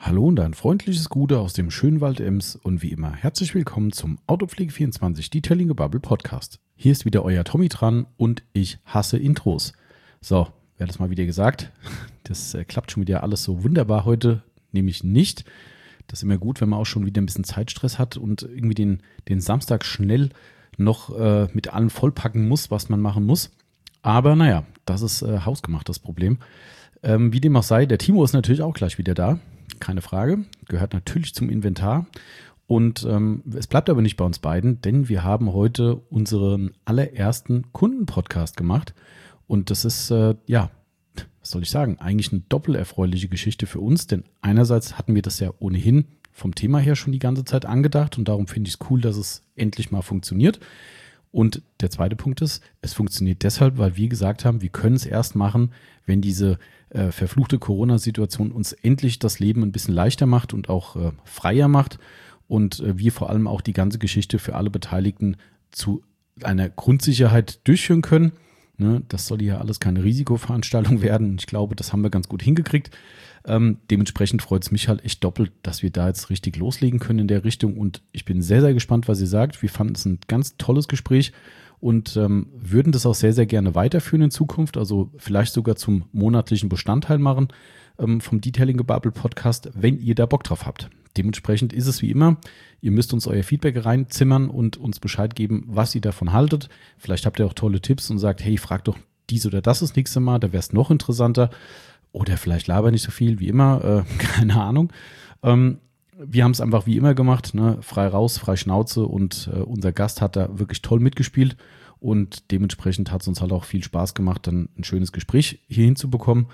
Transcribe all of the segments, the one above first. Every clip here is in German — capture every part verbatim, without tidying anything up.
Hallo und ein freundliches Gute aus dem schönen Wald Ems und wie immer herzlich willkommen zum Autopflege vierundzwanzig Detailing Gebubble Podcast. Hier ist wieder euer Tommy dran und ich hasse Intros. So, wer hat das mal wieder gesagt? Das äh, klappt schon wieder alles so wunderbar heute, nämlich nicht. Das ist immer gut, wenn man auch schon wieder ein bisschen Zeitstress hat und irgendwie den, den Samstag schnell noch äh, mit allem vollpacken muss, was man machen muss. Aber naja, das ist äh, hausgemacht, das Problem. Ähm, wie dem auch sei, der Timo ist natürlich auch gleich wieder da. Keine Frage, gehört natürlich zum Inventar. Und ähm, es bleibt aber nicht bei uns beiden, denn wir haben heute unseren allerersten Kundenpodcast gemacht. Und das ist, äh, ja, was soll ich sagen, eigentlich eine doppelerfreuliche Geschichte für uns. Denn einerseits hatten wir das ja ohnehin vom Thema her schon die ganze Zeit angedacht. Und darum finde ich es cool, dass es endlich mal funktioniert. Und der zweite Punkt ist, es funktioniert deshalb, weil wir gesagt haben, wir können es erst machen, wenn diese äh, verfluchte Corona-Situation uns endlich das Leben ein bisschen leichter macht und auch äh, freier macht und äh, wir vor allem auch die ganze Geschichte für alle Beteiligten zu einer Grundsicherheit durchführen können. Ne, das soll ja alles keine Risikoveranstaltung werden. Ich glaube, das haben wir ganz gut hingekriegt. Ähm, dementsprechend freut es mich halt echt doppelt, dass wir da jetzt richtig loslegen können in der Richtung. Und ich bin sehr, sehr gespannt, was ihr sagt. Wir fanden es ein ganz tolles Gespräch und ähm, würden das auch sehr, sehr gerne weiterführen in Zukunft. Also vielleicht sogar zum monatlichen Bestandteil machen ähm, vom Detailing Gebubble Podcast, wenn ihr da Bock drauf habt. Dementsprechend ist es wie immer, ihr müsst uns euer Feedback reinzimmern und uns Bescheid geben, was ihr davon haltet. Vielleicht habt ihr auch tolle Tipps und sagt, hey, frag doch dies oder das das nächste Mal, da wäre es noch interessanter. Oder vielleicht laber nicht so viel, wie immer, äh, keine Ahnung. Ähm, wir haben es einfach wie immer gemacht, ne? Frei raus, frei Schnauze und äh, unser Gast hat da wirklich toll mitgespielt und dementsprechend hat es uns halt auch viel Spaß gemacht, dann ein schönes Gespräch hier hinzubekommen.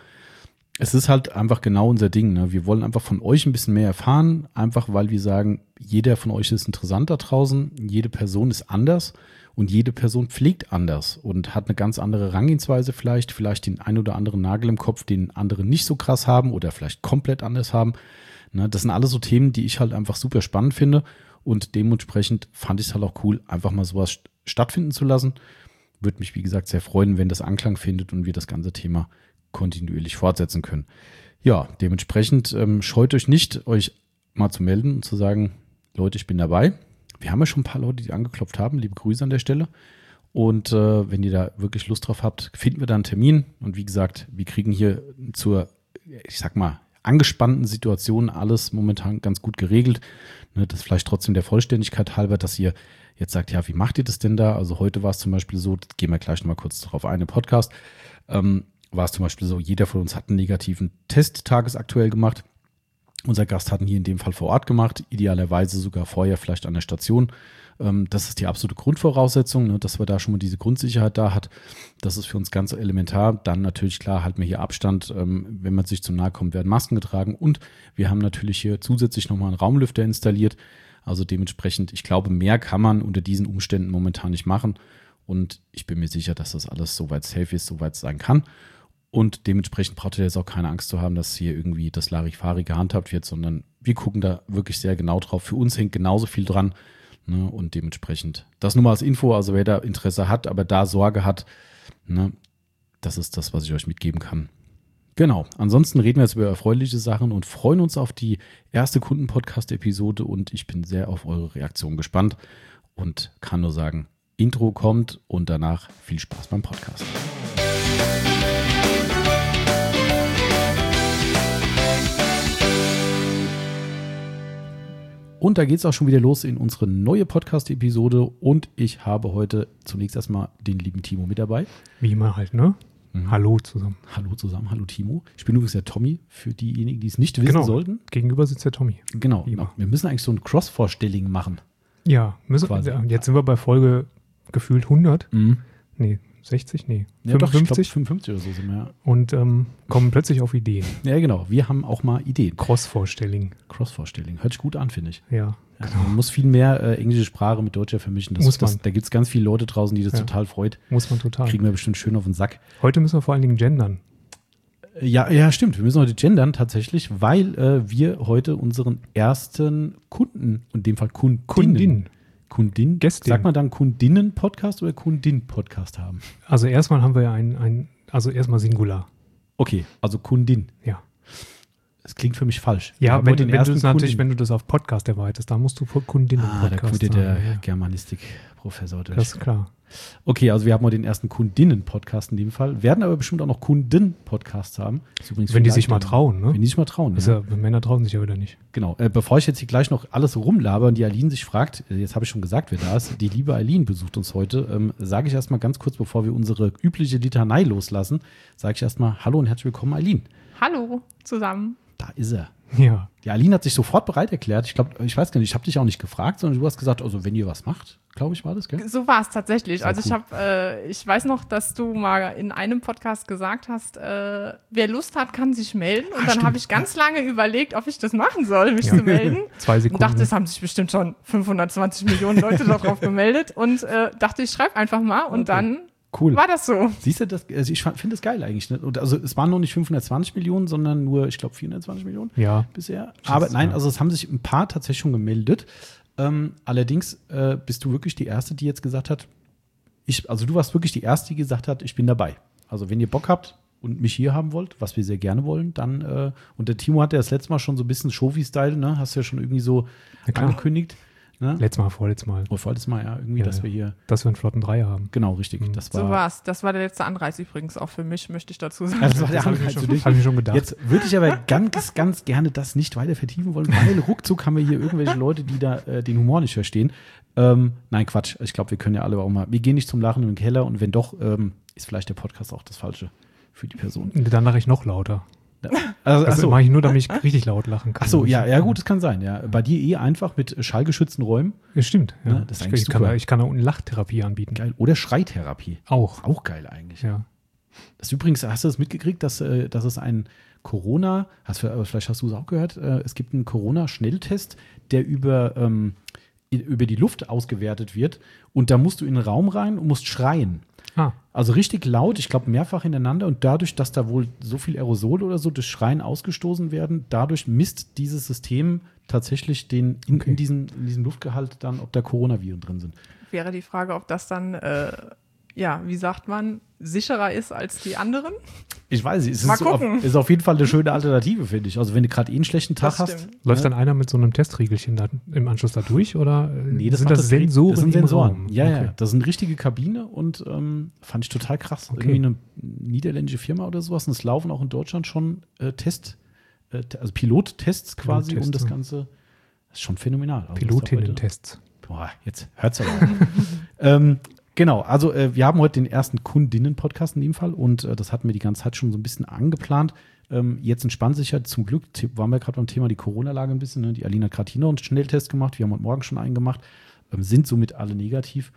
Es ist halt einfach genau unser Ding. Ne? Wir wollen einfach von euch ein bisschen mehr erfahren, einfach weil wir sagen, jeder von euch ist interessant da draußen, jede Person ist anders und jede Person pflegt anders und hat eine ganz andere Herangehensweise vielleicht, vielleicht den ein oder anderen Nagel im Kopf, den andere nicht so krass haben oder vielleicht komplett anders haben. Ne? Das sind alles so Themen, die ich halt einfach super spannend finde und dementsprechend fand ich es halt auch cool, einfach mal sowas stattfinden zu lassen. Würde mich, wie gesagt, sehr freuen, wenn das Anklang findet und wir das ganze Thema kontinuierlich fortsetzen können. Ja, dementsprechend ähm, scheut euch nicht, euch mal zu melden und zu sagen, Leute, ich bin dabei. Wir haben ja schon ein paar Leute, die angeklopft haben. Liebe Grüße an der Stelle. Und äh, wenn ihr da wirklich Lust drauf habt, finden wir da einen Termin. Und wie gesagt, wir kriegen hier zur, ich sag mal, angespannten Situation alles momentan ganz gut geregelt. Ne, das vielleicht trotzdem der Vollständigkeit halber, dass ihr jetzt sagt, ja, wie macht ihr das denn da? Also heute war es zum Beispiel so, das gehen wir gleich nochmal kurz drauf ein, im Podcast, ähm, war es zum Beispiel so, jeder von uns hat einen negativen Test tagesaktuell gemacht. Unser Gast hat ihn hier in dem Fall vor Ort gemacht, idealerweise sogar vorher vielleicht an der Station. Ähm, das ist die absolute Grundvoraussetzung, ne, dass wir da schon mal diese Grundsicherheit da hat. Das ist für uns ganz elementar. Dann natürlich klar, halten wir hier Abstand. Ähm, wenn man sich zu nahe kommt, werden Masken getragen. Und wir haben natürlich hier zusätzlich nochmal einen Raumlüfter installiert. Also dementsprechend, ich glaube, mehr kann man unter diesen Umständen momentan nicht machen. Und ich bin mir sicher, dass das alles soweit safe ist, soweit es sein kann. Und dementsprechend braucht ihr jetzt auch keine Angst zu haben, dass hier irgendwie das Larifari gehandhabt wird, sondern wir gucken da wirklich sehr genau drauf. Für uns hängt genauso viel dran. Ne? Und dementsprechend, das nur mal als Info, also wer da Interesse hat, aber da Sorge hat, ne, das ist das, was ich euch mitgeben kann. Genau, ansonsten reden wir jetzt über erfreuliche Sachen und freuen uns auf die erste Kunden-Podcast-Episode und ich bin sehr auf eure Reaktion gespannt und kann nur sagen, Intro kommt und danach viel Spaß beim Podcast. Und da geht es auch schon wieder los in unsere neue Podcast-Episode und ich habe heute zunächst erstmal den lieben Timo mit dabei. Wie immer halt, ne? Mhm. Hallo zusammen. Hallo zusammen, hallo Timo. Ich bin übrigens der Tommy, für diejenigen, die es nicht wissen genau. sollten. Gegenüber sitzt der Tommy. Genau, genau. Wir müssen eigentlich so ein Cross-Vorstelling machen. Ja, müssen wir. Jetzt sind wir bei Folge gefühlt hundert. Mhm. Nee, sechzig? Nee, ja, fünfundfünfzig? Doch, ich glaub, fünfundfünfzig oder so sind wir, ja. Und ähm, kommen plötzlich auf Ideen. Ja, genau. Wir haben auch mal Ideen. Cross-Vorstelling. Cross-Vorstelling. Hört sich gut an, finde ich. Ja. Ja, genau. Man muss viel mehr äh, englische Sprache mit deutscher vermischen. Das, muss man. Das, da gibt es ganz viele Leute draußen, die das ja. total freut. Muss man total. Kriegen wir bestimmt schön auf den Sack. Heute müssen wir vor allen Dingen gendern. Ja, ja, stimmt. Wir müssen heute gendern tatsächlich, weil äh, wir heute unseren ersten Kunden, in dem Fall Kundinnen, Kundin. Kundin, Gästin. Sagt man dann Kundinnen-Podcast oder Kundin-Podcast haben? Also erstmal haben wir ja ein, ein also erstmal Singular. Okay, also Kundin. Ja. es klingt für mich falsch. Ja, wenn, wenn du natürlich, wenn du das auf Podcast erweiterst, dann musst du Kundinnen-Podcast ah, da kommt dir der ja. Germanistik-Professor durch. Das ist klar. Okay, also wir haben heute den ersten Kundinnen-Podcast in dem Fall, werden aber bestimmt auch noch Kunden-Podcasts haben. Wenn die sich mal trauen, ne? Wenn die sich mal trauen, also, ja. Männer trauen sich ja wieder nicht. Genau, äh, bevor ich jetzt hier gleich noch alles rumlaber und die Aline sich fragt, äh, jetzt habe ich schon gesagt, wer da ist, die liebe Aline besucht uns heute, ähm, sage ich erstmal ganz kurz, bevor wir unsere übliche Litanei loslassen, sage ich erstmal Hallo und herzlich willkommen, Aline. Hallo zusammen. Da ist er. Ja. Die Aline hat sich sofort bereit erklärt. Ich glaube, ich weiß gar nicht, ich habe dich auch nicht gefragt, sondern du hast gesagt, also wenn ihr was macht, glaube ich, war das, gell? So war es tatsächlich. Sehr also cool. ich habe, äh, ich weiß noch, dass du mal in einem Podcast gesagt hast, äh, wer Lust hat, kann sich melden. Und ah, dann habe ich ganz lange überlegt, ob ich das machen soll, mich ja. zu melden. Zwei Sekunden. Und dachte, es haben sich bestimmt schon fünfhundertzwanzig Millionen Leute darauf gemeldet. Und äh, dachte, ich schreibe einfach mal. Und okay. dann cool. war das so. Siehst du, das, also ich finde das geil eigentlich. Ne? Und also es waren noch nicht fünfhundertzwanzig Millionen, sondern nur, ich glaube, vierhundertzwanzig Millionen ja. bisher. Aber nein, ja. also es haben sich ein paar tatsächlich schon gemeldet. Ähm, allerdings äh, bist du wirklich die Erste, die jetzt gesagt hat, ich, also du warst wirklich die Erste, die gesagt hat, ich bin dabei. Also wenn ihr Bock habt und mich hier haben wollt, was wir sehr gerne wollen, dann, äh, und der Timo hat ja das letzte Mal schon so ein bisschen Shofi-Style, ne? Hast du ja schon irgendwie so ja, angekündigt. Ne? Letztes Mal, vorletztes Mal. Oh, vorletztes Mal, ja, irgendwie, ja, dass ja. wir hier. Dass wir einen flotten Dreier haben. Genau, richtig. Mhm. Das war, so war's. Das war der letzte Anreiz übrigens auch für mich, möchte ich dazu sagen. Also das war der das habe Anreiz ich, für dich. hab ich schon gedacht. Jetzt würde ich aber ganz, ganz gerne das nicht weiter vertiefen wollen, weil ruckzuck haben wir hier irgendwelche Leute, die da äh, den Humor nicht verstehen. Ähm, nein, Quatsch. Ich glaube, wir können ja alle auch mal. Wir gehen nicht zum Lachen in den Keller und wenn doch, ähm, ist vielleicht der Podcast auch das Falsche für die Person. Dann lache ich noch lauter. Ja. Also, also mache ich nur, damit ich richtig laut lachen kann. Ach so, ja, ja, gut, das kann sein. Ja. Bei dir eh einfach mit schallgeschützten Räumen. Ja, stimmt. Ja. Ja, das ist ich, ich, kann da, ich kann da unten Lachtherapie anbieten. Geil. Oder Schreitherapie. Auch. Auch geil eigentlich. Ja. Das ist übrigens, hast du das mitgekriegt, dass, äh, dass es ein Corona, hast du, vielleicht hast du es auch gehört, äh, es gibt einen Corona-Schnelltest, der über, ähm, über die Luft ausgewertet wird und da musst du in den Raum rein und musst schreien. Ah. Also richtig laut, ich glaube mehrfach hintereinander und dadurch, dass da wohl so viel Aerosol oder so durch Schreien ausgestoßen werden, dadurch misst dieses System tatsächlich den, in, okay. in, diesem, in diesem Luftgehalt dann, ob da Coronaviren drin sind. Wäre die Frage, ob das dann, äh, ja, wie sagt man, sicherer ist als die anderen? Ich weiß nicht, es Mal ist, so auf, ist auf jeden Fall eine schöne Alternative, finde ich. Also wenn du gerade eh einen schlechten Tag hast. Läuft ja. dann einer mit so einem Testriegelchen da im Anschluss da durch oder nee, das sind das, das Sensoren? Das sind Sensoren. Raum? Ja, okay. ja, das ist eine richtige Kabine und ähm, fand ich total krass. Okay. Irgendwie eine niederländische Firma oder sowas und es laufen auch in Deutschland schon äh, Test, äh, also Pilottests quasi Pilottests, um das ja. Ganze. Das ist schon phänomenal. Also Pilotinnen-Tests. Boah, jetzt hört's aber auf. ähm, Genau, also äh, wir haben heute den ersten Kundinnen-Podcast in dem Fall und äh, das hatten wir die ganze Zeit schon so ein bisschen angeplant. Ähm, jetzt entspannt sich ja zum Glück, waren wir gerade beim Thema die Corona-Lage ein bisschen, ne? Die Alina hat gerade hier noch einen Schnelltest gemacht, wir haben heute Morgen schon einen gemacht, ähm, sind somit alle negativ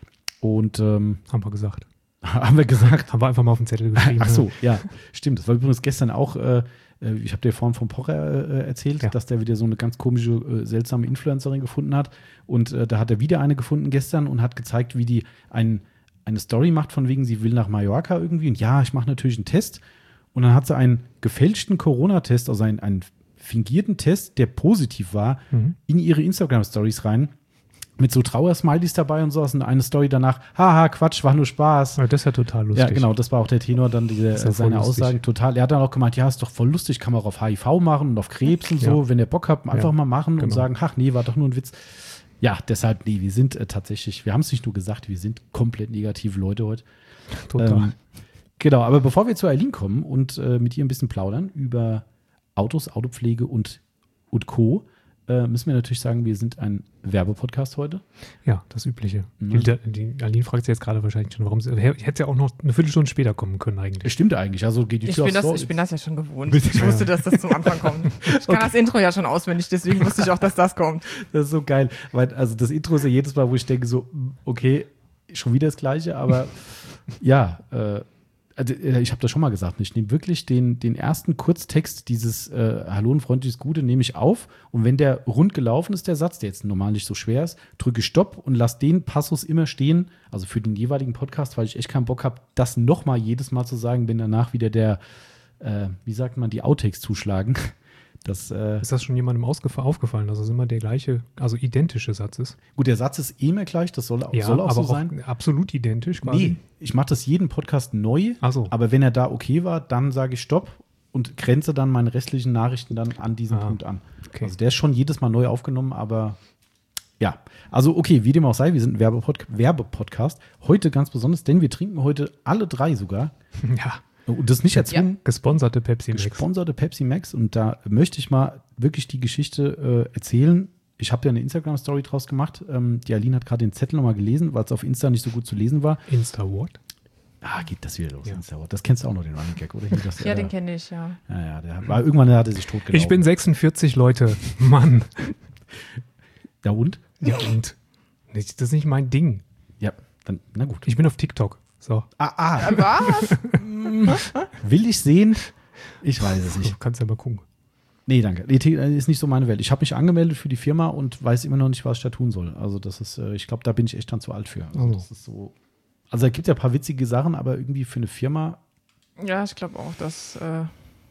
und ähm, haben wir gesagt. haben wir gesagt. Haben wir einfach mal auf den Zettel geschrieben. Ach so, ja, stimmt. Das war übrigens gestern auch, äh, ich habe dir vorhin vom Pocher äh, erzählt, ja. dass der wieder so eine ganz komische, äh, seltsame Influencerin gefunden hat. Und äh, da hat er wieder eine gefunden gestern und hat gezeigt, wie die ein, eine Story macht, von wegen, sie will nach Mallorca irgendwie. Und ja, ich mache natürlich einen Test. Und dann hat sie einen gefälschten Corona-Test, also einen, einen fingierten Test, der positiv war, mhm. in ihre Instagram-Stories rein. Mit so Trauersmileys dabei und so. Und eine Story danach, haha, Quatsch, war nur Spaß. Ja, das ist ja total lustig. Ja, genau, das war auch der Tenor, dann diese, ja seine Aussagen. Total. Er hat dann auch gemeint, ja, ist doch voll lustig, kann man auch auf H I V machen und auf Krebs und so. Ja. Wenn ihr Bock habt, einfach ja, mal machen genau. und sagen, ach nee, war doch nur ein Witz. Ja, deshalb, nee, wir sind äh, tatsächlich, wir haben es nicht nur gesagt, wir sind komplett negative Leute heute. Total. Ähm, genau, aber bevor wir zu Aline kommen und äh, mit ihr ein bisschen plaudern über Autos, Autopflege und, und Co., Äh, müssen wir natürlich sagen, wir sind ein Werbepodcast heute. Ja, das Übliche. Mhm. Die, die Aline fragt sich jetzt gerade wahrscheinlich schon, warum sie, ich hätte ja auch noch eine Viertelstunde später kommen können eigentlich. Stimmt eigentlich, also geht die ich Tür bin, aufs das, Tor. ich bin das ja schon gewohnt. Ich wusste, dass das zum Anfang kommt. Ich kann okay. das Intro ja schon auswendig, deswegen wusste ich auch, dass das kommt. Das ist so geil, weil also das Intro ist ja jedes Mal, wo ich denke so, okay, schon wieder das Gleiche, aber ja, äh, Also, ich habe das schon mal gesagt, ich nehme wirklich den, den ersten Kurztext, dieses äh, Hallo und freundliches Gute, nehme ich auf und wenn der rund gelaufen ist, der Satz, der jetzt normal nicht so schwer ist, drücke Stopp und lasse den Passus immer stehen, also für den jeweiligen Podcast, weil ich echt keinen Bock habe, das nochmal jedes Mal zu sagen, wenn danach wieder der, äh, wie sagt man, die Outtakes zuschlagen. Das, äh, ist das schon jemandem aufgefallen, dass es immer der gleiche, also identische Satz ist? Gut, der Satz ist eh immer gleich, das soll, ja, soll auch aber so auch sein. Absolut identisch quasi? Nee, ich mache das jeden Podcast neu, Ach so. aber wenn er da okay war, dann sage ich Stopp und grenze dann meine restlichen Nachrichten dann an diesen ah, Punkt an. Okay. Also der ist schon jedes Mal neu aufgenommen, aber ja. Also okay, wie dem auch sei, wir sind ein Werbepod- Werbepodcast. Heute ganz besonders, denn wir trinken heute alle drei sogar. Ja. Und das nicht erzwungen. Ja. Gesponserte Pepsi Max. Gesponserte Pepsi Max. Und da möchte ich mal wirklich die Geschichte äh, erzählen. Ich habe ja eine Instagram-Story draus gemacht. Ähm, die Aline hat gerade den Zettel nochmal gelesen, weil es auf Insta nicht so gut zu lesen war. Insta-What? Ah, geht das wieder los. Ja. Insta-What. Das kennst du auch noch, den Running Gag, oder? Das, ja, äh, den kenne ich, ja. Ja, ja, der war, irgendwann hat er sich totgelaufen. Ich bin sechsundvierzig, Leute. Mann. Ja, und? Ja, und? Das ist nicht mein Ding. Ja, dann, na gut. Ich bin auf TikTok. So. Ah, ah. Was? Will ich sehen? Ich weiß es nicht. Du kannst ja mal gucken. Nee, danke. Nee, ist nicht so meine Welt. Ich habe mich angemeldet für die Firma und weiß immer noch nicht, was ich da tun soll. Also das ist, äh, ich glaube, da bin ich echt dann zu alt für. Also Oh. das ist so. Also da gibt ja ein paar witzige Sachen, aber irgendwie für eine Firma, Ja, ich glaube auch, dass. Äh,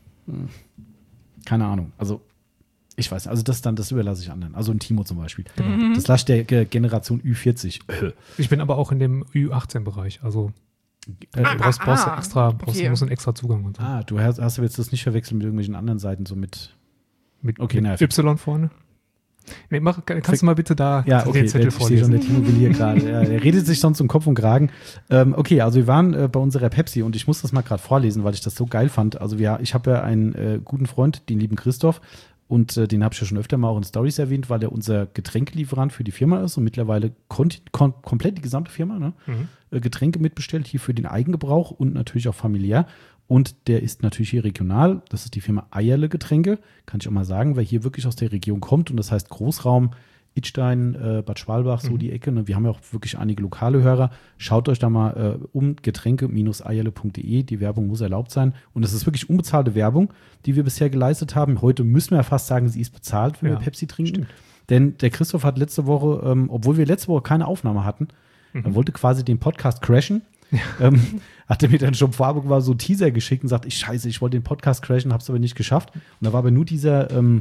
keine Ahnung. Also ich weiß nicht. Also das dann, das überlasse ich anderen. Also ein Timo zum Beispiel. Genau. Das lasse ich der Generation Ü vierzig. Ich bin aber auch in dem Ü achtzehn-Bereich. Also Äh, du brauchst, brauchst ah, extra, brauchst, okay. musst einen extra Zugang und so. ah, du hast, hast du jetzt das nicht verwechselt mit irgendwelchen anderen Seiten, so mit. Mit, okay, mit na, Y vorne. Nee, mach, kannst du mal bitte da Ja, okay, den Zettel ich sehe schon, vorlesen? der Timo will hier gerade. Ja, der redet sich sonst um Kopf und Kragen. Ähm, okay, also wir waren äh, bei unserer Pepsi und ich muss das mal gerade vorlesen, weil ich das so geil fand. Also wir, ich habe ja einen äh, guten Freund, den lieben Christoph, und äh, den habe ich ja schon öfter mal auch in Stories erwähnt, weil er unser Getränkelieferant für die Firma ist und mittlerweile konti- kon- komplett die gesamte Firma, ne? Mhm. äh, Getränke mitbestellt, hier für den Eigengebrauch und natürlich auch familiär. Und der ist natürlich hier regional. Das ist die Firma Eierle Getränke. Kann ich auch mal sagen, weil hier wirklich aus der Region kommt. Und das heißt Großraum, Idstein, äh, Bad Schwalbach, so Mhm. die Ecke. Ne? Wir haben ja auch wirklich einige lokale Hörer. Schaut euch da mal äh, um, getränke eierle punkt de. Die Werbung muss erlaubt sein. Und es ist wirklich unbezahlte Werbung, die wir bisher geleistet haben. Heute müssen wir ja fast sagen, sie ist bezahlt, wenn Ja, wir Pepsi trinken. stimmt. Denn der Christoph hat letzte Woche, ähm, obwohl wir letzte Woche keine Aufnahme hatten, Mhm. er wollte quasi den Podcast crashen. ähm, hat er mir dann schon vorab mal so einen Teaser geschickt und sagt, ich scheiße, ich wollte den Podcast crashen, hab's aber nicht geschafft. Und da war aber nur dieser, ähm,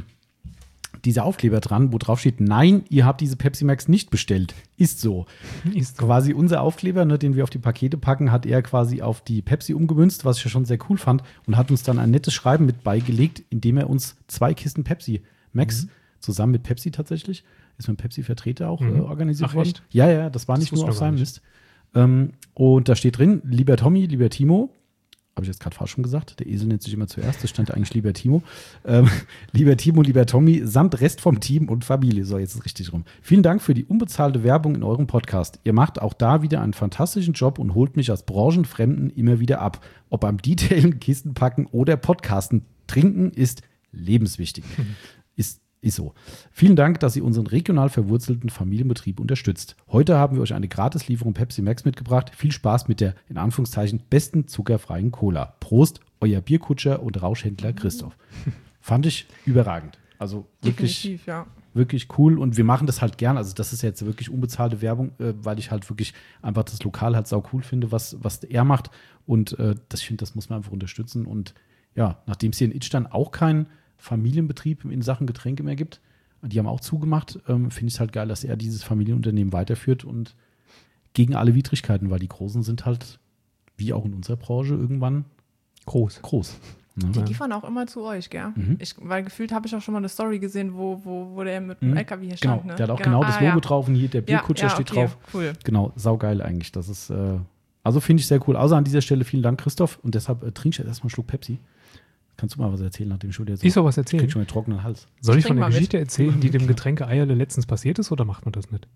dieser Aufkleber dran, wo drauf steht, nein, ihr habt diese Pepsi Max nicht bestellt. Ist so. Ist so. Quasi unser Aufkleber, ne, den wir auf die Pakete packen, hat er quasi auf die Pepsi umgemünzt, was ich ja schon sehr cool fand, und hat uns dann ein nettes Schreiben mit beigelegt, indem er uns zwei Kisten Pepsi Max, Mhm. zusammen mit Pepsi tatsächlich, ist mit Pepsi-Vertreter auch Mhm. äh, organisiert Ach, worden. echt? Ja, ja, das war Das nicht nur wusste auf ich gar seinem nicht. Mist. Ähm, und da steht drin, lieber Tommy, lieber Timo, habe ich jetzt gerade falsch schon gesagt, der Esel nennt sich immer zuerst, das stand eigentlich lieber Timo. Ähm, lieber Timo, lieber Tommy, samt Rest vom Team und Familie. So, jetzt ist es richtig rum. Vielen Dank für die unbezahlte Werbung in eurem Podcast. Ihr macht auch da wieder einen fantastischen Job und holt mich als Branchenfremden immer wieder ab. Ob beim Detailen, Kisten packen oder Podcasten, trinken ist lebenswichtig. Ist Ist so. Vielen Dank, dass ihr unseren regional verwurzelten Familienbetrieb unterstützt. Heute haben wir euch eine Gratislieferung Pepsi Max mitgebracht. Viel Spaß mit der, in Anführungszeichen, besten zuckerfreien Cola. Prost, euer Bierkutscher und Rauschhändler Christoph. Fand ich überragend. Also wirklich, definitiv, ja. wirklich cool. Und wir machen das halt gern. Also das ist jetzt wirklich unbezahlte Werbung, äh, weil ich halt wirklich einfach das Lokal halt sau cool finde, was, was er macht. Und äh, das, ich finde, das muss man einfach unterstützen. Und ja, nachdem es hier in Idstein auch kein Familienbetrieb in Sachen Getränke mehr gibt. Die haben auch zugemacht. Ähm, Finde ich es halt geil, dass er dieses Familienunternehmen weiterführt und gegen alle Widrigkeiten, weil die Großen sind halt, wie auch in unserer Branche, irgendwann Groß. groß. Ne? Die Ja. liefern auch immer zu euch, gell? Mhm. Ich, weil gefühlt habe ich auch schon mal eine Story gesehen, wo, wo, wo der mit dem Mhm. L K W hier Genau, stand. Ne? der hat auch genau, das Logo ja. drauf und hier der Bierkutscher ja, ja, steht okay, drauf. Cool. Genau, saugeil eigentlich. Das ist, äh, also finde ich sehr cool. Außer an dieser Stelle vielen Dank, Christoph. Und deshalb äh, trinke ich jetzt erstmal einen Schluck Pepsi. Kannst du mal was erzählen, nachdem ich schon jetzt Ich soll was krieg erzählen. schon einen trockenen Hals. Soll ich Trink von der mal mit. Geschichte erzählen, die dem Getränke Eierle letztens passiert ist, oder macht man das nicht?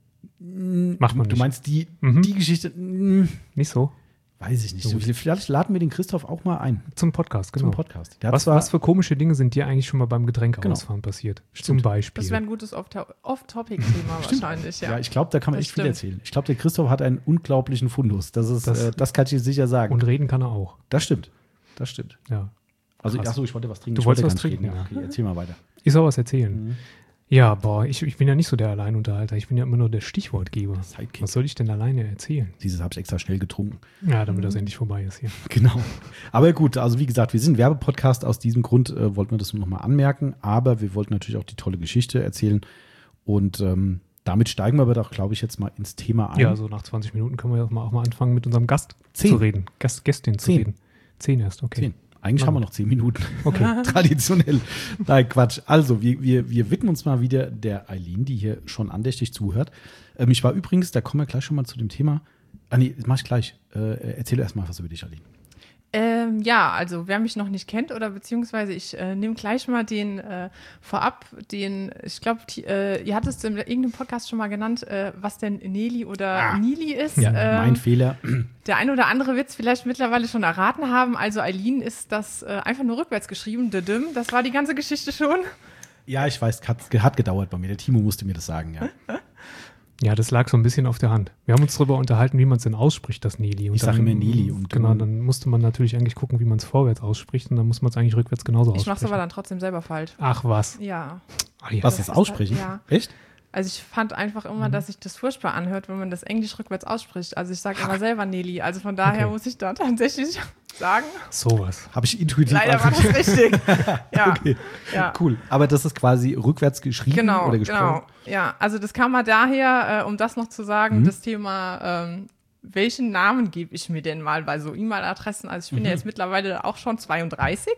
Macht man Du nicht. meinst die, Mhm. die Geschichte? Mh, Nicht so? weiß ich nicht. So. So, vielleicht laden wir den Christoph auch mal ein Zum Podcast, genau. zum Podcast. Der hat Was, zwar- was für komische Dinge sind dir eigentlich schon mal beim Getränkeausfahren passiert? Zum Beispiel. Das wäre ein gutes Off- Off-Topic-Thema Stimmt. wahrscheinlich, ja. Ja, ich glaube, da kann man Das echt viel stimmt. erzählen. Ich glaube, der Christoph hat einen unglaublichen Fundus. Das ist, Das- das, äh, das kann ich dir sicher sagen. Und reden kann er auch. das stimmt. Das stimmt. Ja. Also, Krass. achso, ich wollte was trinken. Du Ich wolltest wollte was gar nicht trinken, reden. Ja, okay, erzähl mal weiter. Ich soll was erzählen. Mhm. Ja, boah, ich, ich bin ja nicht so der Alleinunterhalter. Ich bin ja immer nur der Stichwortgeber. Sidekick. Was soll ich denn alleine erzählen? Dieses habe ich extra schnell getrunken. Ja, damit das endlich vorbei ist hier. Genau. Aber gut, also wie gesagt, wir sind ein Werbepodcast. Aus diesem Grund äh, wollten wir das nur noch mal anmerken. Aber wir wollten natürlich auch die tolle Geschichte erzählen. Und ähm, damit steigen wir aber doch, glaube ich, jetzt mal ins Thema ein. Ja, so nach zwanzig Minuten können wir auch mal, auch mal anfangen, mit unserem Gast Zehn. zu reden. Gast, Gästin zu Zehn. reden. Zehn erst, okay. Zehn. Eigentlich haben wir noch zehn Minuten. Okay. Traditionell. Nein, Quatsch. Also, wir, wir, wir widmen uns mal wieder der Eileen, die hier schon andächtig zuhört. Ähm, ich war übrigens, da kommen wir gleich schon mal zu dem Thema. Ah, nee, mach ich gleich. Äh, erzähl erst mal was über dich, Eileen. Ähm, ja, also wer mich noch nicht kennt oder beziehungsweise ich äh, nehme gleich mal den äh, vorab, den, ich glaube, äh, ihr hattet es in irgendeinem Podcast schon mal genannt, äh, was denn Nelly oder ah, Nili ist. Ja, ähm, mein Fehler. Der eine oder andere wird es vielleicht mittlerweile schon erraten haben. Also Eileen ist das äh, einfach nur rückwärts geschrieben. Das war die ganze Geschichte schon. Ja, ich weiß, hat, hat gedauert bei mir. Der Timo musste mir das sagen, ja. Ja, das lag so ein bisschen auf der Hand. Wir haben uns darüber unterhalten, wie man es denn ausspricht, das Nelly. Und ich sage immer Nelly. Und genau, dann musste man natürlich eigentlich gucken, wie man es vorwärts ausspricht und dann muss man es eigentlich rückwärts genauso aussprechen. Ich mache es aber dann trotzdem selber falsch. Ach was. Ja. Ach, ja. Was, das, das Aussprechen? Halt, ja. Echt? Also ich fand einfach immer, mhm. dass sich das furchtbar anhört, wenn man das Englisch rückwärts ausspricht. Also ich sage immer selber Nelly. Also von daher okay. muss ich da tatsächlich sagen. Sowas. Habe ich intuitiv Leider war das richtig. Ja. Okay. Ja. Cool. Aber das ist quasi rückwärts geschrieben genau, oder gesprochen? Genau, ja. Also das kam mal daher, äh, um das noch zu sagen, mhm. das Thema, ähm, welchen Namen gebe ich mir denn mal bei so E-Mail-Adressen? Also ich bin mhm. ja jetzt mittlerweile auch schon zweiunddreißig.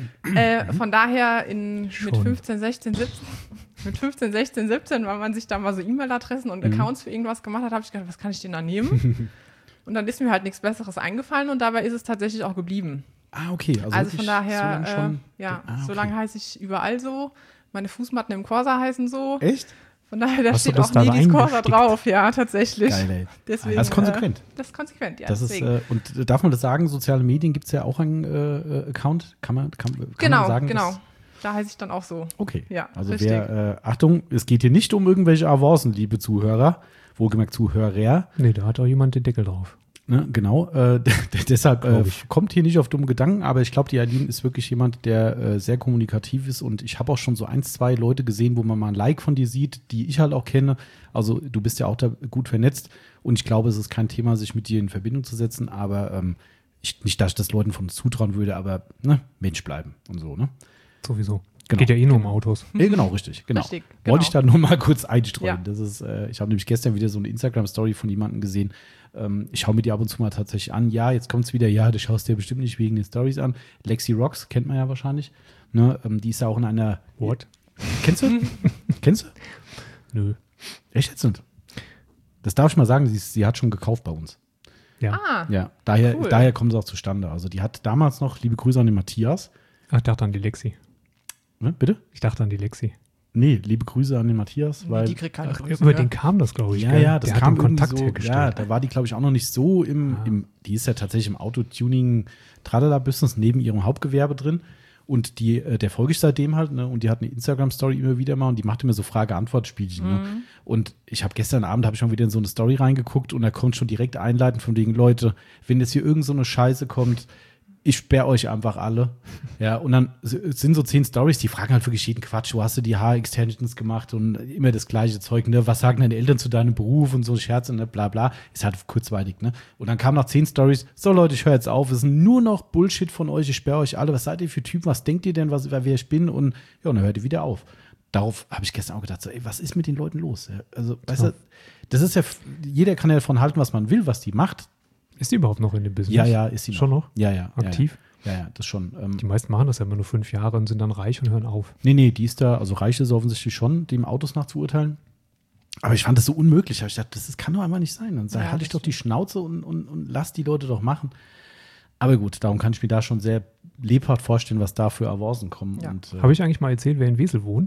Äh, von daher in, mit fünfzehn, sechzehn, siebzehn mit fünfzehn, sechzehn, siebzehn, weil man sich da mal so E-Mail-Adressen und mhm. Accounts für irgendwas gemacht hat, habe ich gedacht, was kann ich denn da nehmen? Und dann ist mir halt nichts Besseres eingefallen und dabei ist es tatsächlich auch geblieben. Ah, okay. Also, also von daher, so lange schon, äh, ja, ah, okay. so lange heiße ich überall so. Meine Fußmatten im Corsa heißen so. Echt? Von daher, da Hast steht auch Nelis Corsa drauf, ja, tatsächlich. Geil, ey. Deswegen, das ist konsequent. Äh, das ist konsequent, ja. Das ist, äh, und darf man das sagen, soziale Medien gibt es ja auch einen äh, Account? Kann man, kann, kann genau, man sagen? Genau, genau. Da heiße ich dann auch so. Okay. Ja, also richtig. wer, äh, Achtung, es geht hier nicht um irgendwelche Avancen, liebe Zuhörer. Wohlgemerkt Zuhörer. Nee, da hat auch jemand den Deckel drauf. Ne, genau, äh, deshalb äh, kommt hier nicht auf dumme Gedanken, aber ich glaube, die Eileen ist wirklich jemand, der äh, sehr kommunikativ ist und ich habe auch schon so ein, zwei Leute gesehen, wo man mal ein Like von dir sieht, die ich halt auch kenne. Also du bist ja auch da gut vernetzt und ich glaube, es ist kein Thema, sich mit dir in Verbindung zu setzen, aber ähm, ich, nicht, dass ich das Leuten von uns zutrauen würde, aber ne, Mensch bleiben und so, ne? Sowieso. Genau. Geht ja eh nur um Autos. Ja, genau, richtig. Genau. richtig genau. Wollte ich da nur mal kurz einstreuen. Ja. Das ist, äh, ich habe nämlich gestern wieder so eine Instagram-Story von jemandem gesehen. Ähm, ich schaue mir die ab und zu mal tatsächlich an. Ja, jetzt kommt es wieder. Ja, du schaust dir bestimmt nicht wegen den Stories an. Lexi Rocks, kennt man ja wahrscheinlich. Ne? Ähm, die ist ja auch in einer. What? Kennst du? Kennst du? Nö. Echt jetzt nicht? Das darf ich mal sagen, sie, sie hat schon gekauft bei uns. Ja. Ah, ja, daher, cool. daher kommt es auch zustande. Also die hat damals noch, liebe Grüße an den Matthias. Ach, ich dachte an die Lexi. Ne, bitte? Ich dachte an die Lexi. Nee, liebe Grüße an den Matthias. Weil, die kriegt keine ach, Grüße, über ja. den kam das, glaube ich. Ja, gell? ja, das Der kam hat den Kontakt so, hergestellt. Ja, da war die, glaube ich, auch noch nicht so im, ah. im die ist ja tatsächlich im Autotuning-Tralala-Business neben ihrem Hauptgewerbe drin. Und die, äh, der folge ich seitdem halt, ne? Und die hat eine Instagram-Story immer wieder mal und die macht immer so Frage-Antwort-Spielchen. Mhm. Ne? Und ich habe gestern Abend, habe ich schon wieder in so eine Story reingeguckt und da kommt schon direkt einleitend von wegen, Leute, wenn jetzt hier irgend so eine Scheiße kommt, ich sperre euch einfach alle. Ja, und dann sind so zehn Stories, die fragen halt wirklich jeden Quatsch. Wo hast du die Haar-Extensions gemacht und immer das gleiche Zeug, ne? Was sagen deine Eltern zu deinem Beruf und so Scherze, ne? Bla, bla. Ist halt kurzweilig, ne? Und dann kamen noch zehn Stories. So, Leute, ich höre jetzt auf. Es ist nur noch Bullshit von euch. Ich sperre euch alle. Was seid ihr für Typen? Was denkt ihr denn, was, wer ich bin? Und ja, und dann hört ihr wieder auf. Darauf habe ich gestern auch gedacht, so, ey, was ist mit den Leuten los? Also, weißt du, das ist ja, jeder kann ja davon halten, was man will, was die macht. Ist die überhaupt noch in dem Business? Ja, ja, ist sie noch. Schon noch? Ja, ja. Aktiv? Ja, ja, ja, das schon. Ähm, die meisten machen das ja immer nur fünf Jahre und sind dann reich und hören auf. Nee, nee, die ist da, also reich ist offensichtlich schon, dem Autos nach zu urteilen. Aber ich fand das so unmöglich. Ich dachte, das, das kann doch einfach nicht sein. Dann ja, halte ich doch die Schnauze und, und, und lass die Leute doch machen. Aber gut, darum kann ich mir da schon sehr lebhaft vorstellen, was da für Avancen kommen. Ja. Äh, Habe ich eigentlich mal erzählt, wer in Wesel wohnt?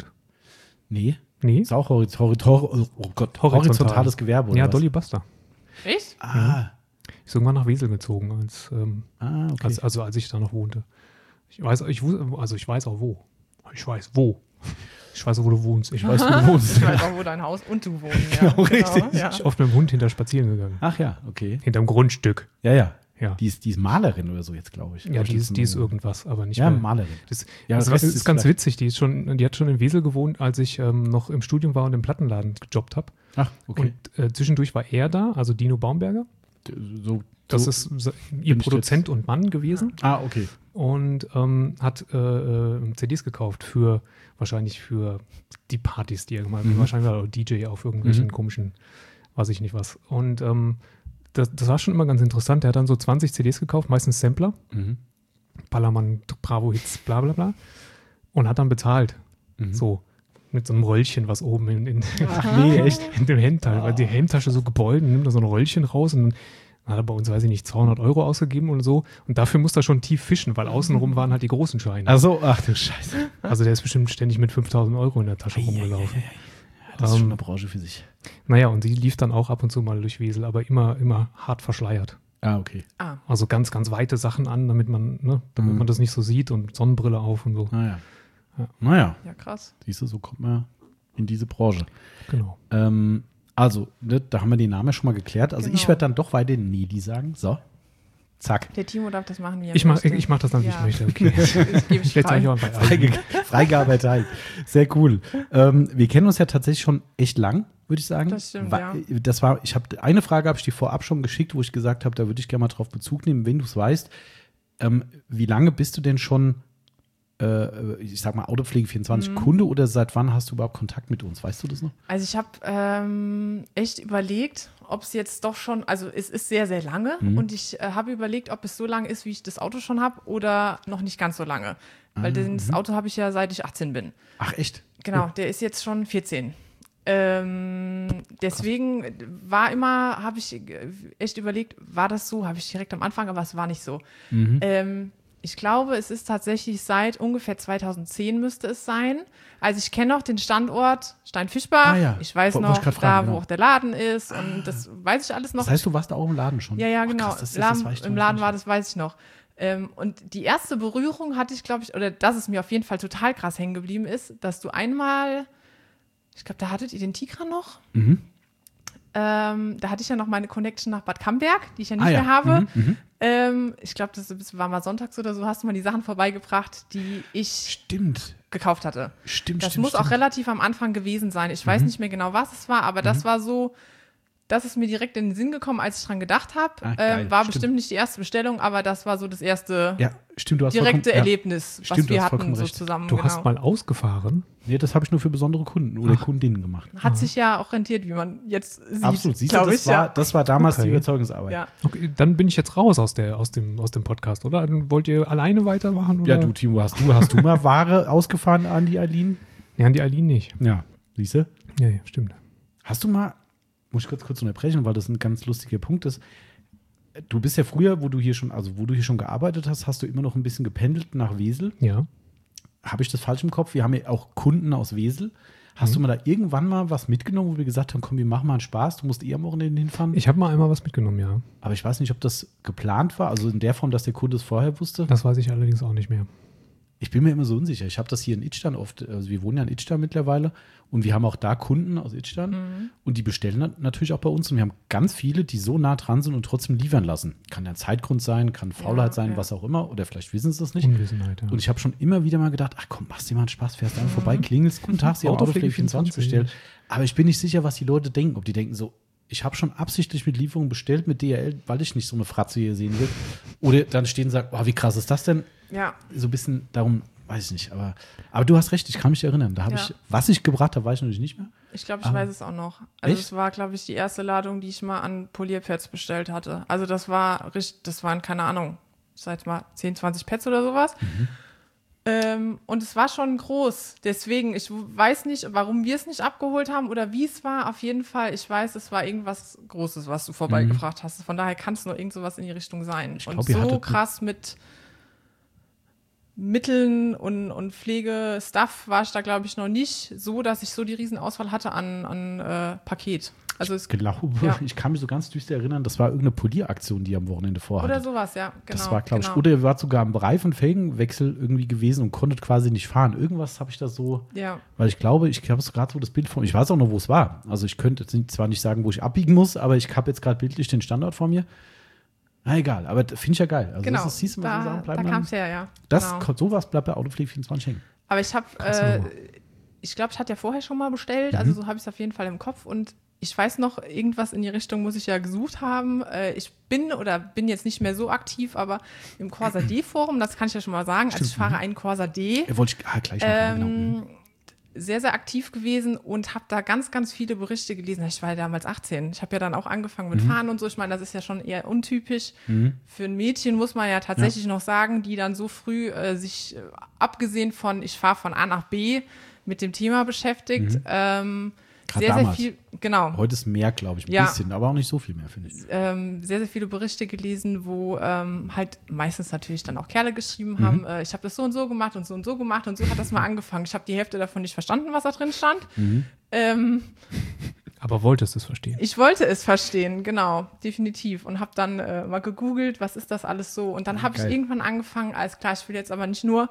Nee. Nee? Ist auch horiz- horiz- oh Gott, horizontales Gewerbe, oder Ja, was? Dolly Buster. Echt? Ah. Ja. Ist irgendwann nach Wesel gezogen, als, ähm, ah, okay. als, also als ich da noch wohnte. Ich weiß, ich, also ich weiß auch wo. Ich weiß wo. Ich weiß auch, wo du wohnst. Ich weiß, wo du wohnst. Ich weiß auch, wo dein Haus und du wohnst. Ja, genau, richtig. Ja. Ich bin oft mit dem Hund hinter spazieren gegangen. Ach ja, okay. Hinterm Grundstück. Ja, ja. Ja. Die ist, die ist Malerin oder so jetzt, glaube ich. Ja, die ist, die ist irgendwas, aber nicht ja, mehr. Malerin. Das, ja, das, das ist, ist ganz vielleicht- witzig. Die, ist schon, die hat schon in Wesel gewohnt, als ich ähm, noch im Studium war und im Plattenladen gejobbt habe. Ach, okay. Und äh, zwischendurch war er da, also Dino Baumberger. so, Das so, ist so, ihr Produzent und Mann gewesen. Ah, okay. Und ähm, hat äh, äh, C Ds gekauft für, wahrscheinlich für die Partys, die er gemacht hat. Mhm. Wahrscheinlich war er D J auf irgendwelchen Mhm. komischen, weiß ich nicht was. Und ähm, das, das war schon immer ganz interessant. Er hat dann so zwanzig C Ds gekauft, meistens Sampler. Mhm. Ballermann, Bravo Hits, bla bla bla. Und hat dann bezahlt. Mhm. So. Mit so einem Röllchen, was oben in, in, Ach nee, echt? in dem Hemdteil, weil die Hemdtasche so gebeult und nimmt da so ein Röllchen raus und dann hat er bei uns, weiß ich nicht, zweihundert Euro ausgegeben und so. Und dafür muss er schon tief fischen, weil außenrum waren halt die großen Scheine. Also, ach du Scheiße. Also der ist bestimmt ständig mit fünftausend Euro in der Tasche rumgelaufen. Ja, das ist schon eine Branche für sich. Naja, und sie lief dann auch ab und zu mal durch Wesel, aber immer, immer hart verschleiert. Ah, okay. Ah, Also ganz, ganz weite Sachen an, damit man, ne, damit Mhm. man das nicht so sieht und Sonnenbrille auf und so. Naja. Ja. Naja, ja, krass. siehst du, so kommt man in diese Branche. Genau. Ähm, also, ne, da haben wir den Namen ja schon mal geklärt. Also Genau. ich werde dann doch weiter Neli sagen. So, zack. Der Timo darf das machen, wie er Ich mach, möchte. ich mach das dann, wie Ja. ich möchte. Okay. Das gebe ich Jetzt sag ich frei. auch einfach. Freige Freigabe erteilt. Sehr cool. Ähm, wir kennen uns ja tatsächlich schon echt lang, würde ich sagen. Das stimmt, Wa- ja. Das war, ich habe eine Frage habe ich dir vorab schon geschickt, wo ich gesagt habe, da würde ich gerne mal drauf Bezug nehmen, wenn du es weißt. Ähm, wie lange bist du denn schon, äh, ich sag mal, Autopflege vierundzwanzig Mhm. Kunde oder seit wann hast du überhaupt Kontakt mit uns? Weißt du das noch? Also ich habe ähm, echt überlegt, ob es jetzt doch schon, also es ist sehr, sehr lange Mhm. und ich äh, habe überlegt, ob es so lange ist, wie ich das Auto schon habe oder noch nicht ganz so lange. Weil Ah, das Auto habe ich ja seit ich achtzehn bin. Ach echt? Genau, der ist jetzt schon vierzehn. Ähm, deswegen war immer, habe ich echt überlegt, war das so? Habe ich direkt am Anfang, aber es war nicht so. Mhm. Ähm, ich glaube, es ist tatsächlich seit ungefähr zweitausendzehn müsste es sein. Also ich kenne noch den Standort Steinfischbach. Ah ja, Ich weiß wollte noch, ich grad da fragen, wo genau. auch der Laden ist und das weiß ich alles noch. Das heißt, du warst da auch im Laden schon? Ja, ja, Ach, genau. krass, das- das- Laden, das weiß ich Im noch Laden nicht. war das, weiß ich noch. Ähm, und die erste Berührung hatte ich, glaube ich, oder dass es mir auf jeden Fall total krass hängen geblieben ist, dass du einmal, ich glaube, da hattet ihr den Tigra noch. Mhm. Ähm, da hatte ich ja noch meine Connection nach Bad Camberg, die ich ja nicht Ah, ja. mehr habe. Mhm, mhm. Ähm, ich glaube, das war mal sonntags oder so, hast du mal die Sachen vorbeigebracht, die ich Stimmt. gekauft hatte. Stimmt, Das stimmt, muss stimmt. auch relativ am Anfang gewesen sein. Ich weiß nicht mehr genau, was es war, aber das war so, das ist mir direkt in den Sinn gekommen, als ich dran gedacht habe. Ah, geil, ähm, war stimmt. bestimmt nicht die erste Bestellung, aber das war so das erste Ja, stimmt, du hast direkte vollkommen, Erlebnis, Stimmt, was du wir hast hatten vollkommen so recht. zusammen. Du genau. hast mal ausgefahren. Ja. Nee, das habe ich nur für besondere Kunden oder Kundinnen gemacht. Hat sich ja auch rentiert, wie man jetzt sieht. Absolut, siehst du, glaub das, ich, war, ja. das war damals Okay. die Überzeugungsarbeit. Ja. Okay, dann bin ich jetzt raus aus, der, aus, dem, aus dem Podcast, oder? Dann wollt ihr alleine weitermachen? Oder? Ja, du, Timo, hast du, hast du mal Ware ausgefahren an die Eileen? Nee, an die Eileen nicht. Ja, siehst du? Ja, ja, stimmt. Hast du mal, muss ich kurz, kurz unterbrechen, weil das ein ganz lustiger Punkt ist. Du bist ja früher, wo du hier schon, also wo du hier schon gearbeitet hast, hast du immer noch ein bisschen gependelt nach Wesel. Ja. Habe ich das falsch im Kopf? Wir haben ja auch Kunden aus Wesel. Hast du mal da irgendwann mal was mitgenommen, wo wir gesagt haben, komm, wir machen mal einen Spaß, du musst eh am Wochenende hinfahren? Ich habe mal einmal was mitgenommen, ja. Aber ich weiß nicht, ob das geplant war, also in der Form, dass der Kunde es vorher wusste. Das weiß ich allerdings auch nicht mehr. Ich bin mir immer so unsicher. Ich habe das hier in Idstein oft, also wir wohnen ja in Idstein mittlerweile und wir haben auch da Kunden aus Idstein und die bestellen nat- natürlich auch bei uns und wir haben ganz viele, die so nah dran sind und trotzdem liefern lassen. Kann ja Zeitgrund sein, kann Faulheit Ja, sein, ja. was auch immer oder vielleicht wissen sie das nicht. Unwissenheit, ja. Und ich habe schon immer wieder mal gedacht, ach komm, machst dir mal einen Spaß, fährst einfach vorbei, klingelst, guten Tag, sie haben Autopflege Autopflege vierundzwanzig bestellt. Aber ich bin nicht sicher, was die Leute denken. Ob die denken so, ich habe schon absichtlich mit Lieferungen bestellt mit D H L, weil ich nicht so eine Fratze hier sehen will. Oder dann stehen und sagen, oh, wie krass ist das denn? Ja. So ein bisschen darum, weiß ich nicht. Aber, aber du hast recht, ich kann mich erinnern. Da habe Ja. ich, was ich gebracht habe, weiß ich natürlich nicht mehr. Ich glaube, ich Ah. weiß es auch noch. Also Echt? es war, glaube ich, die erste Ladung, die ich mal an Polierpads bestellt hatte. Also das war richtig, das waren, keine Ahnung, ich sag jetzt mal zehn, zwanzig Pads oder sowas. Mhm. Ähm, und es war schon groß. Deswegen, ich weiß nicht, warum wir es nicht abgeholt haben oder wie es war. Auf jeden Fall, ich weiß, es war irgendwas Großes, was du vorbeigebracht hast. Von daher kann es nur irgend sowas in die Richtung sein. Ich und glaub, ihr so hattet- krass mit Mitteln und, und Pflegestuff war ich da, glaube ich, noch nicht so, dass ich so die Riesenauswahl hatte an, an äh, Paket. Also es, Ich glaube, Ja. ich kann mich so ganz düster erinnern, das war irgendeine Polieraktion, die am Wochenende vorhatte. oder sowas, ja, genau. Das war, glaube ich, genau. oder ihr wart sogar am Reifen- und Felgenwechsel irgendwie gewesen und konntet quasi nicht fahren. Irgendwas habe ich da so, Ja, weil ich glaube, ich habe so gerade so das Bild vor mir. Ich weiß auch noch, wo es war. Also ich könnte jetzt nicht- zwar nicht sagen, wo ich abbiegen muss, aber ich habe jetzt gerade bildlich den Standort vor mir. Na egal, aber finde ich ja geil. Also genau. das ist, siehst du, was so da Sachen da bleiben kam dann. es her, ja. Das, genau. kommt- sowas bleibt bei Autopflege vierundzwanzig hängen. Aber ich habe, Krasse äh, Nummer. ich glaube, ich hatte ja vorher schon mal bestellt, Mhm. also so habe ich es auf jeden Fall im Kopf und ich weiß noch, irgendwas in die Richtung muss ich ja gesucht haben. Äh, ich bin oder bin jetzt nicht mehr so aktiv, aber im Corsa D-Forum, das kann ich ja schon mal sagen, also ich Stimmt, fahre einen Corsa D. Äh, wollte ich ah, gleich noch fragen, genau. Ähm, sehr, sehr aktiv gewesen und habe da ganz, ganz viele Berichte gelesen. Ich war ja damals achtzehn. Ich habe ja dann auch angefangen mit mhm. Fahren und so. Ich meine, das ist ja schon eher untypisch. Mhm. Für ein Mädchen muss man ja tatsächlich ja. noch sagen, die dann so früh äh, sich, äh, abgesehen von, ich fahre von A nach B, mit dem Thema beschäftigt. Mhm. Ähm, sehr, damals. sehr viel, genau. Heute ist mehr, glaube ich, ein ja. bisschen, aber auch nicht so viel mehr, finde ich. Ähm, sehr, sehr viele Berichte gelesen, wo ähm, halt meistens natürlich dann auch Kerle geschrieben haben, mhm. äh, ich habe das so und so gemacht und so und so gemacht und so hat das mal angefangen. Ich habe die Hälfte davon nicht verstanden, was da drin stand. Mhm. Ähm, aber wolltest du es verstehen? Ich wollte es verstehen, genau, definitiv. Und habe dann äh, mal gegoogelt, was ist das alles so. Und dann habe ich irgendwann angefangen, alles klar, ich will jetzt aber nicht nur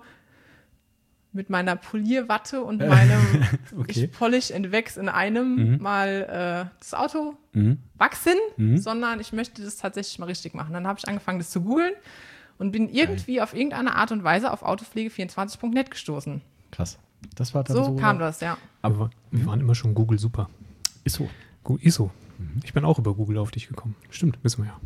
mit meiner Polierwatte und meinem okay. ich polish and wax in einem mhm. mal äh, das Auto mhm. wachsen, mhm. sondern ich möchte das tatsächlich mal richtig machen. Dann habe ich angefangen, das zu googeln und bin irgendwie Geil. auf irgendeine Art und Weise auf autopflege vierundzwanzig punkt net gestoßen. Krass. Das war dann so, so kam das, ja. Aber wir waren immer schon Google super. Ist so. Ist so. Mhm. Ich bin auch über Google auf dich gekommen. Stimmt, wissen wir ja.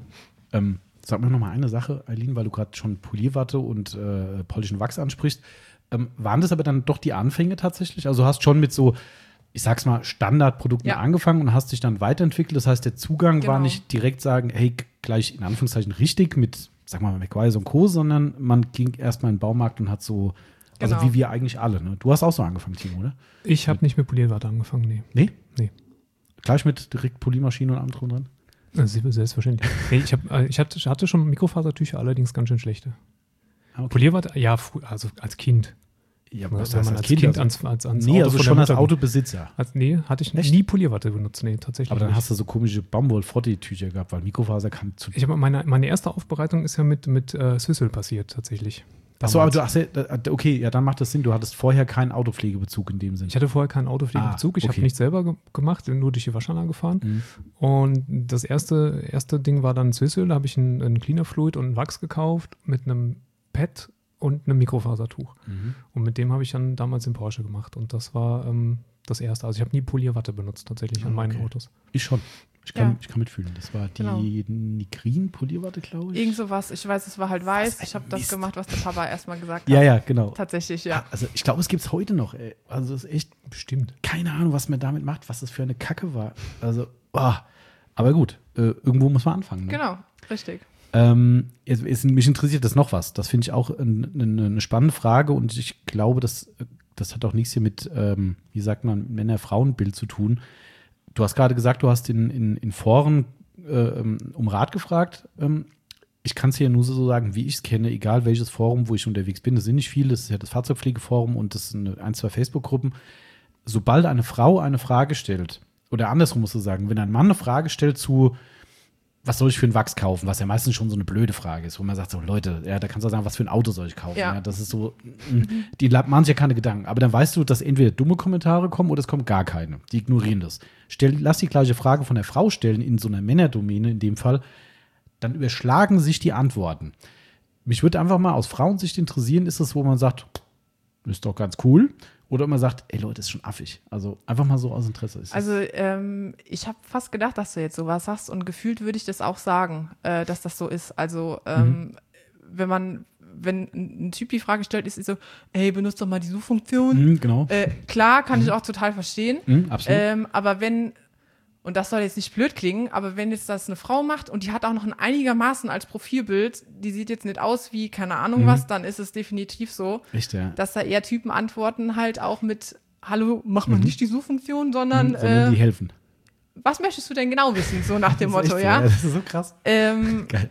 Ähm, sag mir noch mal eine Sache, Eileen, weil du gerade schon Polierwatte und äh, Polish and Wax ansprichst. Ähm, waren das aber dann doch die Anfänge tatsächlich? Also hast schon mit so, ich sag's mal, Standardprodukten ja. angefangen und hast dich dann weiterentwickelt. Das heißt, der Zugang genau. war nicht direkt sagen, hey, gleich in Anführungszeichen richtig mit, sag mal, McWise und Co., sondern man ging erstmal in den Baumarkt und hat so, also genau. wie wir eigentlich alle. Ne? Du hast auch so angefangen, Timo, oder? Ich habe nicht mit Polierwatte angefangen, nee. Nee? Nee. Gleich mit direkt Poliermaschine und allem drum dran? Selbstverständlich. Nee, ich, hab, ich hatte schon Mikrofasertücher, allerdings ganz schön schlechte. Okay. Polierwatte, ja, also als Kind. Ja, aber was wenn man als Kind, kind ans, ans, ans nee, Auto also schon als Autobesitzer. Als, nee, hatte ich Echt? nie Polierwatte benutzt, nee, tatsächlich. Aber dann nicht. hast du so komische Baumwoll-Frottee-Tücher gehabt, weil Mikrofaser kann zu. Ich habe meine, meine erste Aufbereitung ist ja mit, mit äh, Swissel passiert, tatsächlich. Achso, aber du hast ja, okay, ja, dann macht das Sinn, du hattest vorher keinen Autopflegebezug in dem Sinne. Ich hatte vorher keinen Autopflegebezug, ah, okay. Ich habe nicht selber ge- gemacht, nur durch die Waschanlage gefahren. Mhm. Und das erste, erste Ding war dann Swissel, da habe ich einen, einen Cleaner Fluid und einen Wachs gekauft mit einem Pad und einem Mikrofasertuch. Mhm. Und mit dem habe ich dann damals den Porsche gemacht. Und das war ähm, das erste. Also ich habe nie Polierwatte benutzt tatsächlich an meinen okay. Autos. Ich schon. Ich kann, ja. ich kann mitfühlen. Das war die genau. Nigrin-Polierwatte, glaube ich. Irgend sowas. Ich weiß, es war halt weiß. Ich habe das gemacht, was der Papa erstmal gesagt hat. Ja, ja, genau. Tatsächlich, ja. Also ich glaube, es gibt es heute noch. Ey. Also es ist echt bestimmt. Keine Ahnung, was man damit macht, was das für eine Kacke war. Also, oh. Aber gut, äh, irgendwo muss man anfangen. Ne? Genau, richtig. Ähm, es, es, mich interessiert das noch was. Das finde ich auch ein, eine, eine spannende Frage und ich glaube, das, das hat auch nichts hier mit, ähm, wie sagt man, Männer-Frauen-Bild zu tun. Du hast gerade gesagt, du hast in, in, in Foren äh, um Rat gefragt. Ähm, ich kann es hier nur so sagen, wie ich es kenne, egal welches Forum, wo ich unterwegs bin. Das sind nicht viele, das ist ja das Fahrzeugpflegeforum und das sind ein, zwei Facebook-Gruppen. Sobald eine Frau eine Frage stellt, oder andersrum musst du sagen, wenn ein Mann eine Frage stellt zu was soll ich für einen Wachs kaufen, was ja meistens schon so eine blöde Frage ist, wo man sagt so, Leute, ja, da kannst du sagen, was für ein Auto soll ich kaufen. Ja. Ja, das ist so, mhm. die machen sich ja keine Gedanken. Aber dann weißt du, dass entweder dumme Kommentare kommen oder es kommen gar keine. Die ignorieren das. Stell, lass die gleiche Frage von der Frau stellen, in so einer Männerdomäne in dem Fall, dann überschlagen sich die Antworten. Mich würde einfach mal aus Frauensicht interessieren, ist das, wo man sagt, ist doch ganz cool, oder man sagt, ey Leute, das ist schon affig. Also einfach mal so aus Interesse. Ist also ähm, ich habe fast gedacht, dass du jetzt sowas sagst und gefühlt würde ich das auch sagen, äh, dass das so ist. Also ähm, mhm. wenn man, wenn ein Typ die Frage stellt, ist es so, ey, benutzt doch mal die Suchfunktion. Mhm, genau. Äh, klar, kann mhm. ich auch total verstehen. Mhm, absolut. Ähm, aber wenn, und das soll jetzt nicht blöd klingen, aber wenn jetzt das eine Frau macht und die hat auch noch ein einigermaßen als Profilbild, die sieht jetzt nicht aus wie keine Ahnung mhm. was, dann ist es definitiv so, Echt, ja. dass da eher Typen antworten halt auch mit, hallo, mach mal mhm. nicht die Suchfunktion, sondern, mhm, sondern äh, die helfen. Was möchtest du denn genau wissen, so nach dem Motto, echt, ja? ja? Das ist so krass. Ähm, Geil.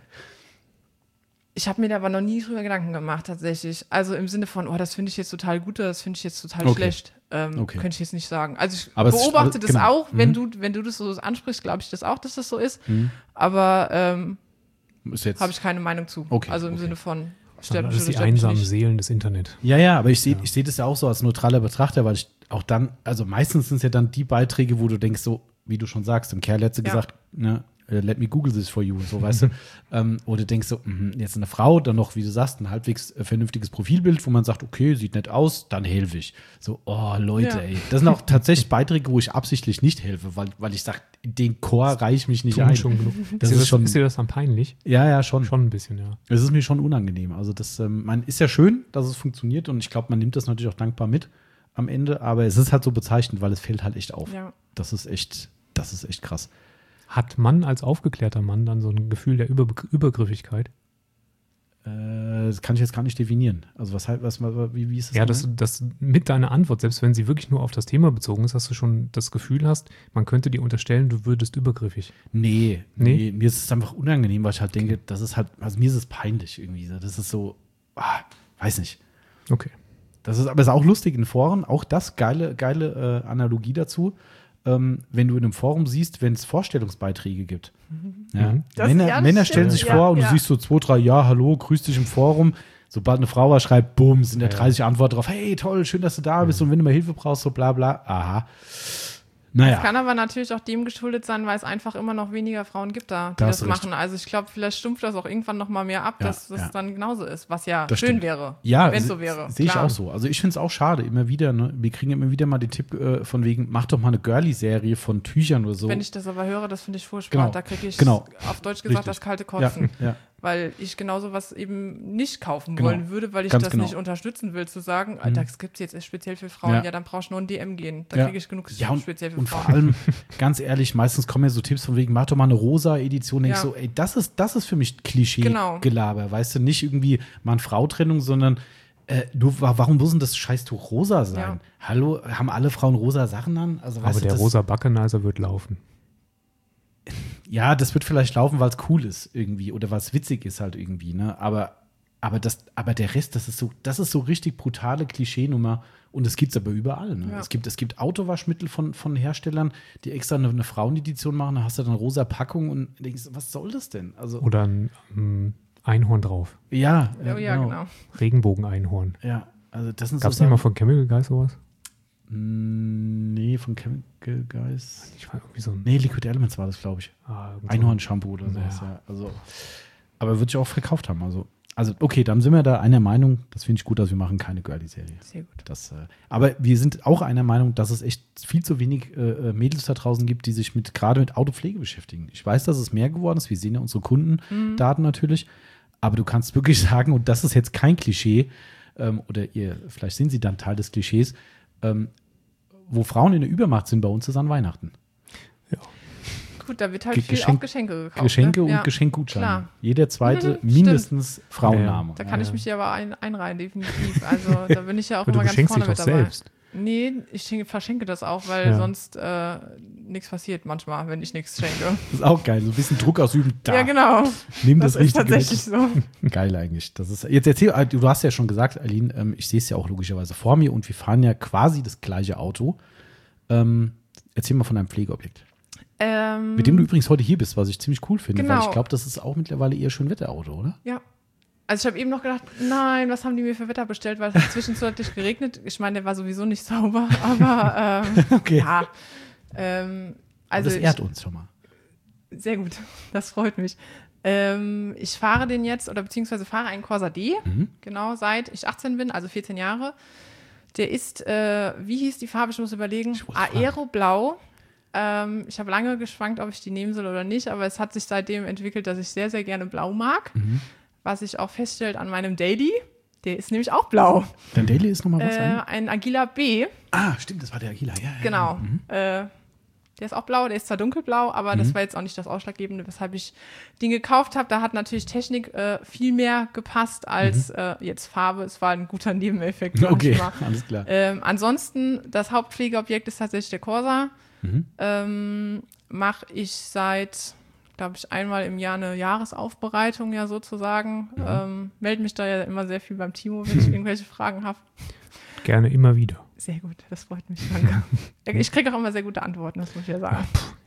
Ich habe mir da aber noch nie drüber Gedanken gemacht, tatsächlich. Also im Sinne von, oh, das finde ich jetzt total gut, das finde ich jetzt total okay. schlecht. Ähm, okay. Könnte ich jetzt nicht sagen. Also ich aber beobachte ist, das genau. auch, wenn, mhm. du, wenn du das so ansprichst, glaube ich das auch, dass das so ist. Mhm. Aber ähm, habe ich keine Meinung zu. Okay. Also im okay. Sinne von, stört mich, das sind die einsamen Seelen des Internet. Ja, ja, aber ich sehe ja. ich seh das ja auch so als neutraler Betrachter, weil ich auch dann, also meistens sind es ja dann die Beiträge, wo du denkst, so, wie du schon sagst, im Kerl letzte ja. gesagt, ne, let me Google this for you, so, weißt du. ähm, oder denkst so, mh, jetzt eine Frau, dann noch, wie du sagst, ein halbwegs äh, vernünftiges Profilbild, wo man sagt, okay, sieht nett aus, dann helfe ich. So, oh, Leute, ja. ey. Das sind auch tatsächlich Beiträge, wo ich absichtlich nicht helfe, weil, weil ich sage, den Chor reiche ich mich nicht Tun ein. Schon genug. Das ist, ist, das, schon, ist dir das dann peinlich? Ja, ja, schon. Schon ein bisschen, ja. Es ist mir schon unangenehm. Also das ähm, man ist ja schön, dass es funktioniert und ich glaube, man nimmt das natürlich auch dankbar mit. am Ende, aber es ist halt so bezeichnend, weil es fällt halt echt auf. Ja. Das ist echt, das ist echt krass. Hat man als aufgeklärter Mann dann so ein Gefühl der Über- Übergriffigkeit? Äh, das kann ich jetzt gar nicht definieren. Also was halt, was, wie, wie ist das? Ja, das, das mit deiner Antwort, selbst wenn sie wirklich nur auf das Thema bezogen ist, dass du schon das Gefühl hast, man könnte dir unterstellen, du würdest übergriffig. Nee, Nee? nee, mir ist es einfach unangenehm, weil ich halt denke, das ist halt, also mir ist es peinlich irgendwie. Das ist so, ah, weiß nicht. Okay. Das ist aber ist auch lustig in Foren, auch das geile, geile äh, Analogie dazu. Ähm, wenn du in einem Forum siehst, wenn es Vorstellungsbeiträge gibt. Ja. Das- Männer, ja, das Männer stimmt. stellen sich Ja, vor und ja. du siehst so zwei, drei, ja, hallo, grüß dich im Forum. Sobald eine Frau was schreibt, bumm, sind da Ja. dreißig Antworten drauf. Hey, toll, schön, dass du da bist und wenn du mal Hilfe brauchst, so bla bla. Aha. Naja. Das kann aber natürlich auch dem geschuldet sein, weil es einfach immer noch weniger Frauen gibt da, die Da das hast du recht. machen. Also ich glaube, vielleicht stumpft das auch irgendwann noch mal mehr ab, Ja, dass das ja. dann genauso ist, was ja Das schön stimmt. wäre, Ja, wenn es se- so wäre. Sehe ich Klar. auch so. Also ich finde es auch schade, immer wieder, ne? Wir kriegen immer wieder mal den Tipp äh, von wegen, mach doch mal eine Girly-Serie von Tüchern oder so. Wenn ich das aber höre, das finde ich furchtbar. Genau. Da kriege ich Genau. auf Deutsch gesagt Richtig. das kalte ja, Kotzen. ja. Weil ich genau sowas eben nicht kaufen Genau. wollen würde, weil ich Ganz das genau. nicht unterstützen will, zu sagen, mhm. das gibt es jetzt speziell für Frauen, Ja. ja, dann brauchst du nur ein D M gehen. Da Ja. kriege ich genug Ja, und, speziell für und Frauen. vor allem, ganz ehrlich, meistens kommen ja so Tipps von wegen, mach doch mal eine rosa Edition. Denk ich Ja. so, ey, das ist, das ist für mich Klischee-Gelaber. Genau. Weißt du, nicht irgendwie mal eine Frau-Trennung, sondern äh, du, wa- warum muss denn das Scheißtuch rosa sein? Ja. Hallo, haben alle Frauen rosa Sachen an? Also, weißt Aber du, der das, rosa Backenizer wird laufen. Ja, das wird vielleicht laufen, weil es cool ist irgendwie oder weil es witzig ist halt irgendwie, ne? Aber, aber, das, aber der Rest, das ist so, das ist so richtig brutale Klischeenummer und das gibt es aber überall. Ne? Ja. Es, gibt, es gibt Autowaschmittel von, von Herstellern, die extra eine, eine Frauenedition machen, da hast du dann rosa Packung und denkst, was soll das denn? Also, Oder ein ähm, Einhorn drauf. ja, Oh, ja, genau. Regenbogen-Einhorn. Ja, also das sind Gab es so nicht mal Sachen- von Chemical Guys sowas? Mm, Nee, von Chemical Guys. Ich war irgendwie so ein Nee, Liquid Elements war das, glaube ich. ah, irgend so ein- Einhorn-Shampoo oder sowas, Ja. ja. Also, aber wird sich auch verkauft haben. Also, also, okay, dann sind wir da einer Meinung, das finde ich gut, dass wir machen keine Girly-Serie. Sehr gut. Das, äh, aber wir sind auch einer Meinung, dass es echt viel zu wenig äh, Mädels da draußen gibt, die sich mit gerade mit Autopflege beschäftigen. Ich weiß, dass es mehr geworden ist. Wir sehen ja unsere Kundendaten natürlich. Aber du kannst wirklich sagen, und das ist jetzt kein Klischee, ähm, oder ihr, vielleicht sind sie dann Teil des Klischees, ähm, wo Frauen in der Übermacht sind bei uns, ist an Weihnachten. Gut, da wird halt Ge- viel Geschenk- auch Geschenke gekauft. Geschenke ne? und ja. Geschenkgutscheine. Klar. Jeder zweite Mhm, mindestens Frauenname. Da kann Ja, ich ja. mich hier aber ein, einreihen, definitiv. Also da bin ich ja auch Aber du immer ganz beschenkst dich vorne doch mit dabei. selbst. Nee, ich schenke, verschenke das auch, weil Ja. sonst äh, nichts passiert manchmal, wenn ich nichts schenke. Das ist auch geil, so ein bisschen Druck ausüben. Da, Ja, genau. nimm Das, das, ist Richtige tatsächlich so. mit. Geil eigentlich. Das ist, jetzt erzähl, du hast ja schon gesagt, Aline, ähm, ich sehe es ja auch logischerweise vor mir und wir fahren ja quasi das gleiche Auto. Ähm, erzähl mal von deinem Pflegeobjekt. Ähm, Mit dem du übrigens heute hier bist, was ich ziemlich cool finde, weil Genau. ich glaube, das ist auch mittlerweile eher Schönwetterauto, oder? Ja. Also ich habe eben noch gedacht, nein, was haben die mir für Wetter bestellt, weil es hat zwischenzeitlich geregnet. Ich meine, der war sowieso nicht sauber, aber ähm, Okay. ja. Ähm, also das ich, ehrt uns schon mal. Sehr gut, das freut mich. Ähm, ich fahre den jetzt, oder beziehungsweise fahre einen Corsa D, Mhm. genau seit ich achtzehn bin, also vierzehn Jahre. Der ist, äh, wie hieß die Farbe, ich muss überlegen, Ich wollte fragen. Aeroblau. Ähm, ich habe lange geschwankt, ob ich die nehmen soll oder nicht, aber es hat sich seitdem entwickelt, dass ich sehr, sehr gerne blau mag. Mhm. Was sich auch feststellt an meinem Daily. Der ist nämlich auch blau. Dein Daily ist nochmal was? Äh, ein? ein Agila B, Ah, stimmt, das war der Agila. Ja, ja, genau. Mhm. Äh, der ist auch blau, der ist zwar dunkelblau, aber Mhm. das war jetzt auch nicht das Ausschlaggebende, weshalb ich den gekauft habe. Da hat natürlich Technik äh, viel mehr gepasst als äh, jetzt Farbe. Es war ein guter Nebeneffekt. Mhm. Okay, manchmal. alles klar. Ähm, ansonsten, das Hauptpflegeobjekt ist tatsächlich der Corsa. Mhm. Ähm, Mache ich seit, glaube ich, einmal im Jahr eine Jahresaufbereitung ja sozusagen. Mhm. Ähm, melde mich da ja immer sehr viel beim Timo, wenn ich irgendwelche Fragen habe. Gerne immer wieder. Sehr gut, das freut mich. Danke. Ich kriege auch immer sehr gute Antworten, das muss ich ja sagen.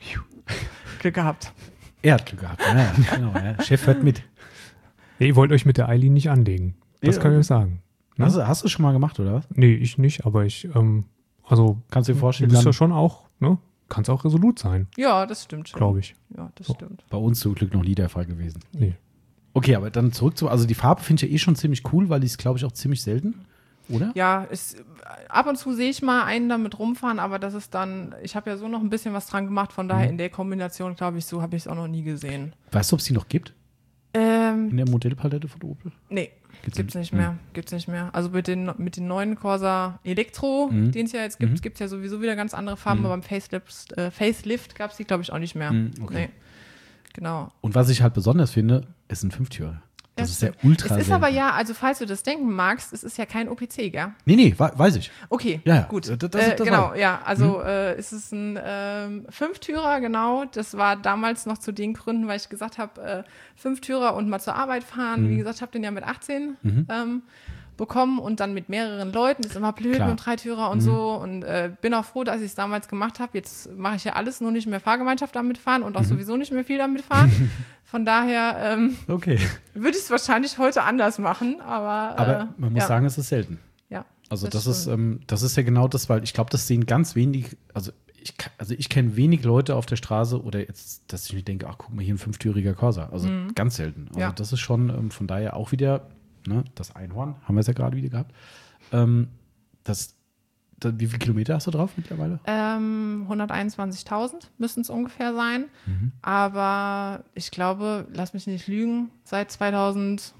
Glück gehabt. Er hat Glück gehabt. Ja, genau, ja. Chef hört mit. Ja, ihr wollt euch mit der Eileen nicht anlegen. Das Ja, kann ich okay. euch sagen. Ne? Hast, du- hast du schon mal gemacht, oder was? Nee, ich nicht, aber ich, ähm, also, Kannst du dir du vorstellen, bist ja dann, schon auch, ne? Kannst auch resolut sein, Ja, das stimmt schon. glaube ich. Ja, das So. stimmt. bei uns zum Glück noch nie der Fall gewesen. Nee. Okay, aber dann zurück zu, also die Farbe finde ich ja eh schon ziemlich cool, weil die ist, glaube ich, auch ziemlich selten, oder? Ja, es, ab und zu sehe ich mal einen damit rumfahren, aber das ist dann, ich habe ja so noch ein bisschen was dran gemacht, von daher Mhm. in der Kombination, glaube ich, so habe ich es auch noch nie gesehen. Weißt du, ob es die noch gibt? Ähm, Ähm, in der Modellpalette von Opel? Nee, gibt's, gibt's nicht mehr. Mhm. Gibt's nicht mehr. Also mit den, mit den neuen Corsa Elektro, mhm. den es ja jetzt gibt, mhm. gibt es ja sowieso wieder ganz andere Farben, mhm. aber beim Facelift, äh, Facelift gab es die, glaube ich, auch nicht mehr. Mhm, okay. Nee. Genau. Und was ich halt besonders finde, ist ein Fünftürer. Das es, ist ja ultra Es ist aber ja, also falls du das denken magst, es ist ja kein O P C, gell? Nee, nee, weiß ich. Okay, ja, gut. Das, das, äh, das genau, war. ja, also hm. äh, es ist ein ähm, Fünftürer, genau. Das war damals noch zu den Gründen, weil ich gesagt habe, äh, Fünftürer und mal zur Arbeit fahren. Hm. Wie gesagt, ich habe den ja mit achtzehn mhm. ähm, bekommen und dann mit mehreren Leuten. Ist immer blöd Klar. mit dem Dreitürer und mhm. so. Und äh, bin auch froh, dass ich es damals gemacht habe. Jetzt mache ich ja alles, nur nicht mehr Fahrgemeinschaft damit fahren und auch mhm. sowieso nicht mehr viel damit fahren. Von daher ähm, okay. würde ich es wahrscheinlich heute anders machen. Aber, aber äh, man muss ja. sagen, es ist selten. Ja. Also das, das ist, ähm, das ist ja genau das, weil ich glaube, das sehen ganz wenig, also ich, also ich kenne wenig Leute auf der Straße oder jetzt, dass ich mir denke, ach guck mal, hier ein fünftüriger Corsa. Also mhm. ganz selten. Also ja. das ist schon ähm, von daher auch wieder, ne, das Einhorn, haben wir es ja gerade wieder gehabt. Ähm, das, das, wie viele Kilometer hast du drauf mittlerweile? Ähm, hunderteinundzwanzigtausend müssen es ungefähr sein. Mhm. Aber ich glaube, lass mich nicht lügen, seit zweitausendsechzehn,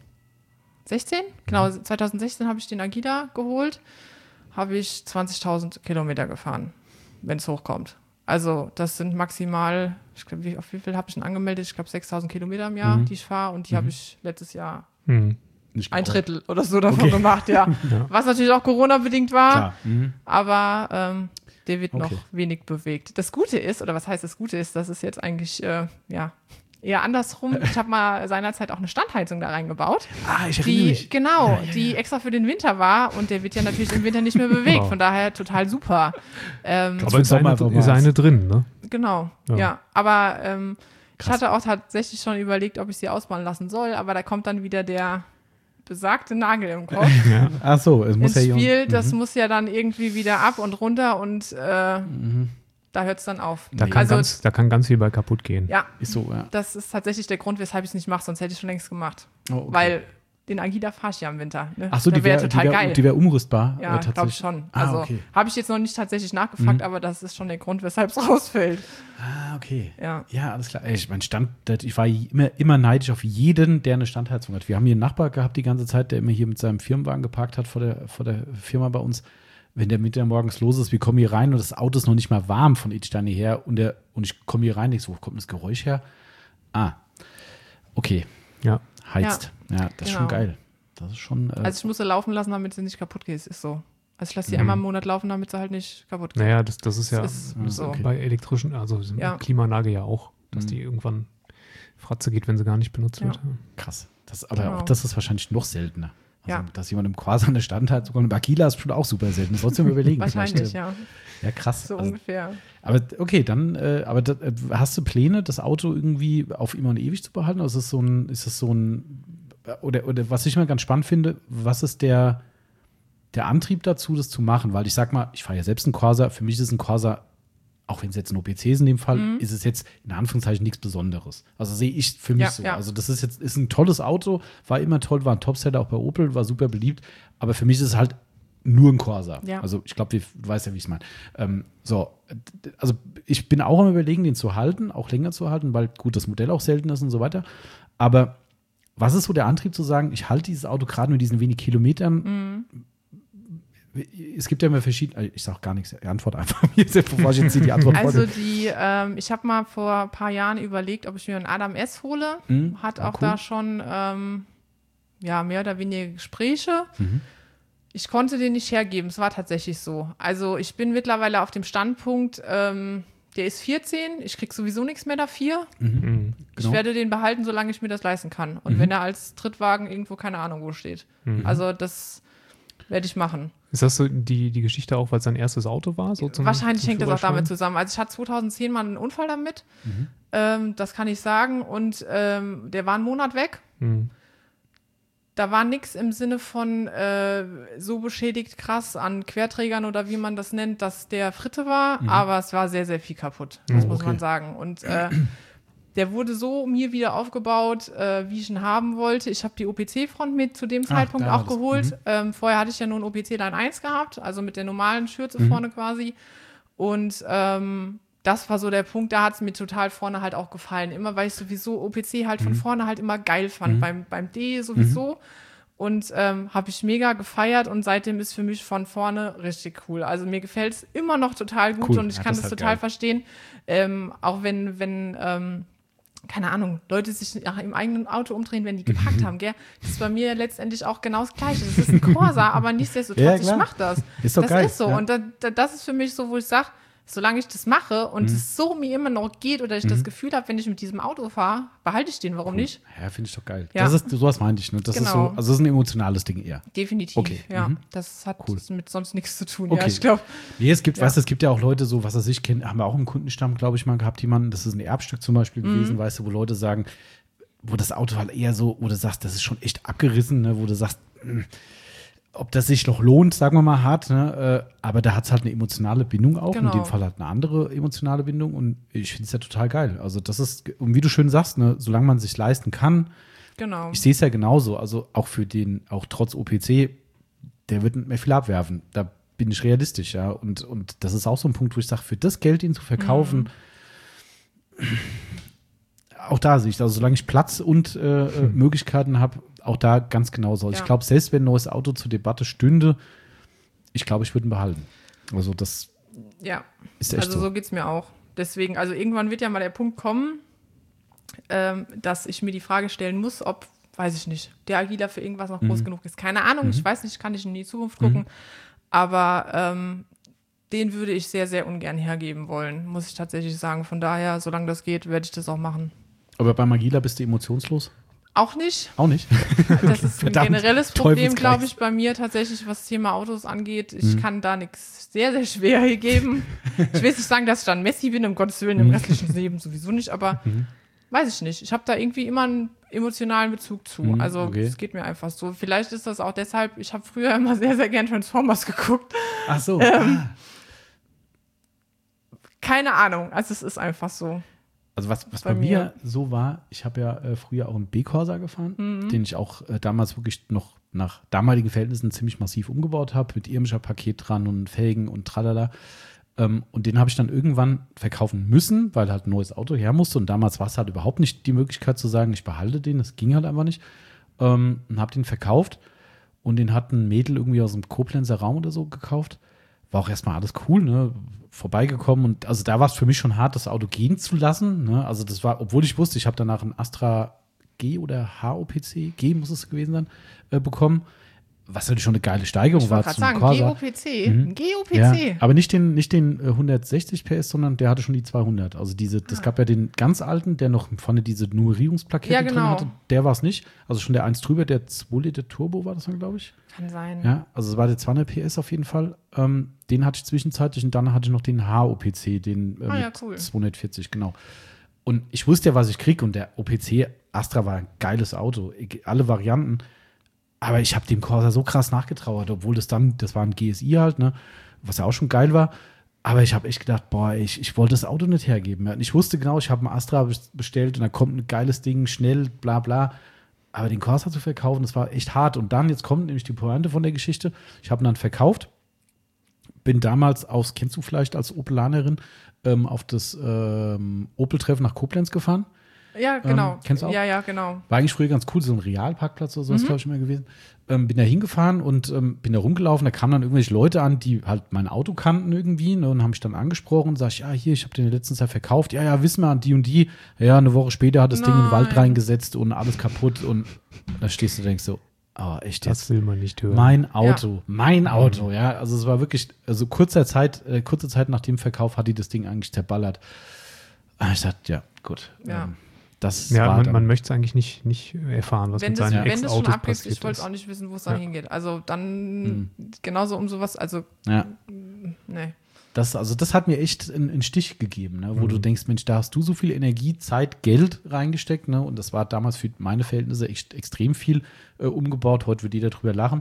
genau, zweitausendsechzehn habe ich den Agida geholt, habe ich zwanzigtausend Kilometer gefahren, wenn es hochkommt. Also das sind maximal, ich glaube, wie, auf wie viel habe ich denn angemeldet? Ich glaube sechstausend Kilometer im Jahr, mhm. die ich fahre und die mhm. habe ich letztes Jahr mhm. ein Drittel oder so davon okay. gemacht, ja. ja. Was natürlich auch Corona-bedingt war, mhm. aber ähm, der wird okay. noch wenig bewegt. Das Gute ist, oder was heißt das Gute ist, das ist jetzt eigentlich, äh, ja, eher andersrum. Ich habe mal seinerzeit auch eine Standheizung da reingebaut. Ah, ich erinnere die, mich. Genau, ja, ja, ja. die extra für den Winter war und der wird ja natürlich im Winter nicht mehr bewegt. Wow. Von daher total super. Ähm, aber ist eine, ist eine drin, ne? Genau, ja. ja. Aber ähm, ich hatte auch tatsächlich schon überlegt, ob ich sie ausbauen lassen soll, aber da kommt dann wieder der besagte Nagel im Kopf. Ja. Ach so, es muss ins ja Spiel, das mhm. muss ja dann irgendwie wieder ab und runter und äh, mhm. da hört es dann auf. Da kann, also, ganz, da kann ganz viel bei kaputt gehen. Ja, ist so, ja. Das ist tatsächlich der Grund, weshalb ich es nicht mache, sonst hätte ich es schon längst gemacht. Oh, okay. Weil den Agida fahre ich ja im Winter. Ne? Ach so, die wäre total wär, geil. Die wäre umrüstbar? Ja, glaube ich schon. Ah, also okay. habe ich jetzt noch nicht tatsächlich nachgefragt, mhm. aber das ist schon der Grund, weshalb es rausfällt. Ah, okay. Ja, ja alles klar. Ich, mein Stand, ich war immer, immer neidisch auf jeden, der eine Standheizung hat. Wir haben hier einen Nachbar gehabt die ganze Zeit, der immer hier mit seinem Firmenwagen geparkt hat vor der, vor der Firma bei uns. Wenn der Mittag morgens los ist, wir kommen hier rein und das Auto ist noch nicht mal warm von Idsteine her und, der, und ich komme hier rein und ich so, wo kommt das Geräusch her? Ah, okay. Ja. Heizt. Ja, ja das genau. ist schon geil. Das ist schon. Äh also ich muss sie laufen lassen, damit sie nicht kaputt geht. Ist so. Also ich lasse sie mhm. einmal im Monat laufen, damit sie halt nicht kaputt geht. Naja, das, das ist ja das ist so. bei elektrischen, also ja. Klimaanlage ja auch, dass mhm. die irgendwann Fratze geht, wenn sie gar nicht benutzt ja. wird. Krass. Das, aber genau. auch das ist wahrscheinlich noch seltener. Also, ja. dass jemand im Quasar eine Standheizung sogar eine Agila ist schon auch super selten. Das sollst du mir überlegen. Wahrscheinlich, ja. Ja, krass. So also, ungefähr. Aber okay, dann, äh, aber da, hast du Pläne, das Auto irgendwie auf immer und ewig zu behalten? Oder ist es so ein, ist es so ein, oder, oder was ich mal ganz spannend finde, was ist der, der Antrieb dazu, das zu machen? Weil ich sag mal, ich fahre ja selbst einen Corsa, für mich ist ein Corsa, auch wenn es jetzt ein O P C ist in dem Fall, mhm. ist es jetzt in Anführungszeichen nichts Besonderes. Also sehe ich für mich ja, so. Ja. Also das ist jetzt ist ein tolles Auto, war immer toll, war ein Topseller auch bei Opel, war super beliebt, aber für mich ist es halt nur ein Corsa. Ja. Also ich glaube, du weißt ja, wie ich es meine. Ähm, so, also ich bin auch am Überlegen, den zu halten, auch länger zu halten, weil gut, das Modell auch selten ist und so weiter. Aber was ist so der Antrieb zu sagen, ich halte dieses Auto gerade mit diesen wenigen Kilometern? Mhm. Es gibt ja immer verschiedene, ich sage gar nichts, Antwort einfach, bevor ich jetzt die Antwort Also die, ähm, ich habe mal vor ein paar Jahren überlegt, ob ich mir einen Adam S hole. Mhm. Hat auch cool. da schon ähm, ja, mehr oder weniger Gespräche. Mhm. Ich konnte den nicht hergeben, es war tatsächlich so. Also ich bin mittlerweile auf dem Standpunkt, ähm, der ist vierzehn, ich kriege sowieso nichts mehr dafür. Mhm. Ich genau. werde den behalten, solange ich mir das leisten kann. Und mhm. wenn er als Trittwagen irgendwo, keine Ahnung wo steht. Mhm. Also das werde ich machen. Ist das so die, die Geschichte auch, weil es sein erstes Auto war? So zum, Wahrscheinlich zum hängt das auch damit zusammen. Also ich hatte zweitausendzehn mal einen Unfall damit, mhm. ähm, das kann ich sagen. Und ähm, der war einen Monat weg. Mhm. Da war nichts im Sinne von äh, so beschädigt krass an Querträgern oder wie man das nennt, dass der Fritte war, mhm. aber es war sehr, sehr viel kaputt, das mhm, muss okay. man sagen. Und äh, der wurde so mir wieder aufgebaut, äh, wie ich ihn haben wollte. Ich habe die O P C-Front mit zu dem Zeitpunkt Ach, auch geholt. Mhm. Ähm, vorher hatte ich ja nur ein O P C Line eins gehabt, also mit der normalen Schürze mhm. vorne quasi. Und ähm, das war so der Punkt, da hat es mir total vorne halt auch gefallen. Immer, weil ich sowieso O P C halt von mhm. vorne halt immer geil fand. Mhm. Beim, beim D sowieso. Mhm. Und ähm, habe ich mega gefeiert und seitdem ist für mich von vorne richtig cool. Also mir gefällt es immer noch total gut cool. und ich ja, kann das, das halt total geil. verstehen. Ähm, auch wenn, wenn ähm, keine Ahnung, Leute sich im eigenen Auto umdrehen, wenn die geparkt haben, gell? Das ist bei mir letztendlich auch genau das Gleiche. Das ist ein Corsa, aber nichtsdestotrotz, ja, ich mach das. Ist doch das geil. ist so. Ja. Und da, da, das ist für mich so, wo ich sage, solange ich das mache und mhm. es so mir immer noch geht oder ich mhm. das Gefühl habe, wenn ich mit diesem Auto fahre, behalte ich den, warum cool. nicht? Ja, finde ich doch geil. Ja. Das ist, sowas meinte ich. Ne? Das genau. ist so, also das ist ein emotionales Ding eher. Definitiv, okay. ja. Mhm. Das hat cool. mit sonst nichts zu tun, okay. ja, ich glaube. Nee, es gibt, ja. weißt du, es gibt ja auch Leute, so, was weiß ich, kenn, haben wir auch im Kundenstamm, glaube ich, mal gehabt, jemanden, das ist ein Erbstück zum Beispiel mhm. gewesen, weißt du, wo Leute sagen, wo das Auto halt eher so, wo du sagst, das ist schon echt abgerissen, ne? Wo du sagst, mh, ob das sich noch lohnt, sagen wir mal hart, ne? Äh, aber da hat es halt eine emotionale Bindung auch, genau. in dem Fall halt eine andere emotionale Bindung und ich finde es ja total geil. Also das ist, und wie du schön sagst, ne, solange man sich leisten kann, genau. ich sehe es ja genauso, also auch für den, auch trotz O P C, der wird nicht mehr viel abwerfen, da bin ich realistisch, ja, und, und das ist auch so ein Punkt, wo ich sage, für das Geld ihn zu verkaufen, mhm. auch da sehe ich, also solange ich Platz und äh, hm. Möglichkeiten habe, auch da ganz genauso. Also ja. Ich glaube, selbst wenn ein neues Auto zur Debatte stünde, ich glaube, ich würde ihn behalten. Also das ja. ist echt also so. Also so geht es mir auch. Deswegen, also irgendwann wird ja mal der Punkt kommen, ähm, dass ich mir die Frage stellen muss, ob, weiß ich nicht, der Agila für irgendwas noch mhm. groß genug ist. Keine Ahnung, mhm. ich weiß nicht, kann ich in die Zukunft gucken. Mhm. Aber ähm, den würde ich sehr, sehr ungern hergeben wollen, muss ich tatsächlich sagen. Von daher, solange das geht, werde ich das auch machen. Aber beim Agila bist du emotionslos? Auch nicht. Auch nicht? Das ist ein generelles Problem, glaube ich, bei mir tatsächlich, was das Thema Autos angeht. Ich mhm. kann da nichts sehr, sehr schwer hier geben. Ich will nicht sagen, dass ich dann Messi bin, um Gottes Willen, im restlichen Leben sowieso nicht, aber mhm. weiß ich nicht. Ich habe da irgendwie immer einen emotionalen Bezug zu. Mhm, also es okay. geht mir einfach so. Vielleicht ist das auch deshalb, ich habe früher immer sehr, sehr gern Transformers geguckt. Ach so. Ähm, ah. Keine Ahnung, also es ist einfach so. Also was, was bei, bei mir, mir so war, ich habe ja äh, früher auch einen B-Corsa gefahren, mhm. den ich auch äh, damals wirklich noch nach damaligen Verhältnissen ziemlich massiv umgebaut habe, mit Irmscher Paket dran und Felgen und tralala. Ähm, und den habe ich dann irgendwann verkaufen müssen, weil halt ein neues Auto her musste. Und damals war es halt überhaupt nicht die Möglichkeit zu sagen, ich behalte den, das ging halt einfach nicht. Ähm, und habe den verkauft und den hat ein Mädel irgendwie aus dem Koblenzer Raum oder so gekauft. War auch erstmal alles cool, ne? Vorbeigekommen und also da war es für mich schon hart, das Auto gehen zu lassen. Ne? Also das war, obwohl ich wusste, ich habe danach ein Astra G oder H O P C, G muss es gewesen sein, äh, bekommen. Was natürlich schon eine geile Steigerung ich war zum sagen, Corsa. G O P C, mhm. G O P C. Ja, aber nicht den, nicht den äh, hundertsechzig P S, sondern der hatte schon die zweihundert. Also diese, das ah. gab ja den ganz alten, der noch vorne diese Nummerierungsplakette ja, genau. drin hatte. Der war es nicht. Also schon der eins drüber, der zwei Liter Turbo war das dann, glaube ich. Kann sein. Ja, also es war der zweihundert P S auf jeden Fall. Ähm, den hatte ich zwischenzeitlich und dann hatte ich noch den H O P C, den äh, ah, ja, mit cool. zweihundertvierzig, genau. Und ich wusste ja, was ich kriege und der O P C Astra war ein geiles Auto. Alle Varianten. Aber ich habe dem Corsa so krass nachgetrauert, obwohl das dann, das war ein G S I halt, ne, was ja auch schon geil war. Aber ich habe echt gedacht, boah, ich, ich wollte das Auto nicht hergeben. Und ich wusste genau, ich habe einen Astra bestellt und da kommt ein geiles Ding, schnell, bla bla. Aber den Corsa zu verkaufen, das war echt hart. Und dann, jetzt kommt nämlich die Pointe von der Geschichte. Ich habe ihn dann verkauft, bin damals aufs, kennst du vielleicht als Opelanerin, ähm, auf das ähm, Opel-Treffen nach Koblenz gefahren. Ja, genau. Ähm, kennst du auch? Ja, ja, genau. War eigentlich früher ganz cool, so ein Realparkplatz oder sowas, mhm. glaube ich, immer gewesen. Ähm, bin da hingefahren und ähm, bin da rumgelaufen. Da kamen dann irgendwelche Leute an, die halt mein Auto kannten irgendwie, ne, und haben mich dann angesprochen und sag ich, ja, hier, ich habe den letztens ja verkauft. Ja, ja, wissen wir, an die und die. Ja, eine Woche später hat das Nein. Ding in den Wald reingesetzt und alles kaputt. Und da stehst du und denkst so, oh, echt jetzt? Das will man nicht hören. Mein Auto, ja. mein Auto, mhm. ja. Also es war wirklich, also kurzer Zeit, äh, kurze Zeit nach dem Verkauf hat die das Ding eigentlich zerballert. Und ich dachte, ja, gut. Ja. Ähm, Das ja, war man, man möchte es eigentlich nicht, nicht erfahren, was wenn mit das, seinen Wenn das schon Ex-Autos abgeht, passiert ich wollte ist. auch nicht wissen, wo es dann ja. hingeht. Also dann mhm. genauso um sowas, also ja. nee. Das, also das hat mir echt einen, einen Stich gegeben, ne, wo mhm. du denkst, Mensch, da hast du so viel Energie, Zeit, Geld reingesteckt, ne, und das war damals für meine Verhältnisse echt extrem viel äh, umgebaut. Heute wird jeder drüber lachen.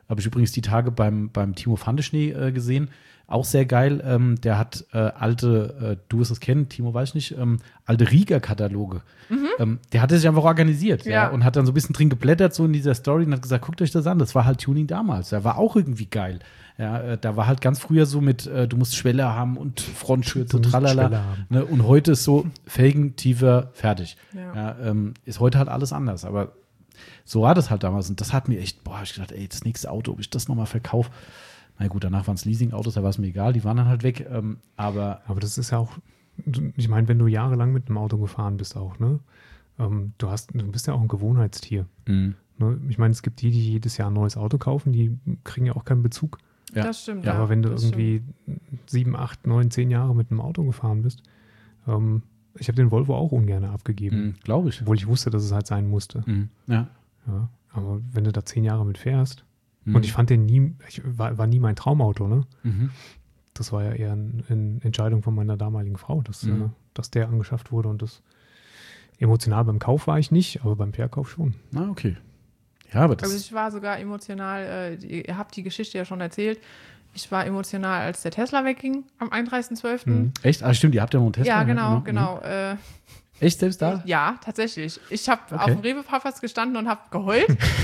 Habe ich übrigens die Tage beim, beim Timo Fandeschnee äh, gesehen. Auch sehr geil. Ähm, der hat äh, alte, äh, du wirst es kennen, Timo weiß ich nicht, ähm, alte Rieger-Kataloge. Mhm. Ähm, der hatte sich einfach organisiert ja. Ja, und hat dann so ein bisschen drin geblättert so in dieser Story und hat gesagt, guckt euch das an. Das war halt Tuning damals. Der war auch irgendwie geil. Ja, äh, da war halt ganz früher so mit, äh, du musst Schwelle haben und Frontschürze und tralala. Ne? Und heute ist so Felgen, tiefer, fertig. Ja. Ja, ähm, ist heute halt alles anders. Aber so war das halt damals. Und das hat mir echt, boah, ich gedacht, ey, das nächste Auto, ob ich das nochmal verkaufe. Na gut, danach waren es Leasing-Autos, da war es mir egal, die waren dann halt weg. Ähm, aber, aber das ist ja auch, ich meine, wenn du jahrelang mit einem Auto gefahren bist auch, ne? Ähm, du hast, du bist ja auch ein Gewohnheitstier. Mhm. Ne? Ich meine, es gibt die, die jedes Jahr ein neues Auto kaufen, die kriegen ja auch keinen Bezug. Ja. Das stimmt. Ja, ja, aber wenn du das irgendwie stimmt. sieben, acht, neun, zehn Jahre mit einem Auto gefahren bist, ähm, ich habe den Volvo auch ungern abgegeben. Mhm, glaube ich. Obwohl ich wusste, dass es halt sein musste. Mhm. Ja. Ja. Aber wenn du da zehn Jahre mit fährst, und ich fand den nie, ich war, war nie mein Traumauto, ne? Mhm. Das war ja eher eine ein Entscheidung von meiner damaligen Frau, dass, mhm. äh, dass der angeschafft wurde und das emotional beim Kauf war ich nicht, aber beim Verkauf schon. Ah, okay. Ja, aber das also ich war sogar emotional, äh, ihr habt die Geschichte ja schon erzählt, ich war emotional, als der Tesla wegging am einunddreißigsten zwölften Mhm. Echt? Ah, stimmt, ihr habt ja noch einen Tesla. Ja, genau, genau. genau. Mhm. Echt, selbst da? Ja, tatsächlich. Ich habe okay. auf dem Rewe-Parkplatz gestanden und habe geheult.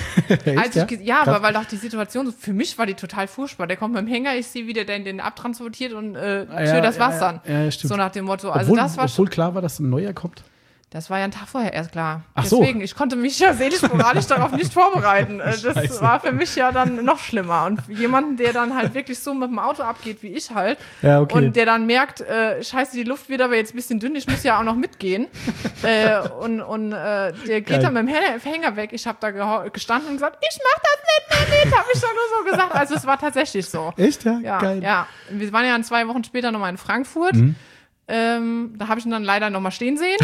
Echt, als ich, ja, ja aber weil auch die Situation, für mich war die total furchtbar. Der kommt mit dem Hänger, ich sehe, wie der den, den abtransportiert und äh, ah, ja, für das ja, Wasser. Ja, ja, stimmt. So nach dem Motto. Also obwohl, das war obwohl klar war, dass ein neuer kommt. Das war ja ein Tag vorher erst klar. Ach Deswegen, so. ich konnte mich ja seelisch moralisch darauf nicht vorbereiten. Das Scheiße. war für mich ja dann noch schlimmer. Und jemanden, der dann halt wirklich so mit dem Auto abgeht, wie ich halt, ja, okay. und der dann merkt, äh, scheiße, die Luft wird aber jetzt ein bisschen dünn, ich muss ja auch noch mitgehen. äh, und und äh, der geht Geil. dann mit dem Hänger weg. Ich habe da geha- gestanden und gesagt, ich mach das nicht mehr mit, habe ich doch nur so gesagt. Also es war tatsächlich so. Echt, ja? Ja, Geil. ja. Wir waren ja dann zwei Wochen später nochmal in Frankfurt. Mhm. Ähm, da habe ich ihn dann leider nochmal stehen sehen.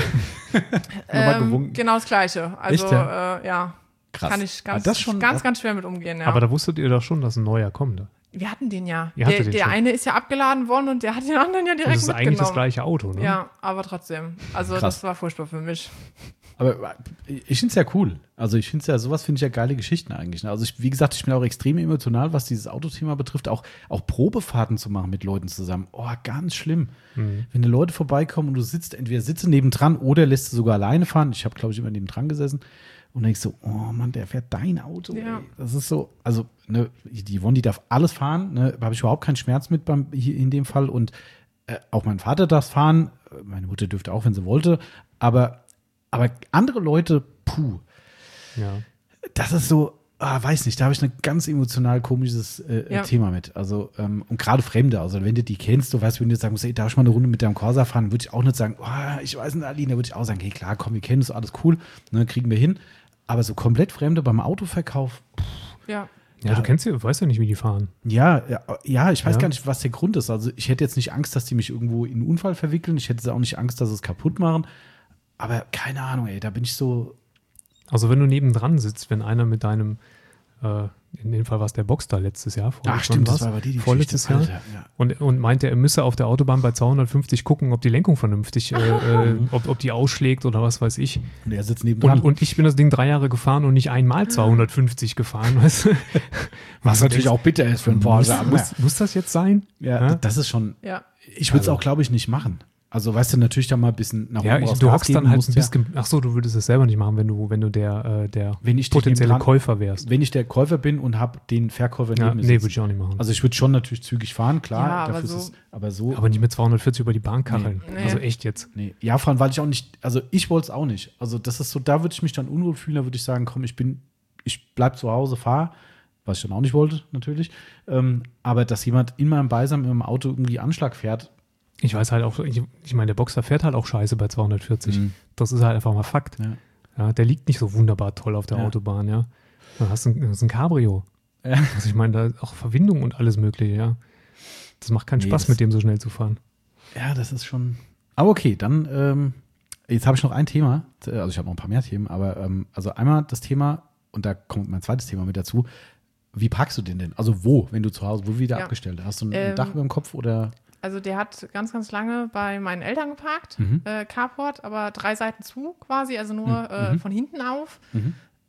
ähm, genau das Gleiche. Also, Echt, ja? Äh, ja. Krass. Kann ich ganz, das schon, ganz, ganz schwer mit umgehen. Ja. Aber da wusstet ihr doch schon, dass ein neuer kommt. Wir hatten den ja. Ihr Der, den der eine ist ja abgeladen worden und der hat den anderen ja direkt mitgenommen. Das ist eigentlich das gleiche Auto, ne? Ja, aber trotzdem. Also Krass. Das war furchtbar für mich. Aber ich finde es ja cool. Also ich finde es ja, sowas finde ich ja geile Geschichten eigentlich. Also ich, wie gesagt, ich bin auch extrem emotional, was dieses Autothema betrifft. Auch, auch Probefahrten zu machen mit Leuten zusammen. Oh, ganz schlimm. Mhm. Wenn die Leute vorbeikommen und du sitzt, entweder sitzt du nebendran oder lässt du sogar alleine fahren. Ich habe, glaube ich, immer nebendran gesessen. Und denkst so, oh Mann, der fährt dein Auto. Ja. Ey. Das ist so, also ne, die Yvonne, die darf alles fahren. Ne, habe ich überhaupt keinen Schmerz mit beim, hier in dem Fall. Und äh, auch mein Vater darf fahren. Meine Mutter dürfte auch, wenn sie wollte. Aber Aber andere Leute, puh. Ja. Das ist so, ah, weiß nicht, da habe ich ein ganz emotional komisches äh, ja. Thema mit. Also, ähm, und gerade Fremde, also wenn du die kennst, du weißt, wenn du jetzt sagen musst, ey, darf ich mal eine Runde mit deinem Corsa fahren, würde ich auch nicht sagen, oh, ich weiß nicht, Aline, da würde ich auch sagen, hey, klar, komm, wir kennen uns, alles cool, ne, kriegen wir hin. Aber so komplett Fremde beim Autoverkauf, pff, ja. Ja, du kennst ja, weißt ja nicht, wie die fahren. Ja, ja, ja ich weiß ja. gar nicht, was der Grund ist. Also ich hätte jetzt nicht Angst, dass die mich irgendwo in einen Unfall verwickeln. Ich hätte auch nicht Angst, dass sie es kaputt machen. Aber keine Ahnung, ey, da bin ich so. Also wenn du nebendran sitzt, wenn einer mit deinem, äh, in dem Fall war es der Boxster letztes Jahr. Ach stimmt, das war aber die, die vorletztes Jahr. Alter, ja. Und, und meinte, er müsse auf der Autobahn bei zweihundertfünfzig gucken, ob die Lenkung vernünftig, äh, äh, ob, ob die ausschlägt oder was weiß ich. Und er sitzt nebendran. Und, und ich bin das Ding drei Jahre gefahren und nicht einmal zweihundertfünfzig gefahren. Weißt du? Was natürlich auch bitter ist für einen Porsche. Muss, muss, muss das jetzt sein? Ja, ja? Das ist schon. Ja. Ich würde es also. auch, glaube ich, nicht machen. Also, weißt du, natürlich da mal ein bisschen nach ja, oben ich, raus du hockst dann halt musst, ein bisschen. Ja. Ach so, du würdest es selber nicht machen, wenn du, wenn du der, äh, der wenn ich potenzielle dran, Käufer wärst. Wenn ich der Käufer bin und habe den Verkäufer ja, neben mir nee, würde ich auch nicht machen. Also, ich würde schon natürlich zügig fahren, klar. Ja, aber, dafür so. ist es, aber so. Aber nicht mit zweihundertvierzig über die Bahn kacheln. Nee. Also echt jetzt. Nee. Ja, vor allem, weil ich auch nicht, also ich wollte es auch nicht. Also, das ist so, da würde ich mich dann unwohl fühlen, da würde ich sagen, komm, ich bin, ich bleib zu Hause, fahr. Was ich dann auch nicht wollte, natürlich. Ähm, aber dass jemand in meinem Beisein mit dem Auto irgendwie Anschlag fährt. Ich weiß halt auch, ich, ich meine, der Boxer fährt halt auch scheiße bei zweihundertvierzig. Mhm. Das ist halt einfach mal Fakt. Ja. Ja, der liegt nicht so wunderbar toll auf der ja. Autobahn, ja. Du hast ein, das ist ein Cabrio. Ja. Also ich meine, da ist auch Verwindung und alles mögliche, ja. Das macht keinen nee, Spaß, mit dem so schnell zu fahren. Ja, das ist schon. Aber okay, dann, ähm, jetzt habe ich noch ein Thema. Also ich habe noch ein paar mehr Themen, aber ähm, also einmal das Thema, und da kommt mein zweites Thema mit dazu. Wie parkst du den denn? Also wo, wenn du zu Hause, wo wieder ja. abgestellt? Hast du ein ähm, Dach über dem Kopf oder? Also der hat ganz, ganz lange bei meinen Eltern geparkt, mhm. äh, Carport, aber drei Seiten zu quasi, also nur mhm. äh, von hinten auf. Mhm.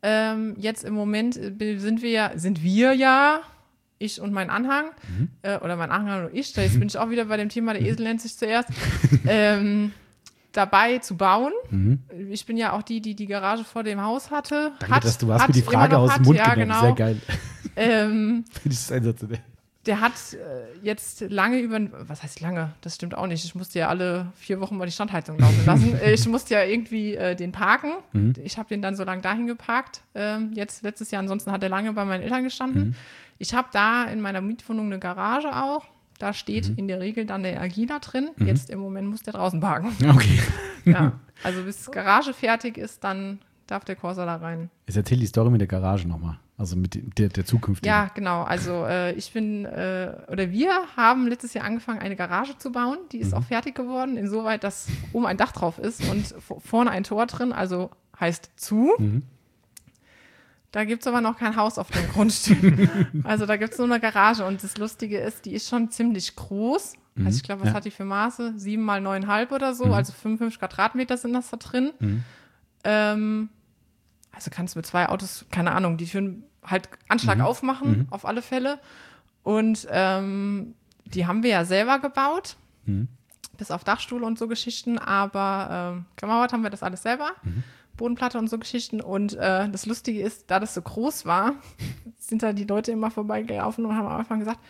Ähm, jetzt im Moment sind wir ja, sind wir ja, ich und mein Anhang, mhm. äh, oder mein Anhang und ich, jetzt bin ich auch wieder bei dem Thema, der Esel nennt sich zuerst, ähm, dabei zu bauen. Mhm. Ich bin ja auch die, die die Garage vor dem Haus hatte. Danke, hat, dass du hast mir die Frage aus dem Mund ja, genommen. Genau. Sehr geil. Ähm, Finde ich sensationell. Der hat äh, jetzt lange über, was heißt lange? Das stimmt auch nicht. Ich musste ja alle vier Wochen mal die Standheizung laufen lassen. Ich musste ja irgendwie äh, den parken. Mhm. Ich habe den dann so lange dahin geparkt. Ähm, jetzt letztes Jahr, ansonsten hat er lange bei meinen Eltern gestanden. Mhm. Ich habe da in meiner Mietwohnung eine Garage auch. Da steht mhm. in der Regel dann der Agila drin. Mhm. Jetzt im Moment muss der draußen parken. Okay. Ja, also bis Garage fertig ist, dann darf der Corsa da rein. Jetzt erzähl die Story mit der Garage nochmal. Also mit der, der zukünftigen. Ja, genau. Also äh, ich bin, äh, oder wir haben letztes Jahr angefangen, eine Garage zu bauen. Die ist mhm. auch fertig geworden, insoweit, dass oben ein Dach drauf ist und vorne ein Tor drin, also heißt zu. Mhm. Da gibt es aber noch kein Haus auf dem Grundstück. Also da gibt es nur eine Garage. Und das Lustige ist, die ist schon ziemlich groß. Mhm. Also ich glaube, was ja. hat die für Maße? Sieben mal neuneinhalb oder so. Mhm. Also fünfundfünfzig Quadratmeter sind das da drin. Mhm. Ähm, also kannst du mit zwei Autos, keine Ahnung, die Türen halt Anschlag mhm. aufmachen, mhm. auf alle Fälle. Und ähm, die haben wir ja selber gebaut. Mhm. Bis auf Dachstuhl und so Geschichten. Aber ähm, gemauert haben wir das alles selber. Mhm. Bodenplatte und so Geschichten. Und äh, das Lustige ist, da das so groß war, sind da die Leute immer vorbeigelaufen und haben am Anfang gesagt,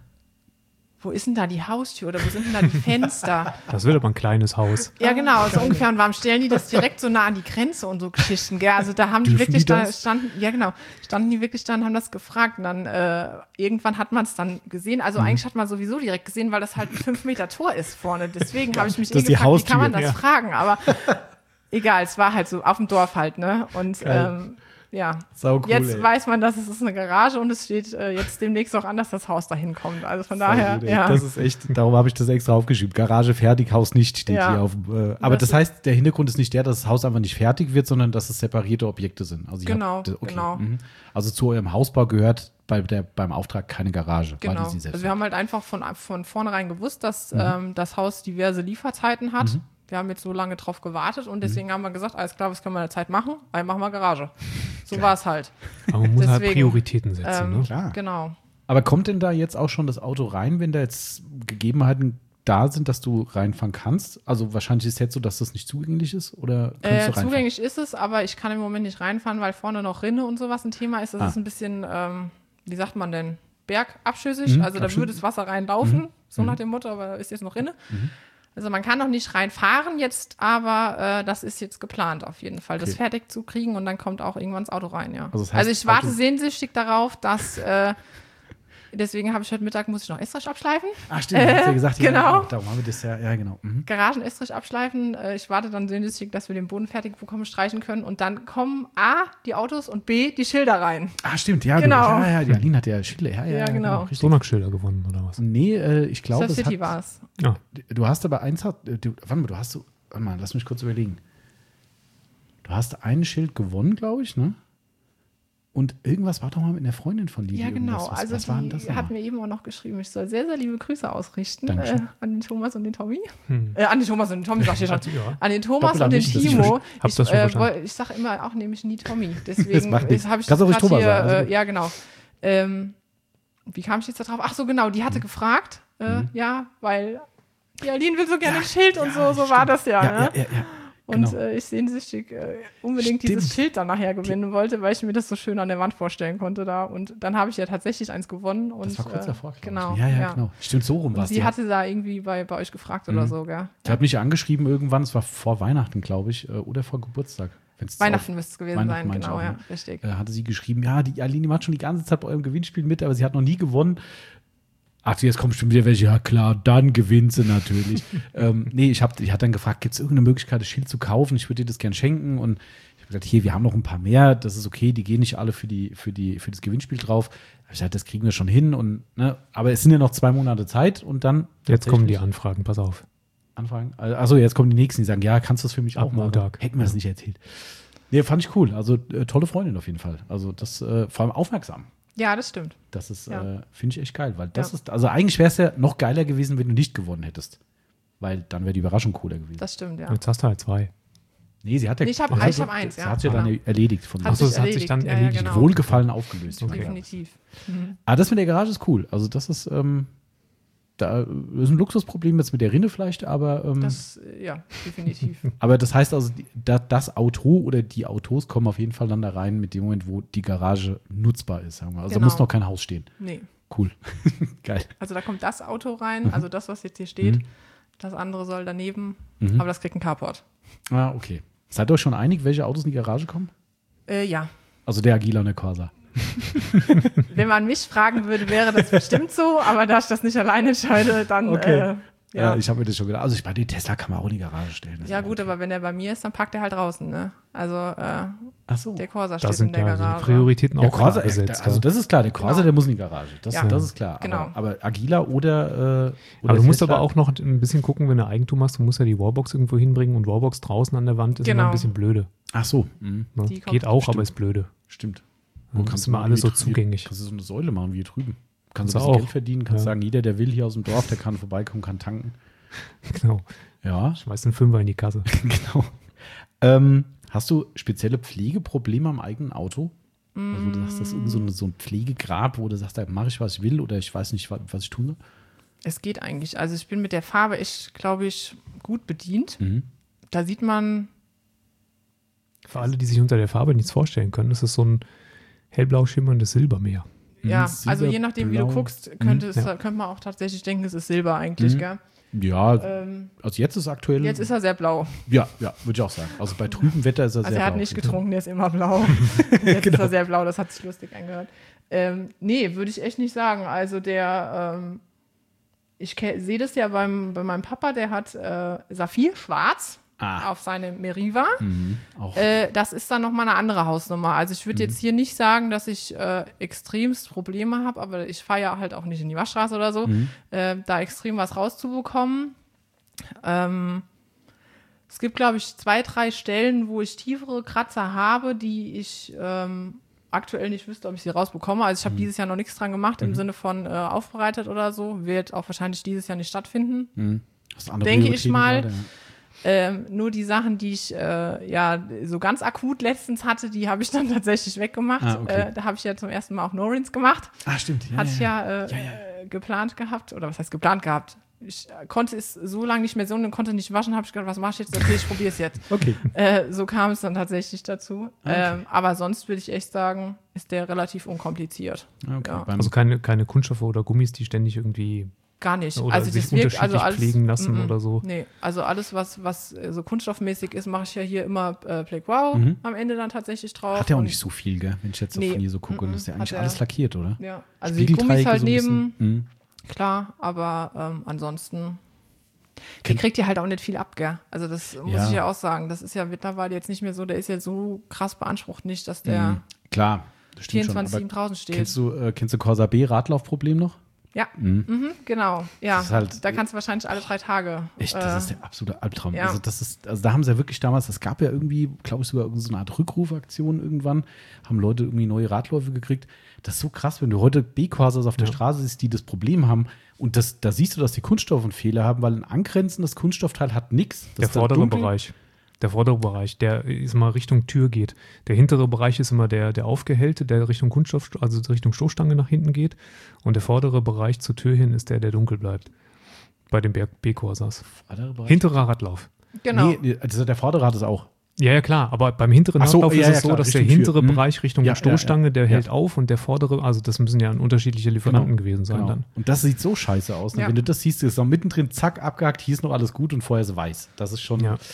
wo ist denn da die Haustür oder wo sind denn da die Fenster? Das wird aber ein kleines Haus. Ja, genau, so ungefähr. Und warum stellen die das direkt so nah an die Grenze und so Geschichten? Gell? Also da haben die Dürfen wirklich die da standen, ja genau, standen die wirklich da und haben das gefragt. Und dann äh, irgendwann hat man es dann gesehen. Also mhm. eigentlich hat man sowieso direkt gesehen, weil das halt ein fünf Meter Tor ist vorne. Deswegen habe ich mich eh gefragt, Haustür, wie kann man das ja. fragen? Aber egal, es war halt so auf dem Dorf halt, ne? Und ähm, ja, cool, jetzt ey. weiß man, dass es ist eine Garage und es steht äh, jetzt demnächst auch an, dass das Haus dahin kommt. Also von daher, gut, ja. Das ist echt, darum habe ich das extra aufgeschrieben. Garage fertig, Haus nicht steht ja. hier auf. Äh, aber das, das heißt, der Hintergrund ist nicht der, dass das Haus einfach nicht fertig wird, sondern dass es separierte Objekte sind. Also genau, hab, okay, genau. Mhm. Also zu eurem Hausbau gehört bei der, beim Auftrag keine Garage. Genau. Weil die also wir haben halt einfach von, von vornherein gewusst, dass mhm. ähm, das Haus diverse Lieferzeiten hat. Mhm. Wir haben jetzt so lange drauf gewartet und deswegen mhm. haben wir gesagt, alles klar, was können wir in der Zeit machen? Dann machen wir Garage. So war es halt. Aber man muss deswegen, halt Prioritäten setzen, ähm, ne? Klar. Genau. Aber kommt denn da jetzt auch schon das Auto rein, wenn da jetzt Gegebenheiten da sind, dass du reinfahren kannst? Also wahrscheinlich ist es jetzt so, dass das nicht zugänglich ist? Oder kannst äh, du zugänglich ist es, aber ich kann im Moment nicht reinfahren, weil vorne noch Rinne und sowas ein Thema ist. Das ah. ist ein bisschen, ähm, wie sagt man denn, bergabschüssig. Mhm, also da würde das Wasser reinlaufen, mhm. so mhm. nach dem Motto, aber da ist jetzt noch Rinne. Mhm. Also man kann noch nicht reinfahren jetzt, aber äh, das ist jetzt geplant auf jeden Fall, okay. das fertig zu kriegen und dann kommt auch irgendwann das Auto rein, ja. Also, das heißt, also ich warte Auto sehnsüchtig darauf, dass, äh, deswegen habe ich heute Mittag, muss ich noch Estrich abschleifen. Ach stimmt, äh, hast du ja gesagt, genau. Ja, darum haben wir das ja, ja genau. Mhm. Garagen-Estrich abschleifen, äh, ich warte dann sehnsüchtig, dass wir den Boden fertig bekommen, streichen können und dann kommen A, die Autos und B, die Schilder rein. Ah stimmt, ja, genau. Du, ja, ja, die Aline hat ja Schilder, ja, ja, ja genau. genau Sonax-Schilder gewonnen, oder was? Nee, äh, ich glaube, es City war es. Ja. Du hast aber eins, du, warte mal, du hast so, warte mal, lass mich kurz überlegen. Du hast ein Schild gewonnen, glaube ich, ne? Und irgendwas war doch mal mit einer Freundin von dir. Ja, genau. Was, also was war denn das die hat mir eben auch noch geschrieben, ich soll sehr, sehr liebe Grüße ausrichten äh, an den Thomas und den Tommy. Hm. Äh, an den Thomas und den Tommy, sag ich schon. Ja. An den Thomas und den Timo. Ich, ich, äh, ich sage immer auch nämlich nie Tommy. Deswegen habe ich das gerade hier, also. äh, ja, genau. Ähm, wie kam ich jetzt da drauf? Ach so, genau, die hatte hm. gefragt, äh, hm. ja, weil die Aline will so gerne ein ja, Schild und ja, so, so war das ja. ja, ne? ja, ja, ja. Und genau. äh, ich sehnsüchtig äh, unbedingt Stimmt. dieses Schild dann nachher gewinnen wollte, weil ich mir das so schön an der Wand vorstellen konnte da. Und dann habe ich ja tatsächlich eins gewonnen. Und, das war kurz davor, äh, genau. Ja, ja, ja, genau. Stimmt, so rum war es. Sie hatte da irgendwie bei, bei euch gefragt mhm. oder so, gell? Sie ja. hat mich angeschrieben irgendwann, es war vor Weihnachten, glaube ich, oder vor Geburtstag. Wenn's Weihnachten müsste es gewesen Weihnachten sein, genau, auch, ja, richtig. Äh, hatte sie geschrieben, ja, die Aline macht schon die ganze Zeit bei eurem Gewinnspiel mit, aber sie hat noch nie gewonnen. Ach, jetzt kommt bestimmt wieder welche, ja klar, dann gewinnt sie natürlich. ähm, nee, ich habe ich hab dann gefragt, gibt es irgendeine Möglichkeit, das Schild zu kaufen? Ich würde dir das gern schenken. Und ich habe gesagt, hier, wir haben noch ein paar mehr, das ist okay, die gehen nicht alle für, die, für, die, für das Gewinnspiel drauf. Ich habe gesagt, das kriegen wir schon hin. Und, ne, aber es sind ja noch zwei Monate Zeit und dann. Jetzt kommen die Anfragen, pass auf. Anfragen? Also jetzt kommen die nächsten, die sagen, ja, kannst du das für mich Ab auch Montag. machen? Hätten wir das nicht erzählt. Nee, fand ich cool. Also äh, tolle Freundin auf jeden Fall. Also das äh, vor allem aufmerksam. Ja, das stimmt. Das ist, ja. äh, finde ich echt geil, weil das ja. ist, also eigentlich wäre es ja noch geiler gewesen, wenn du nicht gewonnen hättest. Weil dann wäre die Überraschung cooler gewesen. Das stimmt, ja. Jetzt hast du halt zwei. Nee, sie hat ja. Nee, ich habe also, hab eins, ja. Das hat sie ja dann erledigt von Achso, sich das hat sich dann erledigt. erledigt. Ja, ja, genau. Wohlgefallen aufgelöst. Okay. Definitiv. Mhm. Aber das mit der Garage ist cool. Also, das ist, ähm, da ist ein Luxusproblem jetzt mit der Rinne vielleicht, aber. Ähm, Das, ja, definitiv. aber das heißt also, die, da, das Auto oder die Autos kommen auf jeden Fall dann da rein mit dem Moment, wo die Garage nutzbar ist, sagen wir. Also, Genau. da muss noch kein Haus stehen. Nee. Cool. Geil. Also da kommt das Auto rein, also das, was jetzt hier steht. Mhm. Das andere soll daneben, Mhm. aber das kriegt einen Carport. Ah, okay. Seid ihr euch schon einig, welche Autos in die Garage kommen? Äh, ja. Also der Agila und der Corsa. Wenn man mich fragen würde, wäre das bestimmt so, aber da ich das nicht alleine entscheide, dann Okay. äh, Ja, ja. ich habe mir das schon gedacht. Also ich bei den Tesla kann man auch in die Garage stellen. Das Ja ist gut, okay. aber wenn der bei mir ist, dann parkt er halt draußen, ne? Also äh, Ach so. der Corsa Da steht in sind der ja die Garage. Prioritäten Der auch klar Corsa, äh, gesetzt. also ja. das ist klar, der Corsa, Genau. der muss in die Garage. Das, Ja. das ist klar. Genau. Aber, aber Agila oder, äh, oder aber du musst Tesla, aber auch noch ein bisschen gucken, wenn du Eigentum hast, du musst ja die Wallbox irgendwo hinbringen und Wallbox draußen an der Wand ist immer Genau. ein bisschen blöde. Ach so, mhm. Ne? Die kommt- Geht auch, Stimmt. aber ist blöde. Stimmt. Wo kannst ist immer du alles so wie- zugänglich. Kannst du so eine Säule machen wie hier drüben. Kannst du Kannst ein bisschen du Geld auch. verdienen, kannst Ja. sagen, jeder, der will hier aus dem Dorf, der kann vorbeikommen, kann tanken. Genau. Ja, Schmeißt einen Fünfer in die Kasse. genau. Ähm, hast du spezielle Pflegeprobleme am eigenen Auto? Also, wo du sagst, das ist irgend so, ein- so ein Pflegegrab, wo du sagst, da mache ich, was ich will oder ich weiß nicht, was, was ich tun soll? Es geht eigentlich. Also ich bin mit der Farbe echt, glaube ich, gut bedient. Mhm. Da sieht man, Für alle, die sich unter der Farbe nichts vorstellen können, das ist so ein hellblau schimmerndes Silbermeer. ja, Silber, also je nachdem, wie du blau. guckst, könnte, es, ja. könnte man auch tatsächlich denken, es ist Silber eigentlich, Mhm. gell? Ja, Ähm, also jetzt ist aktuell. jetzt ist er sehr blau. Ja, ja, würde ich auch sagen. Also bei trübem Wetter ist er Also sehr er hat blau. nicht getrunken, der ist immer blau. Jetzt ist er sehr blau, das hat sich lustig angehört. Ähm, nee, würde ich echt nicht sagen. Also der, ähm, ich ke- sehe das ja beim, bei meinem Papa, der hat äh, Saphir schwarz Ah. auf seine Meriva. Mhm. Auch. Äh, das ist dann nochmal eine andere Hausnummer. Also ich würde Mhm. jetzt hier nicht sagen, dass ich äh, extremst Probleme habe, aber ich fahre ja halt auch nicht in die Waschstraße oder so, Mhm. äh, da extrem was rauszubekommen. Ähm, es gibt, glaube ich, zwei, drei Stellen, wo ich tiefere Kratzer habe, die ich ähm, aktuell nicht wüsste, ob ich sie rausbekomme. Also ich habe Mhm. dieses Jahr noch nichts dran gemacht im Sinne von äh, aufbereitet oder so. Wird auch wahrscheinlich dieses Jahr nicht stattfinden. Mhm. Hast du andere denke ich Prioritäten mal. gerade? Ähm, nur die Sachen, die ich äh, ja so ganz akut letztens hatte, die habe ich dann tatsächlich weggemacht. Ah, okay. äh, da habe ich ja zum ersten Mal auch No-Rins gemacht. Ah, stimmt. Ja, Hatte ich ja, ja, äh, äh, geplant gehabt. Oder was heißt geplant gehabt? Ich äh, konnte es so lange nicht mehr so und konnte nicht waschen. Habe ich gedacht, was mache ich jetzt? Okay, ich probiere es jetzt. Okay. Äh, so kam es dann tatsächlich dazu. Ah, okay. Ähm, aber sonst würde ich echt sagen, ist der relativ unkompliziert. Ah, okay. Ja. Beim, Also keine, keine Kunststoffe oder Gummis, die ständig irgendwie Gar nicht. oder also sich das wirkt unterschiedlich also alles pflegen lassen mm, mm. oder so. Nee, also alles, was, was äh, so kunststoffmäßig ist, mache ich ja hier immer äh, Black Wow Mhm. am Ende dann tatsächlich drauf. hat ja auch Und- nicht so viel, gell? Wenn ich jetzt Nee. von hier so gucke, Mhm. das ist ja Hat eigentlich er- alles lackiert, oder? Ja, also die Gummis Spiegeldreiecke halt so ein neben, bisschen. Mhm. klar, aber ähm, ansonsten, die Kennt- kriegt ihr halt auch nicht viel ab, gell? Also das muss Ja. ich ja auch sagen. Das ist ja mittlerweile jetzt nicht mehr so, der ist ja so krass beansprucht nicht, dass der Mhm. Klar, das stimmt schon. vierundzwanzig sieben Aber draußen steht. kennst du, äh, kennst du Corsa B Radlaufproblem noch? Ja, Mhm. mhm, genau. Ja, Das ist halt- da kannst du wahrscheinlich alle drei Tage. Echt, äh, das ist der absolute Albtraum. ja. Also, das ist, also da haben sie ja wirklich damals, es gab ja irgendwie, glaube ich, sogar so eine Art Rückrufaktion irgendwann, haben Leute irgendwie neue Radläufe gekriegt. Das ist so krass, wenn du heute B-Corsas auf der Ja. Straße siehst, die das Problem haben und das, da siehst du, dass die Kunststoffe einen Fehler haben, weil ein angrenzendes Kunststoffteil hat nichts. Der vordere Bereich. Der vordere Bereich, der ist mal Richtung Tür geht. Der hintere Bereich ist immer der, der aufgehellte, der Richtung Kunststoff, also Richtung Stoßstange nach hinten geht. Und der vordere Bereich zur Tür hin ist der, der dunkel bleibt. Bei den B-Corsas. Hinterer Radlauf. Genau. Nee, nee, also der vordere hat es auch. Ja, ja, klar, aber beim hinteren Ach so, Radlauf ja, ist ja, es so, klar, dass der Richtung hintere Tür. Mhm. Bereich Richtung Ja, ja, Stoßstange, ja. der Ja. hält auf und der vordere, also das müssen ja unterschiedliche Lieferanten gewesen sein Genau. dann. Und das sieht so scheiße aus. Ne? Ja. Wenn du das siehst, ist es auch mittendrin, zack, abgehakt, hier ist noch alles gut und vorher ist weiß. Das ist schon Ja.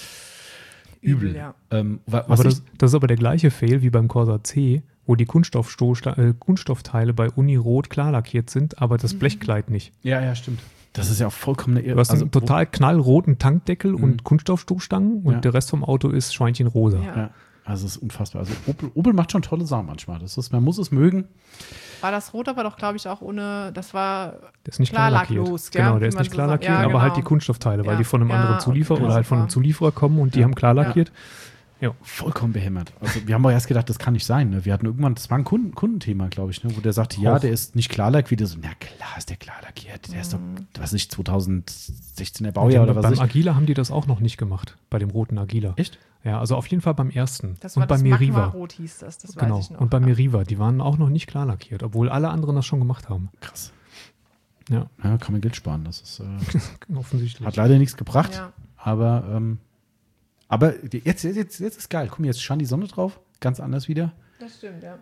übel. ja. Ähm, wa- was Aber ich, das, das ist aber der gleiche Fail wie beim Corsa C, wo die Kunststoffstoßsta- äh, Kunststoffteile bei Uni rot klar lackiert sind, aber das Blechkleid nicht. ja, ja, stimmt. Das ist ja auch vollkommen eine Du hast einen total knallroten Tankdeckel Mhm. und Kunststoffstoßstangen und Ja. der Rest vom Auto ist Schweinchenrosa. Ja. Ja, also es ist unfassbar. Also Opel, Opel macht schon tolle Sachen manchmal. Das ist, man muss es mögen. War das rot, aber doch, glaube ich, auch ohne, das war Der ist nicht klar lackiert. Klarlacklos, gell? Genau, Wie der ist man nicht so klar sagt. lackiert, Ja, aber halt genau. die Kunststoffteile, weil Ja. die von einem Ja, anderen Zulieferer okay, oder halt von einem super. Zulieferer kommen und die Ja. haben klar lackiert. Ja. Vollkommen behämmert. Also wir haben auch erst gedacht, das kann nicht sein. Ne? Wir hatten irgendwann, das war ein Kunden, Kundenthema, glaube ich, ne? Wo der sagte, ja, der ist nicht klar lackiert. So, na klar ist der klar lackiert. Der ist doch, was nicht, zweitausendsechzehn Baujahr oder was Beim ich. Agila haben die das auch noch nicht gemacht, bei dem roten Agila. Echt? Ja, also auf jeden Fall beim ersten. Das und war bei das Meriva. Magma-Rot hieß das, das Genau. weiß ich noch. Und bei ja. Meriva, die waren auch noch nicht klar lackiert, obwohl alle anderen das schon gemacht haben. Krass. Ja. Ja, kann man Geld sparen. Das ist, äh, Offensichtlich. hat leider nichts gebracht. Ja. Aber, ähm, aber jetzt, jetzt, jetzt, jetzt ist geil. Guck mal, jetzt scheint die Sonne drauf. Ganz anders wieder. Das stimmt, ja.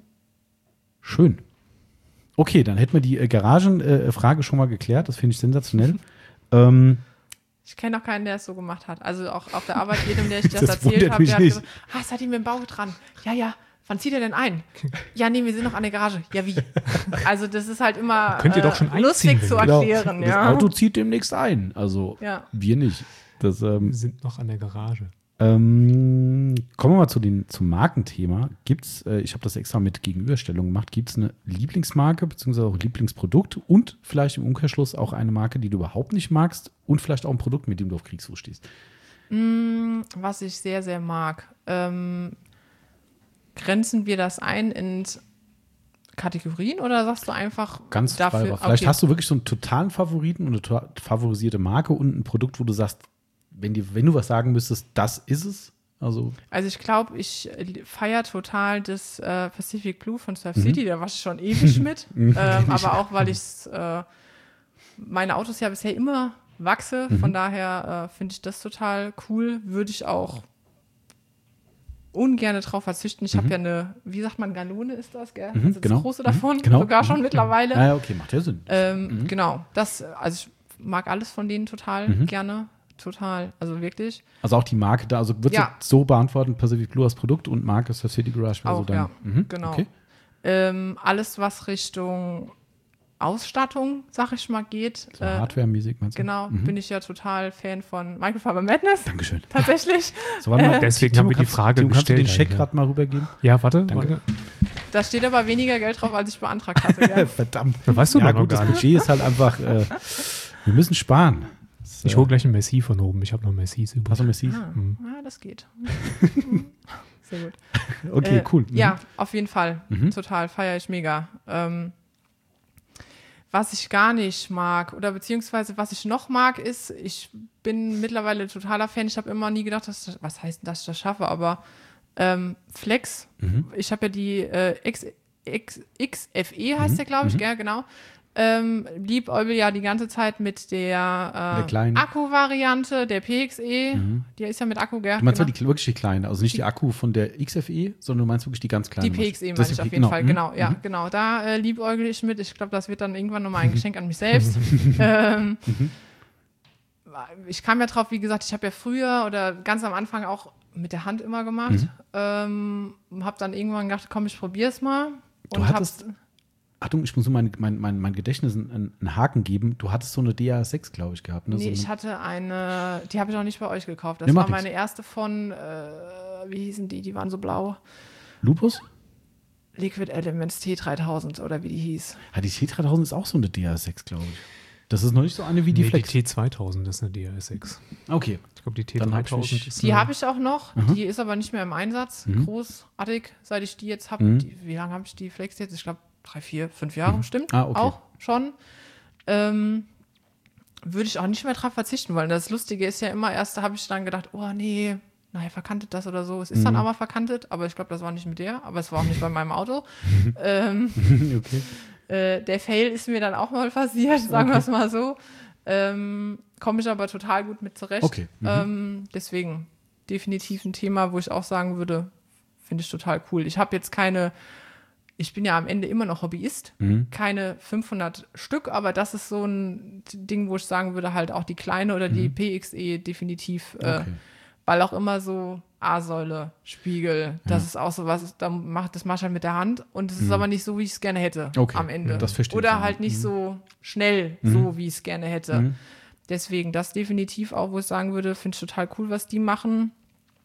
Schön. Okay, dann hätten wir die äh, Garagenfrage äh, schon mal geklärt. Das finde ich sensationell. ähm, Ich kenne noch keinen, der es so gemacht hat. Also auch auf der Arbeit, jedem, der ich das, Das erzählt wundert habe, mich der hat nicht. gesagt, ah, seid ihr mit dem Bau dran? Ja, ja. Wann zieht ihr denn ein? Ja, nee, wir sind noch an der Garage. Ja, wie? Also das ist halt immer Könnt ihr doch äh, schon einziehen, lustig wenn zu ihr- erklären. Das Ja. Auto zieht demnächst ein. Also Ja. wir nicht. Das, ähm, Wir sind noch an der Garage. ähm, kommen wir mal zu den, zum Markenthema. Gibt's, äh, ich habe das extra mit Gegenüberstellung gemacht, gibt es eine Lieblingsmarke beziehungsweise auch ein Lieblingsprodukt und vielleicht im Umkehrschluss auch eine Marke, die du überhaupt nicht magst und vielleicht auch ein Produkt, mit dem du auf Kriegsfuß stehst? Mm, was ich sehr, sehr mag. Ähm, grenzen wir das ein in Kategorien oder sagst du einfach Ganz dafür? frei. Vielleicht Okay. hast du wirklich so einen totalen Favoriten und eine to- favorisierte Marke und ein Produkt, wo du sagst, wenn, die, wenn du was sagen müsstest, das ist es. Also Also ich glaube, ich feiere total das äh, Pacific Blue von Surf Mhm. City, da war ich schon ewig mit. ähm, aber auch, weil ich äh, meine Autos ja bisher immer wachse, Mhm. von daher äh, finde ich das total cool. Würde ich auch ungern drauf verzichten. Ich habe ja eine, wie sagt man, Galone ist das, gell? Mhm, also genau. das große davon, Mhm, genau. sogar schon Mhm. mittlerweile. Ah, ja, okay, macht ja Sinn. Ähm, Genau, das, also ich mag alles von denen total Mhm. gerne. Total, also wirklich. Also auch die Marke da, also wird Ja. so beantworten, Pacific Blue als Produkt und Marke Surf City Garage wäre so Auch, dein. ja, Mhm, genau. Okay. Ähm, alles, was Richtung Ausstattung, sag ich mal, geht. So äh, Hardware-mäßig meinst du? Genau, Mhm. bin ich ja total Fan von Microfiber Madness. Dankeschön. Tatsächlich. So, warte mal, Deswegen Timo, haben wir die kannst- Frage Timo, kannst du den gestellt, Scheck Alter. gerade mal rübergeben? Ja, warte. Danke. warte. Da steht aber weniger Geld drauf, als ich beantragt hatte. Gell? Verdammt. Das weißt du ja, doch noch gut, gar das nicht. Budget ist halt einfach, äh, wir müssen sparen. Das, Ich äh, hole gleich ein Messi von oben. Ich habe noch Messis übrig. Hast du Messi? Ah, Mhm. ja, das geht. Sehr gut. Okay, Äh, cool. Mhm. Ja, auf jeden Fall. Mhm. Total, feiere ich mega. Ähm, was ich gar nicht mag oder beziehungsweise was ich noch mag, ist, ich bin mittlerweile totaler Fan. Ich habe immer nie gedacht, dass das, was heißt denn, dass ich das schaffe, aber ähm, Flex, Mhm. ich habe ja die äh, X, X, X F E heißt Mhm. der, glaube ich, Mhm. gell, genau. Ähm, liebäugel ja die ganze Zeit mit der, Der äh, kleinen. Akku-Variante, der P X E. Mhm. Die ist ja mit Akku, gell? Du meinst Genau. zwar die, wirklich die kleine, also nicht die Akku von der X F E, sondern du meinst wirklich die ganz kleine. Die P X E Das meine ist ich auf die- jeden Fall, mhm. genau, ja, Mhm. genau. Da äh, liebäugel ich mit. Ich glaube, das wird dann irgendwann nochmal ein Geschenk an mich selbst. ähm, ich kam ja drauf, wie gesagt, ich habe ja früher oder ganz am Anfang auch mit der Hand immer gemacht. Mhm. Ähm, habe dann irgendwann gedacht, komm, ich probiere es mal. Du Und hattest- hab's- Achtung, ich muss nur mein, mein, mein, mein Gedächtnis einen, einen Haken geben. Du hattest so eine D A sechs, glaube ich, gehabt. Ne? Nee, so ich eine, hatte eine, die habe ich auch nicht bei euch gekauft. Das Nee, war macht nix. meine erste von, äh, wie hießen die? Die waren so blau. Lupus? Liquid Elements T dreitausend oder wie die hieß. Ja, die T dreitausend ist auch so eine D A sechs, glaube ich. Das ist noch nicht so eine wie die Nee, Flex. die T zweitausend ist eine D R S X. Okay. Ich glaube, die T Dann hab ich dreitausend mich- ist Die eine- habe ich auch noch, Mhm. die ist aber nicht mehr im Einsatz. Mhm. Großartig, seit ich die jetzt habe. Mhm. Wie lange habe ich die Flex jetzt? Ich glaube, drei, vier, fünf Jahre bestimmt. Ah, okay. Auch schon. Ähm, würde ich auch nicht mehr drauf verzichten wollen. Das Lustige ist ja immer, erst da habe ich dann gedacht, oh nee, naja, verkantet das oder so. Es ist dann Mhm. aber verkantet, aber ich glaube, das war nicht mit der, aber es war auch nicht bei meinem Auto. ähm, okay. äh, der Fail ist mir dann auch mal passiert, sagen wir es mal so. Ähm, Komme ich aber total gut mit zurecht. Okay. Mhm. Ähm, deswegen definitiv ein Thema, wo ich auch sagen würde, finde ich total cool. Ich habe jetzt keine, ich bin ja am Ende immer noch Hobbyist, Mhm. keine fünfhundert Stück, aber das ist so ein Ding, wo ich sagen würde, halt auch die kleine oder die P X E definitiv, äh, Okay. weil auch immer so A-Säule, Spiegel, das ist auch so was, da macht, das mache ich halt mit der Hand und es ist aber nicht so, wie ich es gerne hätte Okay, am Ende. das verstehe ich, Oder ja. halt nicht Mhm. so schnell, Mhm. so wie ich es gerne hätte. Mhm. Deswegen das definitiv auch, wo ich sagen würde, finde ich total cool, was die machen.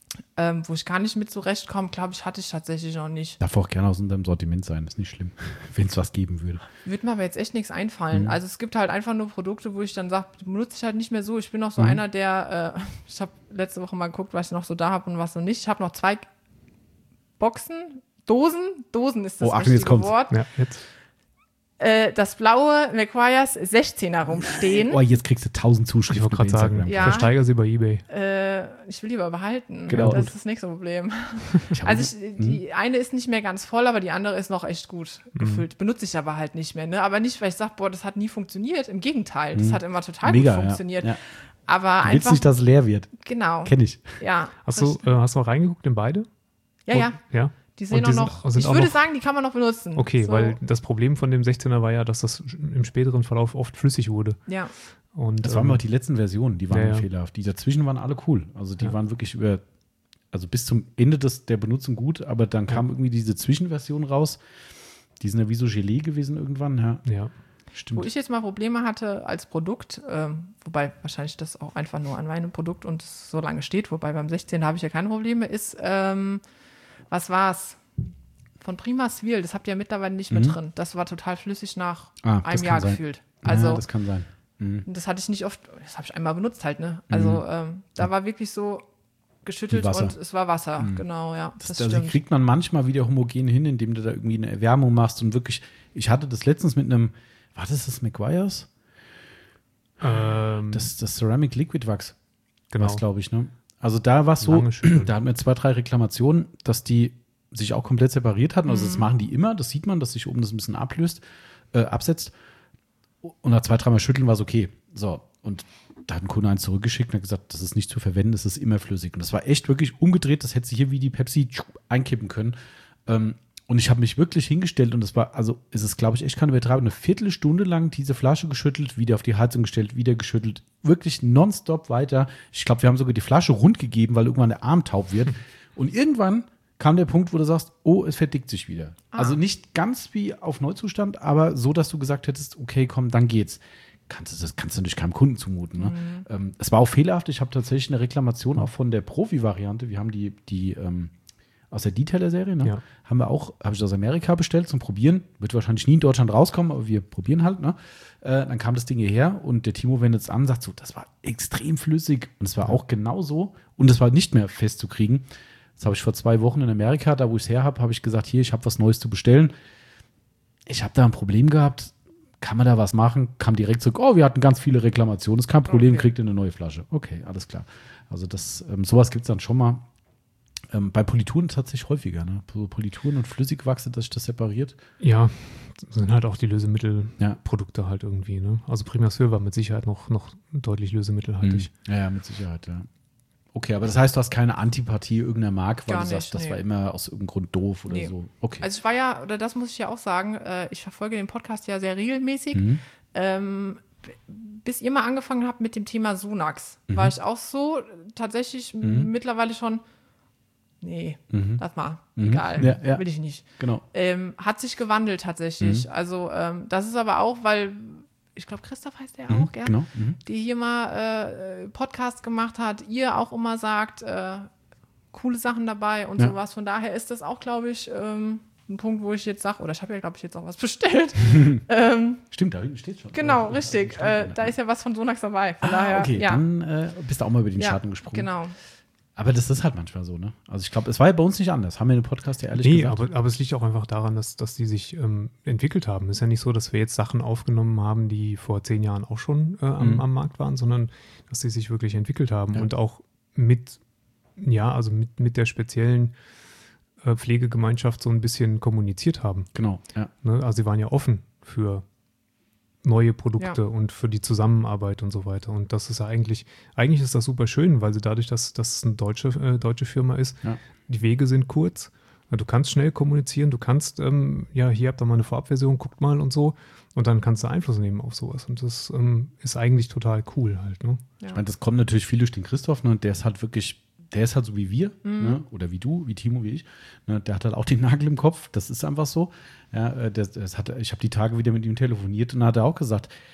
ähm, wo ich gar nicht mit zurechtkomme, glaube ich, hatte ich tatsächlich noch nicht. Darf auch gerne aus unserem Sortiment sein, ist nicht schlimm, wenn es was geben würde. Würde mir aber jetzt echt nichts einfallen. Mhm. Also es gibt halt einfach nur Produkte, wo ich dann sage, die benutze ich halt nicht mehr so. Ich bin noch so Mhm. einer, der, äh, ich habe letzte Woche mal geguckt, was ich noch so da habe und was noch nicht. Ich habe noch zwei Boxen, Dosen, Dosen ist das Oh, Achtung, jetzt richtige kommt's. Wort. Ja, jetzt. Äh, das blaue McGuire's sechzehner rumstehen. Oh, jetzt kriegst du tausend Ich Zuschriften wollte gerade sagen, Ja. versteiger sie bei eBay. Äh, ich will lieber behalten. Genau. Das ist das nächste Problem. Ich hab- Also ich, die eine ist nicht mehr ganz voll, aber die andere ist noch echt gut gefüllt. Benutze ich aber halt nicht mehr. Ne? Aber nicht, weil ich sage, boah, das hat nie funktioniert. Im Gegenteil, das hat immer total Mega, gut ja. funktioniert. Ja. Aber Du willst einfach, nicht, dass es leer wird. genau. Kenn ich. Ja, Hast du, äh, hast du mal reingeguckt in beide? ja, ja. Ja. Die sehen Und die auch sind- noch, sind ich auch würde noch- sagen, die kann man noch benutzen. Okay, so, weil das Problem von dem sechzehner war ja, dass das im späteren Verlauf oft flüssig wurde. Ja, Und, Das waren ähm, auch die letzten Versionen, die waren ja, ja. fehlerhaft. Die dazwischen waren alle cool. Also die Ja. waren wirklich über, also bis zum Ende des, der Benutzung gut, aber dann kam irgendwie diese Zwischenversion raus. Die sind ja wie so Gelee gewesen irgendwann. Ja, ja. stimmt. wo ich jetzt mal Probleme hatte als Produkt, ähm, wobei wahrscheinlich das auch einfach nur an meinem Produkt und es so lange steht, wobei beim sechzehn habe ich ja keine Probleme, ist, ähm, was war's? Von Prima Swil, das habt ihr ja mittlerweile nicht mehr Mhm. drin. Das war total flüssig nach Ah, das einem kann Jahr sein. gefühlt. Also ja, das kann sein. Mhm. das hatte ich nicht oft, das habe ich einmal benutzt halt, ne? Also ähm, da war wirklich so geschüttelt Wie Wasser. und es war Wasser, genau, ja. Das, Das, also stimmt. kriegt man manchmal wieder homogen hin, indem du da irgendwie eine Erwärmung machst und wirklich, ich hatte das letztens mit einem, war das das McGuire's? Ähm, Das, das Ceramic Liquid Wax, genau. was glaube ich, ne? Also da war es so, Lange schütteln. da hatten wir zwei, drei Reklamationen, dass die sich auch komplett separiert hatten. Also das machen die immer, das sieht man, dass sich oben das ein bisschen ablöst, äh, absetzt. Und nach zwei, dreimal schütteln war es okay. So, und da hat ein Kunde eins zurückgeschickt und hat gesagt, das ist nicht zu verwenden, das ist immer flüssig. Und das war echt wirklich umgedreht, das hätte sie hier wie die Pepsi tschup, einkippen können. Ähm, und ich habe mich wirklich hingestellt und das war, also es ist, glaube ich, echt keine Übertreibung, eine Viertelstunde lang diese Flasche geschüttelt, wieder auf die Heizung gestellt, wieder geschüttelt, wirklich nonstop weiter. Ich glaube, wir haben sogar die Flasche rund gegeben, weil irgendwann der Arm taub wird. Und irgendwann kam der Punkt, wo du sagst, oh, es verdickt sich wieder. Ah. Also nicht ganz wie auf Neuzustand, aber so, dass du gesagt hättest, okay, komm, dann geht's. Kannst du, das kannst du natürlich keinem Kunden zumuten. Ne? Mhm. Ähm, es war auch fehlerhaft. Ich habe tatsächlich eine Reklamation auch von der Profi-Variante. Wir haben die, die ähm, aus der Detailer-Serie, ne? Ja. Haben wir auch, habe ich aus Amerika bestellt zum Probieren. Wird wahrscheinlich nie in Deutschland rauskommen, aber wir probieren halt. Ne? Äh, dann kam das Ding hierher und der Timo wendet es an, sagt so, das war extrem flüssig und es war auch genauso und es war nicht mehr festzukriegen. Das habe ich vor zwei Wochen in Amerika, da wo ich es her habe, habe ich gesagt, hier, ich habe was Neues zu bestellen. Ich habe da ein Problem gehabt. Kann man da was machen? Kam direkt zurück, oh, wir hatten ganz viele Reklamationen, ist kein Problem, Okay. kriegt ihr eine neue Flasche. Okay, alles klar. Also das, ähm, sowas gibt es dann schon mal. Ähm, bei Polituren tatsächlich häufiger, ne? So Polituren und Flüssigwachse, dass sich das separiert. Ja, das sind halt auch die Lösemittelprodukte Ja. halt irgendwie. Ne? Also Prima Swil war mit Sicherheit noch, noch deutlich lösemittelhaltig. Ja, ja, mit Sicherheit, ja. Okay, aber das heißt, du hast keine Antipathie irgendeiner Marke, weil Gar du sagst, nicht, das nee. war immer aus irgendeinem Grund doof oder Nee. so. Okay. Also ich war ja, oder das muss ich ja auch sagen, äh, ich verfolge den Podcast ja sehr regelmäßig. Mhm. Ähm, b- bis ihr mal angefangen habt mit dem Thema Sonax, Mhm. war ich auch so äh, tatsächlich m- mittlerweile schon, nee, lass mal, egal, Mhm. Ja, ja. will ich nicht. Genau. Ähm, hat sich gewandelt tatsächlich. Mhm. Also ähm, das ist aber auch, weil, ich glaube, Christoph heißt der Mhm, auch, gell? genau. Mhm. Die hier mal äh, Podcast gemacht hat, ihr auch immer sagt, äh, coole Sachen dabei und Ja. sowas. Von daher ist das auch, glaube ich, ähm, ein Punkt, wo ich jetzt sage, oder ich habe ja, glaube ich, jetzt auch was bestellt. ähm, Stimmt, da hinten steht schon. genau, Oder? richtig. Stand Äh, drin. da ist ja was von Sonax dabei. Von Ah, daher, okay, ja. dann äh, bist du auch mal über den ja, Schatten gesprungen. Genau. Aber das ist halt manchmal so, ne? Also ich glaube, es war ja bei uns nicht anders. Haben wir in dem Podcast ja ehrlich Nee, gesagt. aber, aber es liegt auch einfach daran, dass, dass die sich ähm, entwickelt haben. Es ist ja nicht so, dass wir jetzt Sachen aufgenommen haben, die vor zehn Jahren auch schon äh, am, Mhm. am Markt waren, sondern dass sie sich wirklich entwickelt haben Ja. und auch mit, ja, also mit, mit der speziellen äh, Pflegegemeinschaft so ein bisschen kommuniziert haben. Genau, ja. Ne? Also sie waren ja offen für neue Produkte Ja. und für die Zusammenarbeit und so weiter. Und das ist ja eigentlich, eigentlich ist das super schön, weil sie dadurch, dass dass es eine deutsche, äh, deutsche Firma ist, Ja. die Wege sind kurz. Du kannst schnell kommunizieren, du kannst, ähm, ja, hier habt ihr mal eine Vorabversion, guckt mal und so. Und dann kannst du Einfluss nehmen auf sowas. Und das ähm, ist eigentlich total cool halt. Ne? Ja. Ich meine, das kommt natürlich viel durch den Christoph, ne? Und der ist halt wirklich, der ist halt so wie wir, Mhm. ne? Oder wie du, wie Timo, wie ich. Ne? Der hat halt auch den Nagel im Kopf, das ist einfach so. Ja, äh, das, das hat, ich habe die Tage wieder mit ihm telefoniert und da hat er auch gesagt,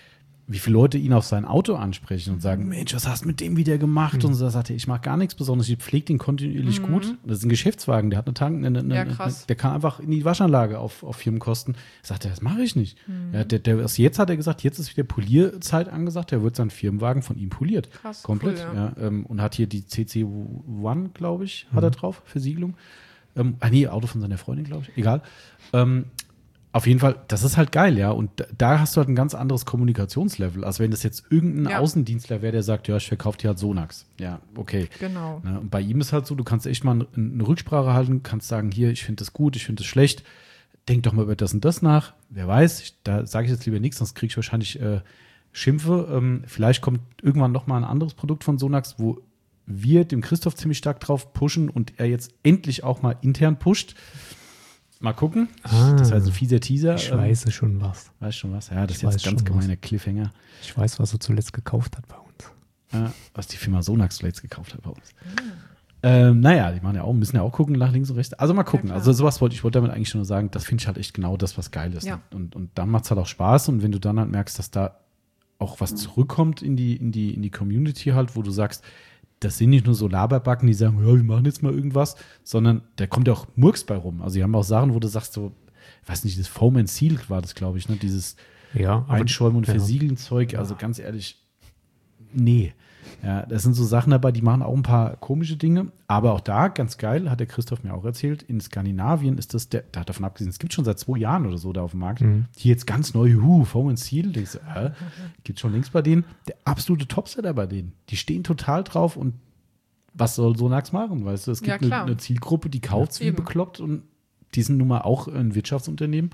wie viele Leute ihn auf sein Auto ansprechen und sagen, Mensch, was hast du mit dem wieder gemacht? Mhm. Und so, da sagt er, ich mache gar nichts Besonderes, ich pflege den kontinuierlich mhm. gut. Das ist ein Geschäftswagen, der hat eine Tank, eine, eine, ja, eine, krass. der kann einfach in die Waschanlage auf, auf Firmenkosten. Sagt er, das mache ich nicht. Mhm. Ja, der, der, also jetzt hat er gesagt, jetzt ist wieder Polierzeit angesagt, der wird seinen Firmenwagen von ihm poliert. Krass, komplett. Cool, ja. Ja, ähm, und hat hier die C C eins, glaube ich, mhm. hat er drauf, Versiegelung. Ähm, ah nee, Auto von seiner Freundin, glaube ich, egal. Ähm, Auf jeden Fall, das ist halt geil, ja. Und da, da hast du halt ein ganz anderes Kommunikationslevel, als wenn das jetzt irgendein ja. Außendienstler wäre, der sagt, ja, ich verkaufe dir halt Sonax. Ja, okay. Genau. Ne, und bei ihm ist halt so, du kannst echt mal eine Rücksprache halten, kannst sagen, hier, ich finde das gut, ich finde das schlecht. Denk doch mal über das und das nach. Wer weiß, ich, da sage ich jetzt lieber nichts, sonst kriege ich wahrscheinlich äh, Schimpfe. Ähm, vielleicht kommt irgendwann noch mal ein anderes Produkt von Sonax, wo wir dem Christoph ziemlich stark drauf pushen und er jetzt endlich auch mal intern pusht. Mal gucken. Ah, das war jetzt ein fieser Teaser. Ich ähm, weiß schon was. Weißt schon was? Ja, das ich ist jetzt ein ganz gemeiner was. Cliffhanger. Ich weiß, was er zuletzt gekauft hat bei uns. Ja, was die Firma Sonax zuletzt gekauft hat bei uns. Mhm. Ähm, naja, die machen ja auch, müssen ja auch gucken nach links und rechts. Also mal gucken. Ja, also sowas wollte ich wollte damit eigentlich nur sagen, das finde ich halt echt genau das, was geil ist. Ja. Und, und dann macht es halt auch Spaß. Und wenn du dann halt merkst, dass da auch was zurückkommt in die, in die, in die Community halt, wo du sagst, das sind nicht nur so Laberbacken, die sagen, ja, wir machen jetzt mal irgendwas, sondern da kommt ja auch Murks bei rum. Also die haben auch Sachen, wo du sagst so, ich weiß nicht, das Foam and Seal war das, glaube ich, ne? Dieses ja, Einschäumen und ja. Versiegeln Zeug. Also ja. ganz ehrlich, nee. Ja, das sind so Sachen dabei, die machen auch ein paar komische Dinge. Aber auch da, ganz geil, hat der Christoph mir auch erzählt, in Skandinavien ist das, der, der hat davon abgesehen, es gibt schon seit zwei Jahren oder so da auf dem Markt, mhm. die jetzt ganz neu, huh, Foam and Seal, denkst du, äh, gibt schon links bei denen. Der absolute Topseller bei denen. Die stehen total drauf und was soll Sonax machen, weißt du? Es gibt ja, eine, eine Zielgruppe, die kauft es ja, wie bekloppt und die sind nun mal auch ein Wirtschaftsunternehmen.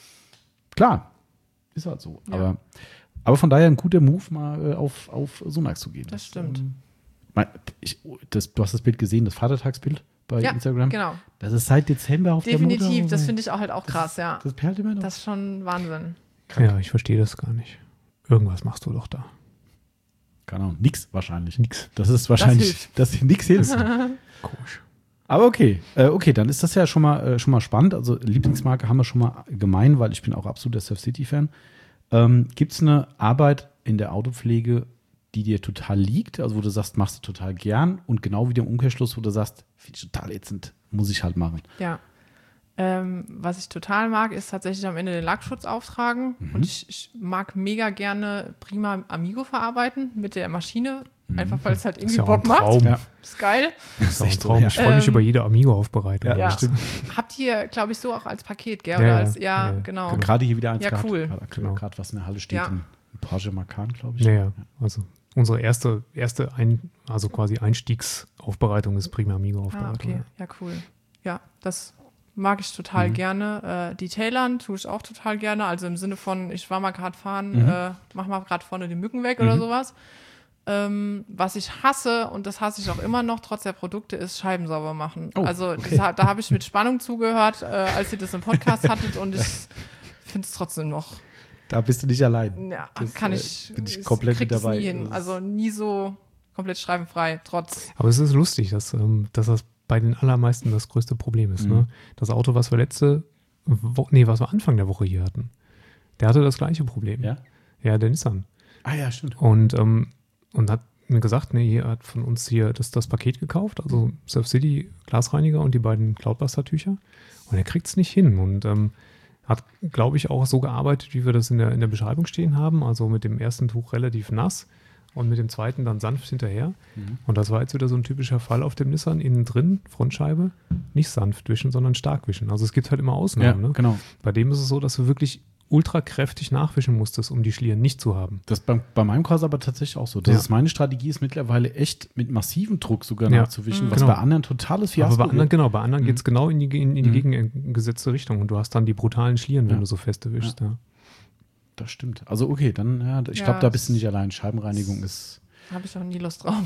Klar, ist halt so. Ja. Aber, aber von daher ein guter Move, mal auf, auf Sonax zu gehen. Das stimmt. Das, ich, das, du hast das Bild gesehen, das Vatertagsbild bei ja, Instagram. Genau. Das ist seit Dezember auf Definitiv, der Mutter. das finde ich auch halt auch krass, das, ja. Das perlt immer noch. Das ist schon Wahnsinn. Krank. Ja, ich verstehe das gar nicht. Irgendwas machst du doch da. Keine Ahnung, nix wahrscheinlich. Nix. Das ist wahrscheinlich, dass das nix hilft. Komisch. Aber okay, äh, okay, dann ist das ja schon mal, äh, schon mal spannend. Also Lieblingsmarke haben wir schon mal gemein, weil ich bin auch absoluter Surf City-Fan. Ähm, Gibt es eine Arbeit in der Autopflege, die dir total liegt, also wo du sagst, machst du total gern und genau wie der Umkehrschluss, wo du sagst, finde ich total ätzend, muss ich halt machen? Ja. Ähm, was ich total mag, ist tatsächlich am Ende den Lackschutz auftragen. Mhm. Und ich, ich mag mega gerne Prima Amigo verarbeiten mit der Maschine. Mhm. Einfach, weil es halt irgendwie ja Bock macht. Ja. Ist geil. Das ist echt ein Traum. Ich freue mich ähm, über jede Amigo-Aufbereitung. Ja, ja. Stimmt. Habt ihr, glaube ich, so auch als Paket, gell? Oder ja, als, ja, ja, genau. genau. Gerade hier wieder eins ja, gehabt. Cool. Genau. Gerade was in der Halle steht. Ja. Ein Porsche Macan, glaube ich. Ja, ja. Also unsere erste, erste ein, also quasi Einstiegsaufbereitung ist Prima Amigo-Aufbereitung. Ah, okay. Ja, cool. Ja, das mag ich total mhm. gerne. Äh, die Tailern tue ich auch total gerne. Also im Sinne von, ich war mal gerade fahren, mhm. äh, mach mal gerade vorne die Mücken weg mhm. oder sowas. Ähm, was ich hasse, und das hasse ich auch immer noch, trotz der Produkte, ist Scheiben sauber machen. Oh, also okay. das, da habe ich mit Spannung zugehört, äh, als ihr das im Podcast hattet, und ich finde es trotzdem noch. Da bist du nicht allein. Ja, das, kann ich, äh, bin ich komplett mit dabei. Nie hin. Also nie so komplett schreibfrei, trotz. Aber es ist lustig, dass, ähm, dass das bei den allermeisten das größte Problem ist. Mhm. Ne? Das Auto, was wir letzte Woche, nee, was wir Anfang der Woche hier hatten, der hatte das gleiche Problem. Ja? Ja, der Nissan. Ah ja, stimmt. Und, ähm, und hat mir gesagt, nee, hier hat von uns hier das, das Paket gekauft, also Surf City Glasreiniger und die beiden Cloudbuster-Tücher. Und er kriegt es nicht hin. Und ähm, hat, glaube ich, auch so gearbeitet, wie wir das in der, in der Beschreibung stehen haben. Also mit dem ersten Tuch relativ nass und mit dem zweiten dann sanft hinterher. Mhm. Und das war jetzt wieder so ein typischer Fall auf dem Nissan. Innen drin, Frontscheibe, nicht sanft wischen, sondern stark wischen. Also es gibt halt immer Ausnahmen. Ja, ne? Genau. Bei dem ist es so, dass du wirklich ultra kräftig nachwischen musstest, um die Schlieren nicht zu haben. Das ist bei, bei meinem Kurs aber tatsächlich auch so. Das ja. ist meine Strategie, ist mittlerweile echt mit massivem Druck sogar ja. nachzuwischen, mhm. was genau. bei anderen totales Fiasko aber bei anderen, genau, bei anderen mhm. geht es genau in die, in, in die mhm. gegengesetzte Richtung und du hast dann die brutalen Schlieren, wenn ja. du so feste wischst. Ja. Ja. Das stimmt. Also okay, dann, ja, ich ja, glaube, da bist du nicht allein. Scheibenreinigung ist... Habe ich auch nie Lust drauf.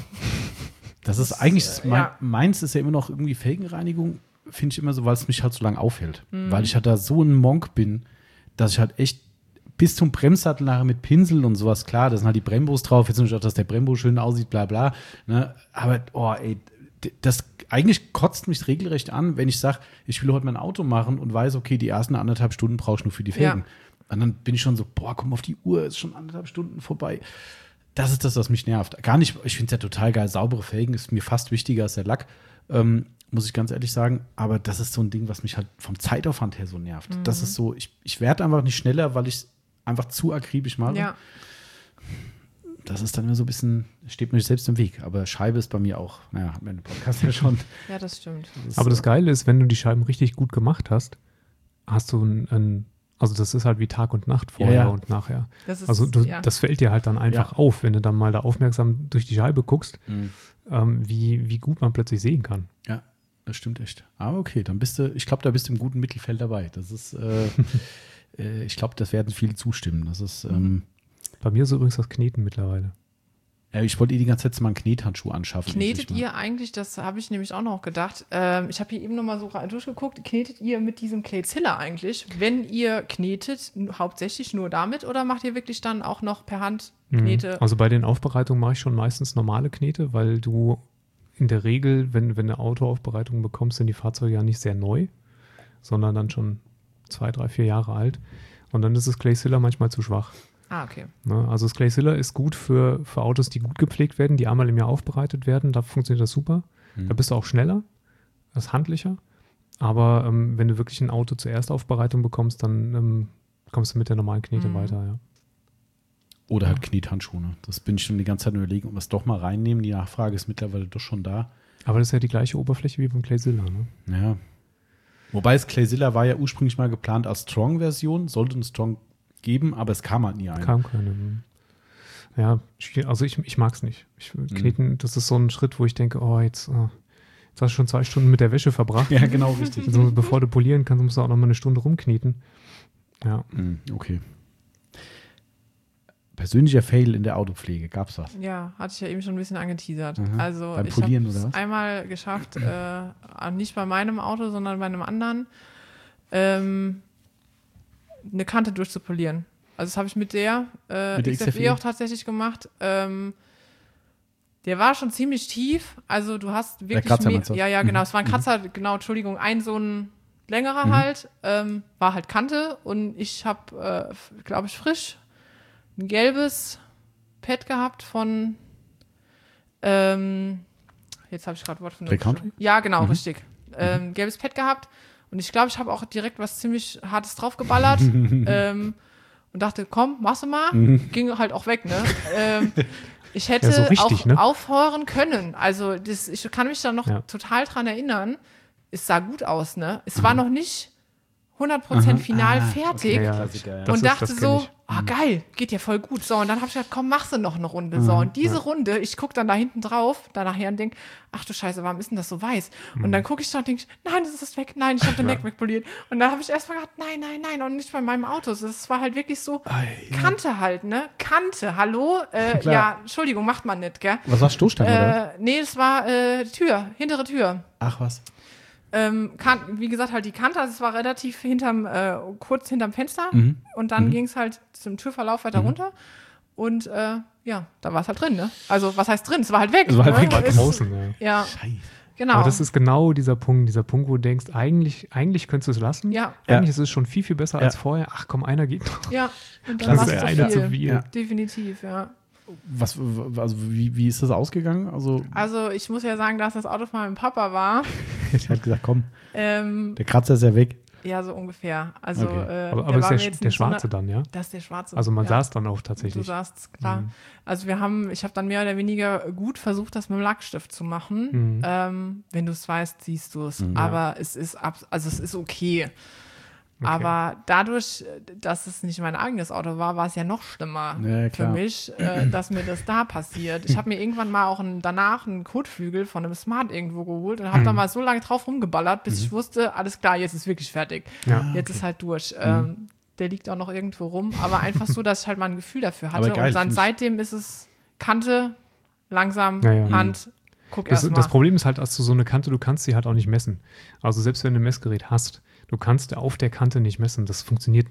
Das ist eigentlich, das, mein, ja. meins ist ja immer noch irgendwie Felgenreinigung, finde ich immer so, weil es mich halt so lange aufhält. Mhm. Weil ich halt da so ein Monk bin, dass ich halt echt bis zum Bremssattel nachher mit Pinsel und sowas, klar, da sind halt die Brembos drauf, jetzt nicht auch, dass der Brembo schön aussieht, bla bla, ne? Aber, oh ey, das eigentlich kotzt mich regelrecht an, wenn ich sage, ich will heute mein Auto machen und weiß, okay, die ersten anderthalb Stunden brauche ich nur für die Felgen. Ja. Und dann bin ich schon so, boah, komm auf die Uhr, ist schon anderthalb Stunden vorbei. Das ist das, was mich nervt. Gar nicht, ich finde es ja total geil. Saubere Felgen ist mir fast wichtiger als der Lack, ähm, muss ich ganz ehrlich sagen. Aber das ist so ein Ding, was mich halt vom Zeitaufwand her so nervt. Mhm. Das ist so, ich, ich werde einfach nicht schneller, weil ich es einfach zu akribisch mache. Ja. Das ist dann immer so ein bisschen, steht mir selbst im Weg. Aber Scheibe ist bei mir auch, naja, hat mir den Podcast ja schon. Ja, das stimmt. Das ist, aber das Geile ist, wenn du die Scheiben richtig gut gemacht hast, hast du ein, ein also das ist halt wie Tag und Nacht, vorher ja, ja. und nachher. Das ist, also du, ja. das fällt dir halt dann einfach ja. auf, wenn du dann mal da aufmerksam durch die Scheibe guckst, mhm. ähm, wie, wie gut man plötzlich sehen kann. Ja, das stimmt echt. Aber okay, dann bist du, ich glaube, da bist du im guten Mittelfeld dabei. Das ist, äh, äh, ich glaube, das werden viele zustimmen. Das ist, ähm, bei mir ist übrigens das Kneten mittlerweile. Ja, ich wollte eh die ganze Zeit mal einen Knethandschuh anschaffen. Knetet ihr eigentlich, das habe ich nämlich auch noch gedacht, ähm, ich habe hier eben noch mal so durchgeguckt, knetet ihr mit diesem Clayzilla eigentlich, wenn ihr knetet, hauptsächlich nur damit oder macht ihr wirklich dann auch noch per Hand Knete? Also bei den Aufbereitungen mache ich schon meistens normale Knete, weil du in der Regel, wenn, wenn du eine Autoaufbereitung bekommst, sind die Fahrzeuge ja nicht sehr neu, sondern dann schon zwei, drei, vier Jahre alt und dann ist das Clayzilla manchmal zu schwach. Ah, okay. Ne, also das Clayzilla ist gut für, für Autos, die gut gepflegt werden, die einmal im Jahr aufbereitet werden. Da funktioniert das super. Mhm. Da bist du auch schneller, das ist handlicher. Aber ähm, wenn du wirklich ein Auto zur Erstaufbereitung bekommst, dann ähm, kommst du mit der normalen Knete mhm. weiter, ja. Oder halt Knethandschuhe. Ne? Das bin ich schon die ganze Zeit überlegen, ob wir es doch mal reinnehmen. Die Nachfrage ist mittlerweile doch schon da. Aber das ist ja die gleiche Oberfläche wie beim Clayzilla, ne? Ja. Wobei das Clayzilla war ja ursprünglich mal geplant als Strong-Version, sollte ein Strong geben, aber es kam halt nie ein. Kam keine. Ja, also ich, ich mag es nicht. Ich, kneten, mhm. das ist so ein Schritt, wo ich denke, oh, jetzt, oh, jetzt hast du schon zwei Stunden mit der Wäsche verbracht. Ja, genau, richtig. Also, bevor du polieren kannst, musst du auch noch mal eine Stunde rumkneten. Ja. Mhm, okay. Persönlicher Fail in der Autopflege, gab's was? Ja, hatte ich ja eben schon ein bisschen angeteasert. Mhm. Also Beim ich Polieren habe es einmal geschafft, äh, nicht bei meinem Auto, sondern bei einem anderen, ähm, eine Kante durchzupolieren. Also das habe ich mit der, äh, mit der X F E auch tatsächlich gemacht. Ähm, der war schon ziemlich tief. Also du hast wirklich... Der Kratzer, mehr, ja, ja, genau. Mhm. Es war ein Kratzer, mhm. genau, Entschuldigung, ein so ein längerer mhm. halt. Ähm, war halt Kante und ich habe, äh, glaube ich, frisch ein gelbes Pad gehabt von ähm, jetzt habe ich gerade Wort von der Country? Ja, genau, mhm. richtig. Ähm, mhm. Gelbes Pad gehabt. Und ich glaube, ich habe auch direkt was ziemlich Hartes draufgeballert ähm, und dachte, komm, machst du mal. Mhm. Ging halt auch weg, ne? ähm, ich hätte ja, so richtig, auch ne? aufhören können. Also das, ich kann mich da noch ja. total dran erinnern. Es sah gut aus, ne? Es mhm. war noch nicht hundert Prozent Aha. final ah, fertig. Okay, ja, ja. Und ist, dachte so, ah, geil, geht ja voll gut. So, und dann habe ich gedacht, komm, machst du noch eine Runde. Mhm. So, und diese ja. Runde, ich gucke dann da hinten drauf, da nachher und denke, ach du Scheiße, warum ist denn das so weiß? Mhm. Und dann gucke ich da und denke, nein, das ist weg, nein, ich habe den Leck wegpoliert. Und dann habe ich erst mal gedacht, nein, nein, nein, und nicht bei meinem Auto. Das war halt wirklich so, Ei, ja. Kante halt, ne? Kante, hallo? Äh, ja, Entschuldigung, macht man nicht, gell? Was war Stoßstange, äh, oder? Nee, es war äh, Tür, hintere Tür. Ach, was? Ähm, kann, wie gesagt, halt die Kante, also es war relativ hinterm, äh, kurz hinterm Fenster mhm. und dann mhm. ging es halt zum Türverlauf weiter mhm. runter und äh, ja, da war es halt drin, ne? Also, was heißt drin? Es war halt weg. Es war halt ne? weg, war draußen, ja. ja. Scheiße. Genau. Aber das ist genau dieser Punkt, dieser Punkt, wo du denkst, eigentlich, eigentlich könntest du es lassen. Ja. Eigentlich ja. ist es schon viel, viel besser ja. als vorher. Ach komm, einer geht noch. Ja, und dann das ist einer zu viel. Ja. Definitiv, ja. Was, also wie, wie ist das ausgegangen? Also, also ich muss ja sagen, dass das Auto von meinem Papa war. Ich habe gesagt, komm, ähm, der Kratzer ist ja weg. Ja, so ungefähr. Also, okay. äh, aber aber ist der, der Schwarze so eine, dann, ja? Das ist der Schwarze. Also man ja. saß dann auch tatsächlich. Du saßt, klar. Mhm. Also wir haben, ich habe dann mehr oder weniger gut versucht, das mit dem Lackstift zu machen. Mhm. Ähm, wenn du es weißt, siehst du es. Mhm. Aber es ist, ab, also es ist okay. Okay. Aber dadurch, dass es nicht mein eigenes Auto war, war es ja noch schlimmer ja, für mich, äh, dass mir das da passiert. Ich habe mir irgendwann mal auch ein, danach einen Kotflügel von einem Smart irgendwo geholt und habe mhm. da mal so lange drauf rumgeballert, bis mhm. ich wusste, alles klar, jetzt ist wirklich fertig. Ja. Jetzt okay. ist halt durch. Mhm. Ähm, der liegt auch noch irgendwo rum, aber einfach so, dass ich halt mal ein Gefühl dafür hatte. Geil, und dann seitdem ist es Kante, langsam, ja, ja. Hand, guck das, erst mal. Das Problem ist halt, dass du so eine Kante, du kannst sie halt auch nicht messen. Also selbst wenn du ein Messgerät hast, du kannst auf der Kante nicht messen, das funktioniert nicht.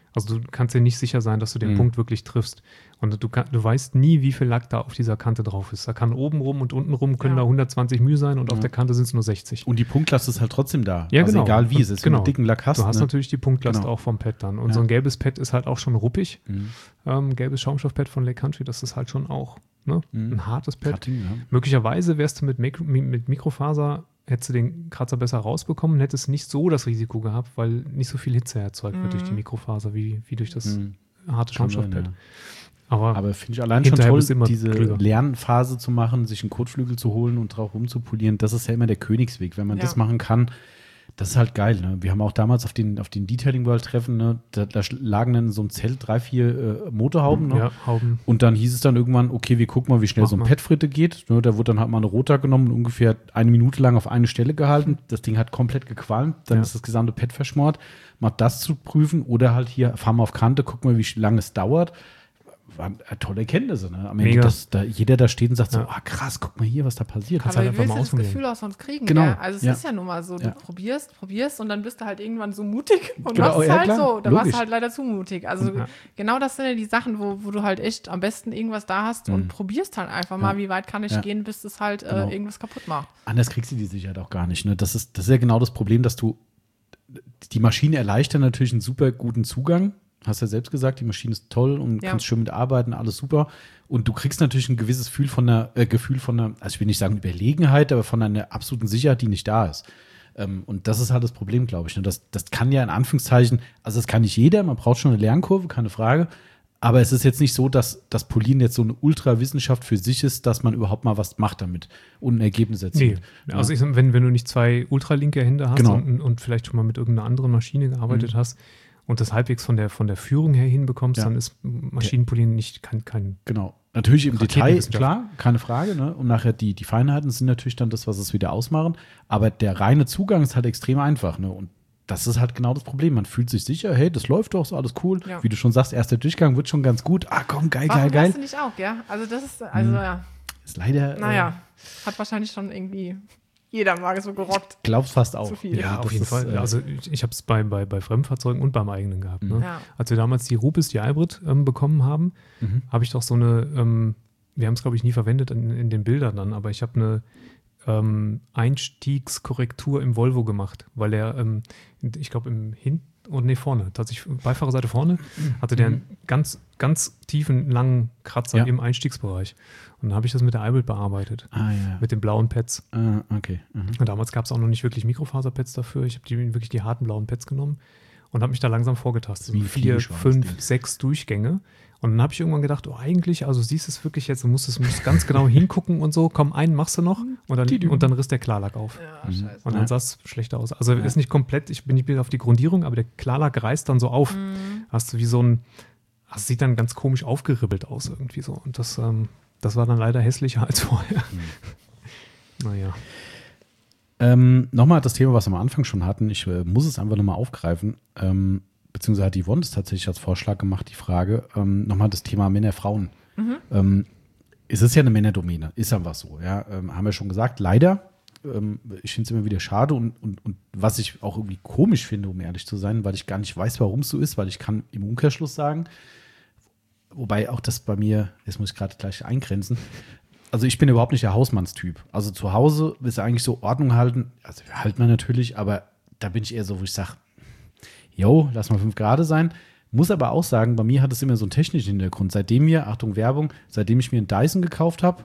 Also du kannst dir nicht sicher sein, dass du den mhm. Punkt wirklich triffst. Und du, kann, du weißt nie, wie viel Lack da auf dieser Kante drauf ist. Da kann oben rum und unten rum können ja. da hundertzwanzig μ sein und ja. auf der Kante sind es nur sechzig. Und die Punktlast ist halt trotzdem da. Ja, also genau. egal wie es ist, genau. wenn du dicken Lack hast. Du hast ne? natürlich die Punktlast genau. auch vom Pad dann. Und ja. so ein gelbes Pad ist halt auch schon ruppig. Mhm. Ähm, gelbes Schaumstoffpad von Lake Country, das ist halt schon auch ne? mhm. ein hartes Pad. Cutting, ja. Möglicherweise wärst du mit, Mikro, mit Mikrofaser hättest du den Kratzer besser rausbekommen, hättest nicht so das Risiko gehabt, weil nicht so viel Hitze erzeugt mhm. wird durch die Mikrofaser wie, wie durch das mhm. harte Schaumstoffpad. Ja. Aber, Aber finde ich allein schon toll, diese klüger. Lernphase zu machen, sich einen Kotflügel zu holen und drauf rumzupolieren, das ist ja immer der Königsweg. Wenn man ja. das machen kann, das ist halt geil. Ne? Wir haben auch damals auf den, auf den Detailing World Treffen, ne, da, da lagen dann in so einem Zelt drei, vier äh, Motorhauben. Ne? Ja, Hauben. Und dann hieß es dann irgendwann, okay, wir gucken mal, wie schnell Mach so ein Petfritte geht. Ne? Da wurde dann halt mal eine Rota genommen und ungefähr eine Minute lang auf eine Stelle gehalten. Das Ding hat komplett gequalmt. Dann ja. ist das gesamte Pet verschmort. Mal das zu prüfen oder halt hier, fahren wir auf Kante, gucken wir, wie lange es dauert. Waren tolle Erkenntnisse. Ne? Am Ende, dass da jeder da steht und sagt ja. so, ah krass, guck mal hier, was da passiert. Aber halt du willst das Gefühl auch sonst kriegen. Genau. Ja? Also es ja. ist ja nun mal so, du ja. probierst, probierst und dann bist du halt irgendwann so mutig und genau, machst ja, halt klar. so. Da Logisch. warst du halt leider zu mutig. Also ja. genau das sind ja die Sachen, wo, wo du halt echt am besten irgendwas da hast mhm. und probierst halt einfach mal, ja. wie weit kann ich ja. gehen, bis es halt genau. äh, irgendwas kaputt macht. Anders kriegst du die Sicherheit auch gar nicht. Ne? Das ist, das ist ja genau das Problem, dass du die Maschine erleichtert natürlich einen super guten Zugang. Hast ja selbst gesagt, die Maschine ist toll und ja. kannst schön mitarbeiten, alles super. Und du kriegst natürlich ein gewisses Gefühl von einer, äh, Gefühl von einer, also ich will nicht sagen Überlegenheit, aber von einer absoluten Sicherheit, die nicht da ist. Ähm, und das ist halt das Problem, glaube ich. Ne? Das, das kann ja in Anführungszeichen, also das kann nicht jeder, man braucht schon eine Lernkurve, keine Frage. Aber es ist jetzt nicht so, dass das Polieren jetzt so eine Ultrawissenschaft für sich ist, dass man überhaupt mal was macht damit und ein Ergebnis erzielt. Nee. Also ich sag, wenn, wenn du nicht zwei ultralinke Hände hast genau. und, und vielleicht schon mal mit irgendeiner anderen Maschine gearbeitet mhm. hast, und das halbwegs von der, von der Führung her hinbekommst, ja. dann ist Maschinenpolieren nicht kein, kein Genau. Natürlich im Detail, klar, keine Frage. Ne? Und nachher die, die Feinheiten sind natürlich dann das, was es wieder ausmachen. Aber der reine Zugang ist halt extrem einfach. Ne? Und das ist halt genau das Problem. Man fühlt sich sicher, hey, das läuft doch, ist alles cool. Ja. Wie du schon sagst, erster Durchgang wird schon ganz gut. Ah, komm, geil, Warum geil, geil. Das finde ich auch, ja. Also das ist, also ja. Ist leider. Naja, äh, hat wahrscheinlich schon irgendwie jeder mal so gerockt. Glaubst fast auch. Zu viel. Ja, auf jeden ist, Fall. Äh, also ich, ich habe es bei, bei, bei Fremdfahrzeugen und beim eigenen gehabt. Ne? Ja. Als wir damals die Rupes, die Hybrid ähm, bekommen haben, mhm. habe ich doch so eine, ähm, wir haben es glaube ich nie verwendet in, in den Bildern dann, aber ich habe eine ähm, Einstiegskorrektur im Volvo gemacht, weil er, ähm, ich glaube im Hin- und nee, vorne, tatsächlich Beifahrerseite vorne, hatte der einen ganz, ganz tiefen, langen Kratzer ja. im Einstiegsbereich. Und dann habe ich das mit der Hybrid bearbeitet. Ah, ja. Mit den blauen Pads. Ah, okay. Mhm. Und damals gab es auch noch nicht wirklich Mikrofaserpads dafür. Ich habe die, wirklich die harten blauen Pads genommen und habe mich da langsam vorgetastet. Wie vier, fünf, sechs Durchgänge. Und dann habe ich irgendwann gedacht, oh, eigentlich, also siehst du es wirklich jetzt, du musst es musst ganz genau hingucken und so, komm, einen machst du noch und dann, und dann riss der Klarlack auf. Ja, scheiße. Und dann sah es schlechter aus. Also ja. ist nicht komplett, ich bin nicht wieder auf die Grundierung, aber der Klarlack reißt dann so auf. Mhm. Hast du wie so ein, das sieht dann ganz komisch aufgeribbelt aus irgendwie so. Und das, ähm, das war dann leider hässlicher als vorher. Mhm. Naja. Ähm, nochmal das Thema, was wir am Anfang schon hatten, ich äh, muss es einfach nochmal aufgreifen, ähm, beziehungsweise hat Yvonne das tatsächlich als Vorschlag gemacht, die Frage, ähm, nochmal das Thema Männer, Frauen. Mhm. Ähm, es ist ja eine Männerdomäne, ist einfach so, ja, ähm, haben wir schon gesagt, leider, ähm, ich finde es immer wieder schade und, und, und was ich auch irgendwie komisch finde, um ehrlich zu sein, weil ich gar nicht weiß, warum es so ist, weil ich kann im Umkehrschluss sagen, wobei auch das bei mir, jetzt muss ich gerade gleich eingrenzen, also ich bin überhaupt nicht der Hausmannstyp, also zu Hause ist ja eigentlich so Ordnung halten, also wir halten wir natürlich, aber da bin ich eher so, wo ich sage, jo, lass mal fünf Grad sein. Muss aber auch sagen, bei mir hat es immer so einen technischen Hintergrund. Seitdem mir, Achtung Werbung, seitdem ich mir einen Dyson gekauft habe,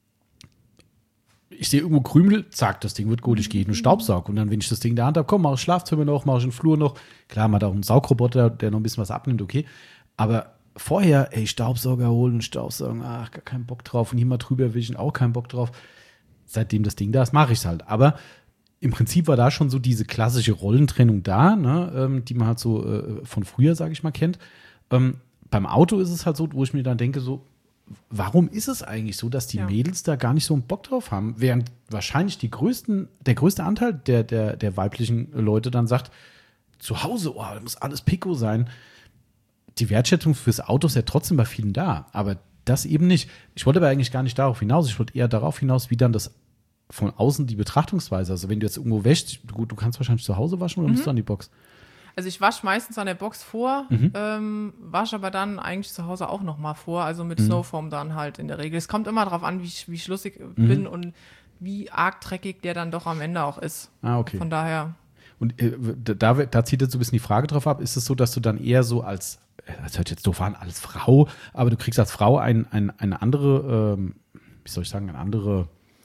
ich sehe irgendwo Krümel, zack, das Ding wird gut, ich gehe in den Staubsaug. Und dann, wenn ich das Ding in der Hand habe, komm, mach ich Schlafzimmer noch, mach ich den Flur noch. Klar, man hat auch einen Saugroboter, der noch ein bisschen was abnimmt, okay. Aber vorher, ey, Staubsauger holen, Staubsaugen, ach, gar keinen Bock drauf. Und hier mal drüber wischen, auch keinen Bock drauf. Seitdem das Ding da ist, mache ich es halt. Aber im Prinzip war da schon so diese klassische Rollentrennung da, ne, ähm, die man halt so äh, von früher, sage ich mal, kennt. Ähm, beim Auto ist es halt so, wo ich mir dann denke, so, warum ist es eigentlich so, dass die ja. Mädels da gar nicht so einen Bock drauf haben? Während wahrscheinlich die größten, der größte Anteil der, der, der weiblichen Leute dann sagt, zu Hause, oh, da muss alles Pico sein. Die Wertschätzung fürs Auto ist ja trotzdem bei vielen da, aber das eben nicht. Ich wollte aber eigentlich gar nicht darauf hinaus, ich wollte eher darauf hinaus, wie dann das von außen die Betrachtungsweise, also wenn du jetzt irgendwo wäschst, gut, du kannst wahrscheinlich zu Hause waschen oder mhm. musst du an die Box? Also ich wasche meistens an der Box vor, Mhm. ähm, wasche aber dann eigentlich zu Hause auch nochmal vor, also mit Mhm. Snowfoam dann halt in der Regel. Es kommt immer darauf an, wie ich, wie ich lustig Mhm. bin und wie arg dreckig der dann doch am Ende auch ist. Ah, okay. Von daher. Und äh, da, da zieht jetzt so ein bisschen die Frage drauf ab, ist es so, dass du dann eher so als, das hört jetzt doof an, als Frau, aber du kriegst als Frau ein, ein, eine andere, ähm, wie soll ich sagen, eine andere,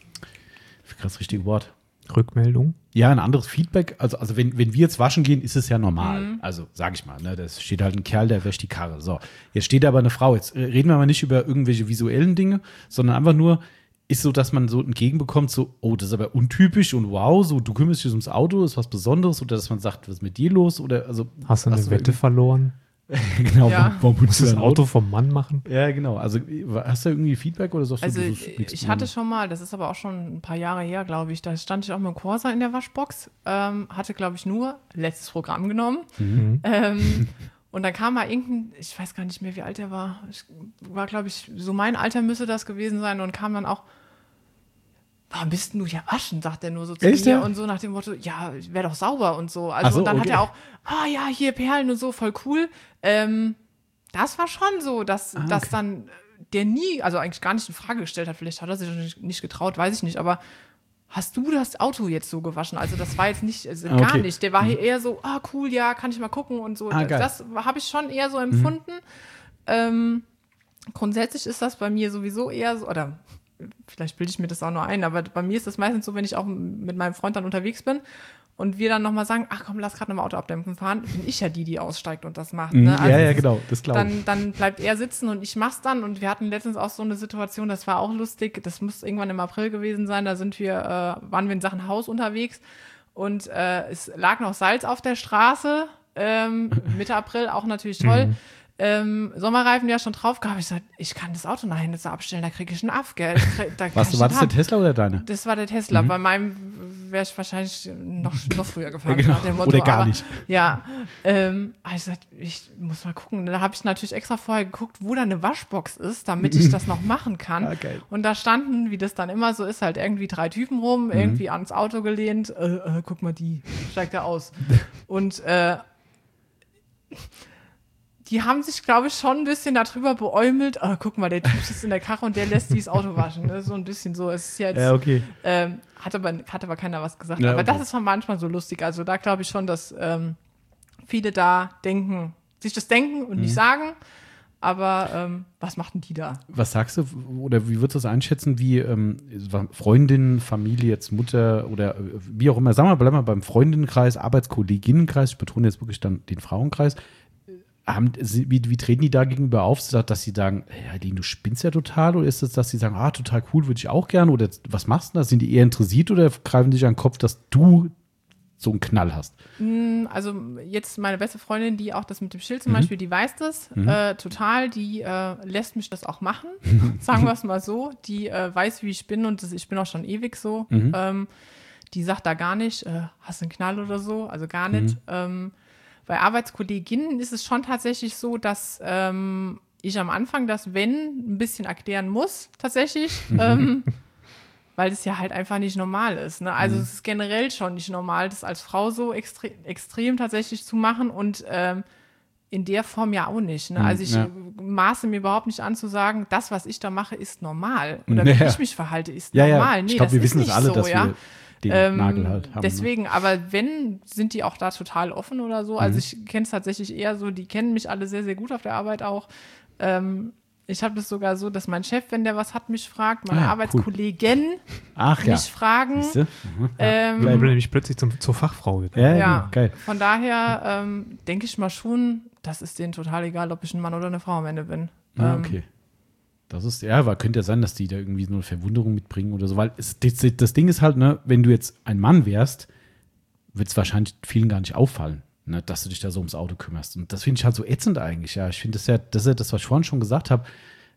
ich finde das richtige Wort. Rückmeldung? Ja, ein anderes Feedback. Also, also wenn, wenn wir jetzt waschen gehen, ist es ja normal. Mhm. Also, sag ich mal, ne, da steht halt ein Kerl, der wäscht die Karre. So, jetzt steht da aber eine Frau. Jetzt reden wir mal nicht über irgendwelche visuellen Dinge, sondern einfach nur, ist so, dass man so entgegenbekommt, so, oh, das ist aber untypisch und wow, so, du kümmerst dich ums Auto, ist was Besonderes, oder dass man sagt, was ist mit dir los? Oder, also, Hast du eine Wette verloren? genau, Ja. warum, warum Musst du das Auto vom Mann machen? Ja, genau. Also, hast du irgendwie Feedback oder sagst Also du, das ist nichts ich hatte schon mal, das ist aber auch schon ein paar Jahre her, glaube ich, da stand ich auch mit dem Corsa in der Waschbox, ähm, hatte, glaube ich, nur letztes Programm genommen. Mhm. Ähm, und dann kam mal irgendein, ich weiß gar nicht mehr, wie alt er war, ich war, glaube ich, so mein Alter müsste das gewesen sein und kam dann auch, warum bist denn du ja waschen, sagt er nur so zu Echt, mir ja? und so nach dem Motto, ja, wäre doch sauber und so. Also Ach so, und dann okay. hat er auch, ah ja, hier Perlen und so, voll cool. Ähm, das war schon so, dass, Ah, okay. dass dann der nie, also eigentlich gar nicht in Frage gestellt hat, vielleicht hat er sich nicht, nicht getraut, weiß ich nicht, aber hast du das Auto jetzt so gewaschen? Also das war jetzt nicht, also Ah, gar okay. nicht. Der war hier eher so, ah cool, ja, kann ich mal gucken und so. Ah, geil. das habe ich schon eher so empfunden. Ähm, grundsätzlich ist das bei mir sowieso eher so, oder vielleicht bilde ich mir das auch nur ein, aber bei mir ist das meistens so, wenn ich auch mit meinem Freund dann unterwegs bin und wir dann nochmal sagen, ach komm, lass gerade nochmal Auto abdämpfen fahren, bin ich ja die, die aussteigt und das macht. Mhm, Ne? ja, Also ja, es ist- genau, das glaube ich. Dann, dann bleibt er sitzen und ich mach's dann. Und wir hatten letztens auch so eine Situation, das war auch lustig. Das muss irgendwann im April gewesen sein. Da sind wir, äh, waren wir in Sachen Haus unterwegs und äh, es lag noch Salz auf der Straße. Ähm, Mitte April, auch natürlich toll. Mhm. Ähm, Sommerreifen ja schon drauf gehabt. Ich gesagt, ich kann das Auto nachher nicht so abstellen, da kriege ich einen Aff, gell? Da krieg- da kann Was, ich war nicht das der haben. Tesla oder deine? Das war der Tesla. Mhm. Bei meinem wäre ich wahrscheinlich noch, noch früher gefahren. Ja, genau. nach dem Motto. Oder gar Aber, nicht. Ja, ähm, habe ich gesagt, ich muss mal gucken. Da habe ich natürlich extra vorher geguckt, wo da eine Waschbox ist, damit ich das noch machen kann. Ah, geil. Und da standen, wie das dann immer so ist, halt irgendwie drei Typen rum, Mhm. irgendwie ans Auto gelehnt. Äh, äh, guck mal, die steigt da aus. Und äh, die haben sich, glaube ich, schon ein bisschen darüber beäumelt. Ah, guck mal, der Typ sitzt in der Karre und der lässt dieses Auto waschen. Ne? So ein bisschen so. Es ist jetzt, Ja, okay. ähm, hat, aber, hat aber keiner was gesagt. Ja, aber okay. das ist schon manchmal so lustig. Also da glaube ich schon, dass ähm, viele da denken, sich das denken und Mhm. nicht sagen. Aber ähm, was machten die da? Was sagst du oder wie würdest du das einschätzen, wie ähm, Freundin, Familie, jetzt Mutter oder äh, wie auch immer, sagen wir, bleiben wir beim Freundinnenkreis, Arbeitskolleginnenkreis, ich betone jetzt wirklich dann den Frauenkreis, haben, sie- wie, wie treten die da gegenüber auf, dass sie sagen, hey, Aline, du spinnst ja total, oder ist es, dass sie sagen, ah, total cool, würde ich auch gerne, oder was machst du da? Sind die eher interessiert oder greifen die dich an den Kopf, dass du so einen Knall hast? Also jetzt meine beste Freundin, die auch das mit dem Schild zum Mhm. Beispiel, die weiß das äh, total, die äh, lässt mich das auch machen, sagen wir es mal so. Die äh, weiß, wie ich bin und das, ich bin auch schon ewig so. Mhm. Ähm, die sagt da gar nicht, äh, hast du einen Knall oder so, also gar nicht. Mhm. Ähm, bei Arbeitskolleginnen ist es schon tatsächlich so, dass ähm, ich am Anfang das Wenn ein bisschen erklären muss, tatsächlich. ähm, weil es ja halt einfach nicht normal ist. Ne? Also Mhm. es ist generell schon nicht normal, das als Frau so extre extrem tatsächlich zu machen und ähm, in der Form ja auch nicht. Ne? Mhm, Also ich ja. maße mir überhaupt nicht an zu sagen, das, was ich da mache, ist normal. Oder wie Ja. ich mich verhalte, ist Ja, normal. ja, Nee, ich glaube, das wir ist wissen es nicht alle, so, dass ja. wir den Ähm, Nagel halt haben. Deswegen, aber wenn, sind die auch da total offen oder so. Also Mhm. ich kenne es tatsächlich eher so, die kennen mich alle sehr, sehr gut auf der Arbeit auch. Ähm, ich habe das sogar so, dass mein Chef, wenn der was hat, mich fragt, meine Ah, cool. Arbeitskollegen Ach ja. mich fragen. Siehste? Mhm. Ähm, Weil du nämlich plötzlich zum, zur Fachfrau wird. Ja, ja, ja, geil. von daher ähm, denke ich mal schon, das ist denen total egal, ob ich ein Mann oder eine Frau am Ende bin. Ah, Ähm, okay. Das ist, ja, aber könnte ja sein, dass die da irgendwie so eine Verwunderung mitbringen oder so, weil es, das, das Ding ist halt, ne, wenn du jetzt ein Mann wärst, wird es wahrscheinlich vielen gar nicht auffallen, ne, dass du dich da so ums Auto kümmerst. Und das finde ich halt so ätzend eigentlich, ja. Ich finde das ja, das ist ja das, was ich vorhin schon gesagt habe,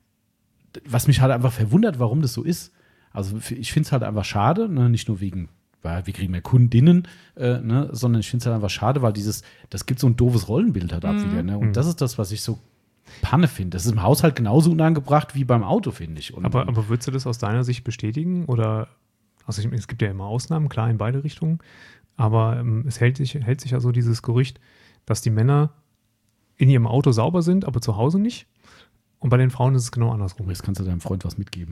was mich halt einfach verwundert, warum das so ist. Also ich finde es halt einfach schade, ne, nicht nur wegen, weil wir kriegen mehr Kundinnen, äh, ne, sondern ich finde es halt einfach schade, weil dieses, das gibt so ein doofes Rollenbild halt ab wieder, ne. Und Mhm. das ist das, was ich so Panne finde. Das ist im Haushalt genauso unangebracht wie beim Auto, finde ich. Und, Aber, aber würdest du das aus deiner Sicht bestätigen? Oder, also ich, es gibt ja immer Ausnahmen, klar, in beide Richtungen. Aber ähm, es hält sich, hält sich ja so dieses Gerücht, dass die Männer in ihrem Auto sauber sind, aber zu Hause nicht. Und bei den Frauen ist es genau andersrum. Jetzt kannst du deinem Freund was mitgeben.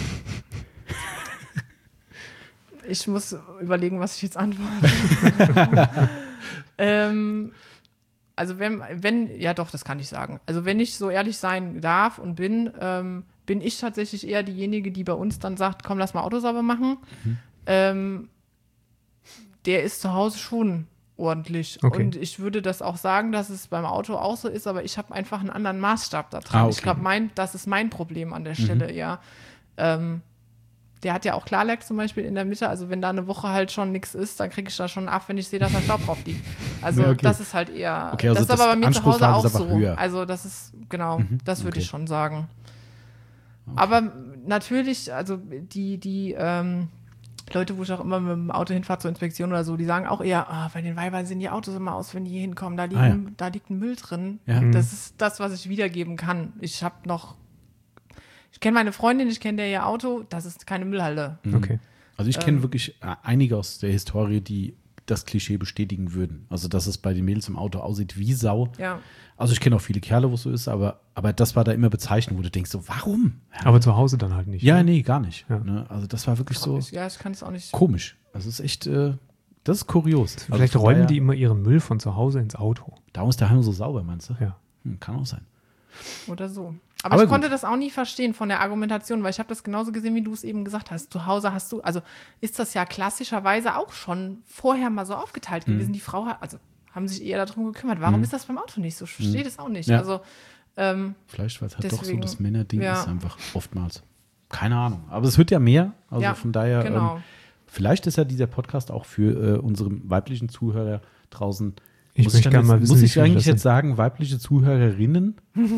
Ich muss überlegen, was ich jetzt antworte. ähm, also wenn, wenn, ja doch, das kann ich sagen. Also wenn ich so ehrlich sein darf und bin, ähm, bin ich tatsächlich eher diejenige, die bei uns dann sagt, komm, lass mal Auto sauber machen. Mhm. Ähm, der ist zu Hause schon ordentlich. Okay. Und ich würde das auch sagen, dass es beim Auto auch so ist, aber ich habe einfach einen anderen Maßstab da dran. Ah, okay. Ich glaube, mein, das ist mein Problem an der Stelle mhm. eher. Ähm, Der hat ja auch Klarlack zum Beispiel in der Mitte. Also wenn da eine Woche halt schon nichts ist, dann kriege ich da schon ab, wenn ich sehe, dass da Staub drauf liegt. Also ja, okay. das ist halt eher, okay, also das ist aber bei mir zu Hause auch so. Höher. Also das ist, genau, mhm, das würde okay. ich schon sagen. Okay. Aber natürlich, also die, die ähm, Leute, wo ich auch immer mit dem Auto hinfahre zur Inspektion oder so, die sagen auch eher, oh, bei den Weibern sehen die Autos immer aus, wenn die hier hinkommen, da, liegen, ah, ja. da liegt ein Müll drin. Ja. Das ist das, was ich wiedergeben kann. Ich habe noch Ich kenne meine Freundin, ich kenne der ihr Auto, das ist keine Müllhalde. Okay. Also ich kenne ähm, wirklich einige aus der Historie, die das Klischee bestätigen würden. Also dass es bei den Mädels im Auto aussieht wie Sau. Ja. Also ich kenne auch viele Kerle, wo es so ist, aber, aber das war da immer bezeichnend, wo du denkst so, warum? Aber zu Hause dann halt nicht. Ja, ne? nee, gar nicht. Ja. Ne? Also das war wirklich so ja, ich kann es auch nicht. Komisch. Also es ist echt, äh, das ist kurios. Vielleicht also räumen daher, die immer ihren Müll von zu Hause ins Auto. Darum ist daheim so sauber, meinst du? Ja. Hm, kann auch sein. Oder so. Aber, Aber ich gut. konnte das auch nie verstehen von der Argumentation, weil ich habe das genauso gesehen, wie du es eben gesagt hast. Zu Hause hast du, also ist das ja klassischerweise auch schon vorher mal so aufgeteilt mhm. gewesen. Die Frau hat, also haben sich eher darum gekümmert. Warum mhm. ist das beim Auto nicht so? Ich verstehe mhm. das auch nicht. Ja. Also, ähm, Vielleicht, weil es halt deswegen, doch so das Männerding ja. ist einfach oftmals. Keine Ahnung. Aber es wird ja mehr. Also ja, von daher, genau. ähm, vielleicht ist ja dieser Podcast auch für äh, unsere weiblichen Zuhörer draußen. Ich muss möchte gerne mal wissen, muss ich eigentlich jetzt sagen, weibliche Zuhörerinnen?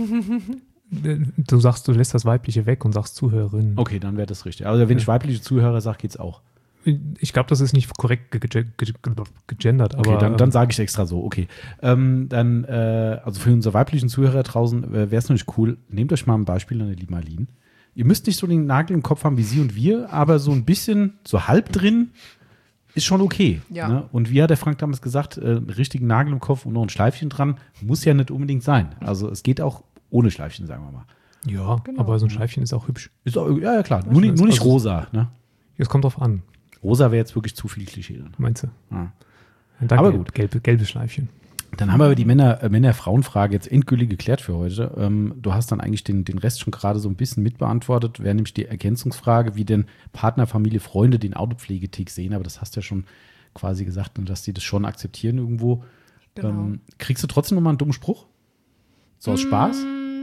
Du sagst, du lässt das Weibliche weg und sagst Zuhörerinnen. Okay, dann wäre das richtig. Also wenn ich weibliche Zuhörer sage, geht's auch. Ich glaube, das ist nicht korrekt ge- ge- ge- gegendert. Okay, aber, dann, dann sage ich extra so. Okay, ähm, dann, äh, also für unsere weiblichen Zuhörer draußen äh, wäre es natürlich cool, nehmt euch mal ein Beispiel an der lieben Aline. Ihr müsst nicht so den Nagel im Kopf haben wie sie und wir, aber so ein bisschen, so halb drin, ist schon okay. Ja. Ne? Und wie hat der Frank damals gesagt, äh, einen richtigen Nagel im Kopf und noch ein Schleifchen dran, muss ja nicht unbedingt sein. Also es geht auch ohne Schleifchen, sagen wir mal. Ja, genau. Aber so ein Schleifchen ist auch hübsch. Ist auch, ja, ja, klar. Nur, nicht, nur nicht rosa. Ne? Es kommt drauf an. Rosa wäre jetzt wirklich zu viel Klischee drin. Meinst du? Ja. Danke, aber gut. Gelbe, gelbe Schleifchen. Dann haben wir aber die Männer, äh, Männer-Frauen-Frage jetzt endgültig geklärt für heute. Ähm, du hast dann eigentlich den, den Rest schon gerade so ein bisschen mitbeantwortet. Wäre nämlich die Ergänzungsfrage, wie denn Partner, Familie, Freunde den Autopflegetick sehen. Aber das hast du ja schon quasi gesagt, dass die das schon akzeptieren irgendwo. Genau. Ähm, kriegst du trotzdem nochmal einen dummen Spruch? So aus Spaß?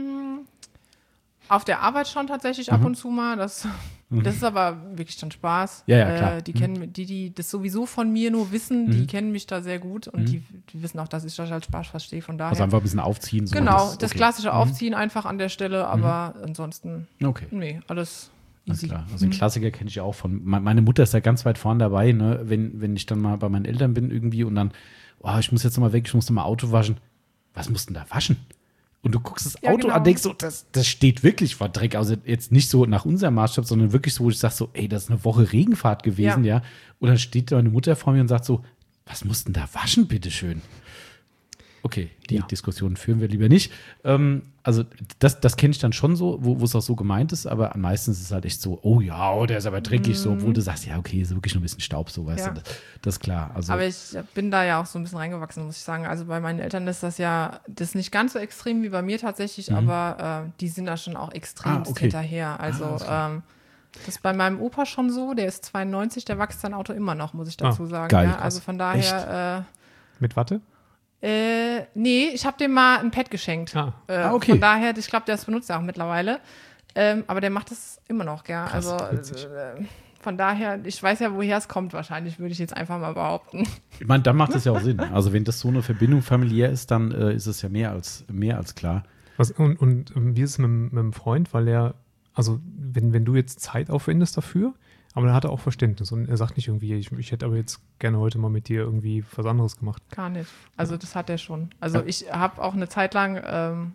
Auf der Arbeit schon tatsächlich mhm. ab und zu mal. Das, mhm. das ist aber wirklich dann Spaß. Ja, ja, klar. Äh, die, kennen, die, die das sowieso von mir nur wissen, mhm. die kennen mich da sehr gut und mhm. die, die wissen auch, dass ich das als Spaß verstehe. Von daher. Also einfach ein bisschen aufziehen. So genau, das, das okay. klassische mhm. Aufziehen einfach an der Stelle, aber mhm. ansonsten, okay. nee, alles easy. Klar. Also den Klassiker kenne ich ja auch von, meine Mutter ist ja ganz weit vorne dabei, ne? wenn, wenn ich dann mal bei meinen Eltern bin irgendwie und dann, oh, ich muss jetzt noch mal weg, ich muss noch mal Auto waschen. Was musst du denn da waschen? Und du guckst das Auto ja, genau. an und denkst so, das, das steht wirklich vor Dreck. Also jetzt nicht so nach unserem Maßstab, sondern wirklich so, wo ich sage so, ey, das ist eine Woche Regenfahrt gewesen, ja. ja. Und dann steht meine Mutter vor mir und sagt so, was musst du denn da waschen, bitteschön? Okay, die ja. Diskussion führen wir lieber nicht. Ähm, also das, das kenne ich dann schon so, wo es auch so gemeint ist, aber meistens ist es halt echt so, oh ja, oh, der ist aber dreckig, mm. so, obwohl du sagst, ja, okay, ist wirklich nur ein bisschen Staub, so, weißt ja. du, das, das ist klar. Also, aber ich bin da ja auch so ein bisschen reingewachsen, muss ich sagen. Also bei meinen Eltern ist das ja, das ist nicht ganz so extrem wie bei mir tatsächlich, mhm. aber äh, die sind da schon auch extrem ah, okay. hinterher. Also ah, ähm, das ist bei meinem Opa schon so, der ist zweiundneunzig, der wächst sein Auto immer noch, muss ich dazu ah, sagen. Geil, ja? Also von daher. Äh, Mit Watte? Äh, nee, ich habe dem mal ein Pad geschenkt. Ah. Äh, ah, okay. Von daher, ich glaube, der das benutzt er auch mittlerweile. Ähm, aber der macht das immer noch, gell? Krass, also äh, von daher, ich weiß ja, woher es kommt wahrscheinlich, würde ich jetzt einfach mal behaupten. Ich meine, dann macht es ja auch Sinn. Also wenn das so eine Verbindung familiär ist, dann äh, ist es ja mehr als, mehr als klar. Was, und, und wie ist es mit, mit einem Freund? Weil er, also wenn, wenn du jetzt Zeit aufwendest dafür, aber dann hat er auch Verständnis und er sagt nicht irgendwie, ich, ich hätte aber jetzt gerne heute mal mit dir irgendwie was anderes gemacht. Gar nicht. Also das hat er schon. Also ja. ich habe auch eine Zeit lang, ähm,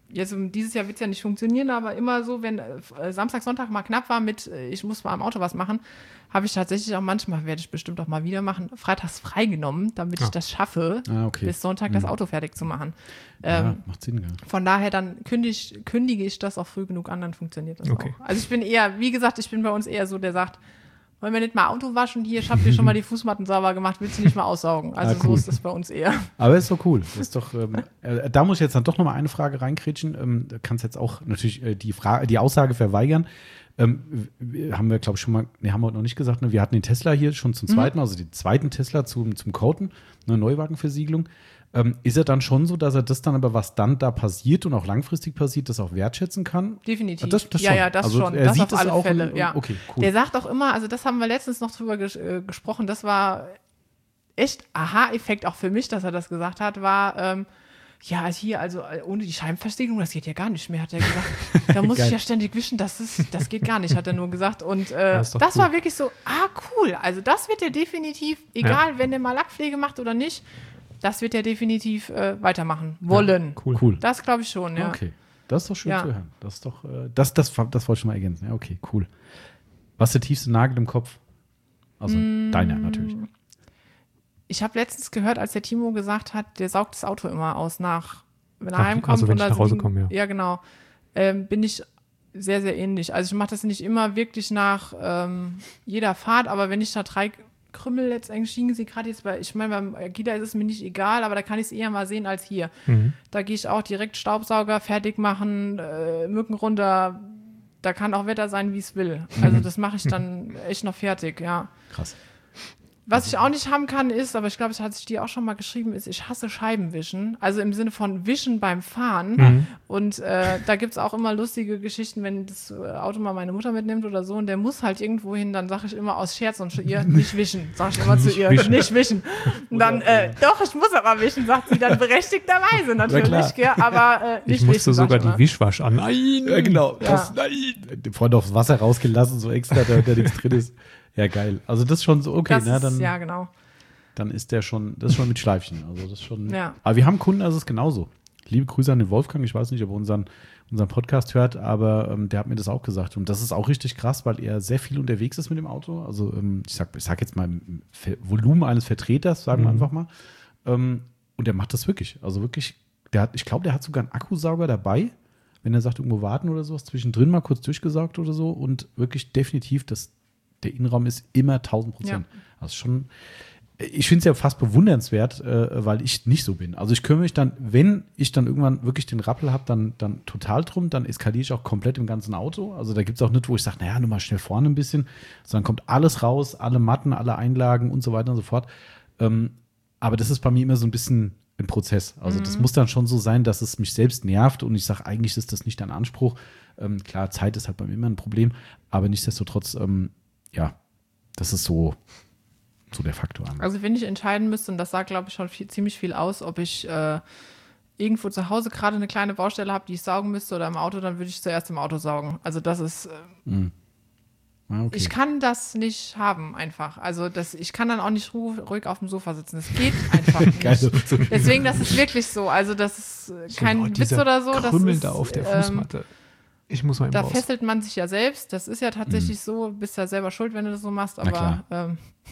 jetzt dieses Jahr wird es ja nicht funktionieren, aber immer so, wenn äh, Samstag, Sonntag mal knapp war mit, äh, ich muss mal am Auto was machen, habe ich tatsächlich auch manchmal, werde ich bestimmt auch mal wieder machen, freitags freigenommen, damit ah. ich das schaffe, ah, okay. bis Sonntag mhm. das Auto fertig zu machen. Ähm, ja, macht Sinn, ja. Von daher dann kündige, kündige ich das auch früh genug an, dann funktioniert das okay. auch. Also ich bin eher, wie gesagt, ich bin bei uns eher so, der sagt, wollen wir nicht mal Auto waschen? Hier, ich habe dir schon mal die Fußmatten sauber gemacht, willst du nicht mal aussaugen? Also ah, cool. So ist das bei uns eher. Aber ist doch cool. Das ist doch, ähm, äh, da muss ich jetzt dann doch noch mal eine Frage reinkrätschen. Ähm, du kannst jetzt auch natürlich äh, die, Frage, die Aussage verweigern. Ähm, haben wir, glaube ich, schon mal, ne, haben wir noch nicht gesagt, ne? Wir hatten den Tesla hier schon zum zweiten Mal, mhm. also den zweiten Tesla zum, zum Coaten, eine Neuwagenversiegelung. Ähm, ist er dann schon so, dass er das dann aber, was dann da passiert und auch langfristig passiert, das auch wertschätzen kann? Definitiv. Das, das ja, ja, das also schon. Er das sieht auf alle auch Fälle. In, ja. Okay, cool. Der sagt auch immer, also das haben wir letztens noch drüber ges äh, gesprochen, das war echt Aha-Effekt auch für mich, dass er das gesagt hat, war, ähm, ja, also hier, also ohne die Scheibenverstärkung, das geht ja gar nicht mehr, hat er gesagt. Da muss ich ja ständig wischen, das, ist, das geht gar nicht, hat er nur gesagt. Und äh, das, das cool. war wirklich so, ah, cool. Also das wird er definitiv, egal, ja. wenn der mal Lackpflege macht oder nicht, das wird er definitiv äh, weitermachen wollen. Ja, cool. cool. Das glaube ich schon, ja. Okay, das ist doch schön ja. zu hören. Das ist doch, äh, das, das, das, das wollte ich schon mal ergänzen. Ja, okay, cool. Was ist der tiefste Nagel im Kopf? Also mm. deiner natürlich. Ich habe letztens gehört, als der Timo gesagt hat, der saugt das Auto immer aus nach, wenn er Ach, heimkommt. Also wenn und ich nach Hause komme, ja. Ja, genau. Ähm, bin ich sehr, sehr ähnlich. Also ich mache das nicht immer wirklich nach ähm, jeder Fahrt, aber wenn ich da drei Krümmel letztendlich liegen sie gerade jetzt bei, ich meine, beim Agida ist es mir nicht egal, aber da kann ich es eher mal sehen als hier. Mhm. Da gehe ich auch direkt Staubsauger fertig machen, äh, Mücken runter, da kann auch Wetter sein, wie es will. Also das mache ich dann echt noch fertig, ja. Krass. Was ich auch nicht haben kann, ist, aber ich glaube, das hat sich dir auch schon mal geschrieben, ist, ich hasse Scheibenwischen. Also im Sinne von Wischen beim Fahren. Mhm. Und äh, da gibt es auch immer lustige Geschichten, wenn das Auto mal meine Mutter mitnimmt oder so und der muss halt irgendwo hin, dann sage ich immer aus Scherz und ihr, nicht wischen. Sag ich immer zu ihr, wischen. nicht wischen. Und dann, äh, doch, ich muss aber wischen, sagt sie dann berechtigterweise natürlich. Ja, aber äh, nicht ich musste wischen, sogar die Wischwasch an. Nein! Ja, genau. Ja. Das, nein! Dem Freund aufs Wasser rausgelassen, so extra, da, da nichts drin ist. Ja, geil. Also das ist schon so, okay, das ne, ist, dann, ja, genau. dann ist der schon, das ist schon mit Schleifchen. Also das ist schon. Ja. Aber wir haben Kunden, das ist genauso. Liebe Grüße an den Wolfgang, ich weiß nicht, ob er unseren, unseren Podcast hört, aber ähm, der hat mir das auch gesagt. Und das ist auch richtig krass, weil er sehr viel unterwegs ist mit dem Auto. Also ähm, ich sag, ich sag jetzt mal im Volumen eines Vertreters, sagen wir mhm. einfach mal. Ähm, und der macht das wirklich. Also wirklich, der hat, ich glaube, der hat sogar einen Akkusauger dabei, wenn er sagt, irgendwo warten oder sowas, zwischendrin mal kurz durchgesaugt oder so. Und wirklich definitiv, das der Innenraum ist immer tausend Prozent. Ja. Also schon, ich finde es ja fast bewundernswert, äh, weil ich nicht so bin. Also ich kümmere mich dann, wenn ich dann irgendwann wirklich den Rappel habe, dann, dann total drum, dann eskaliere ich auch komplett im ganzen Auto. Also da gibt es auch nicht, wo ich sage, naja, nur mal schnell vorne ein bisschen, sondern kommt alles raus, alle Matten, alle Einlagen und so weiter und so fort. Ähm, aber das ist bei mir immer so ein bisschen ein Prozess. Also mhm. das muss dann schon so sein, dass es mich selbst nervt und ich sage, eigentlich ist das nicht dein Anspruch. Ähm, klar, Zeit ist halt bei mir immer ein Problem, aber nichtsdestotrotz, ähm, ja, das ist so, so der Faktor. Also wenn ich entscheiden müsste, und das sagt, glaube ich, schon viel, ziemlich viel aus, ob ich äh, irgendwo zu Hause gerade eine kleine Baustelle habe, die ich saugen müsste oder im Auto, dann würde ich zuerst im Auto saugen. Also das ist, äh, mm. ah, okay. Ich kann das nicht haben einfach. Also das, ich kann dann auch nicht ru- ruhig auf dem Sofa sitzen. Das geht einfach nicht. Deswegen, das ist wirklich so. Also das ist kein so, Witz oder so. Krümmel das ist, da auf der ähm, Fußmatte. Ich muss mal Da raus. fesselt man sich ja selbst. Das ist ja tatsächlich mhm. so. Bist ja selber schuld, wenn du das so machst. Aber ähm,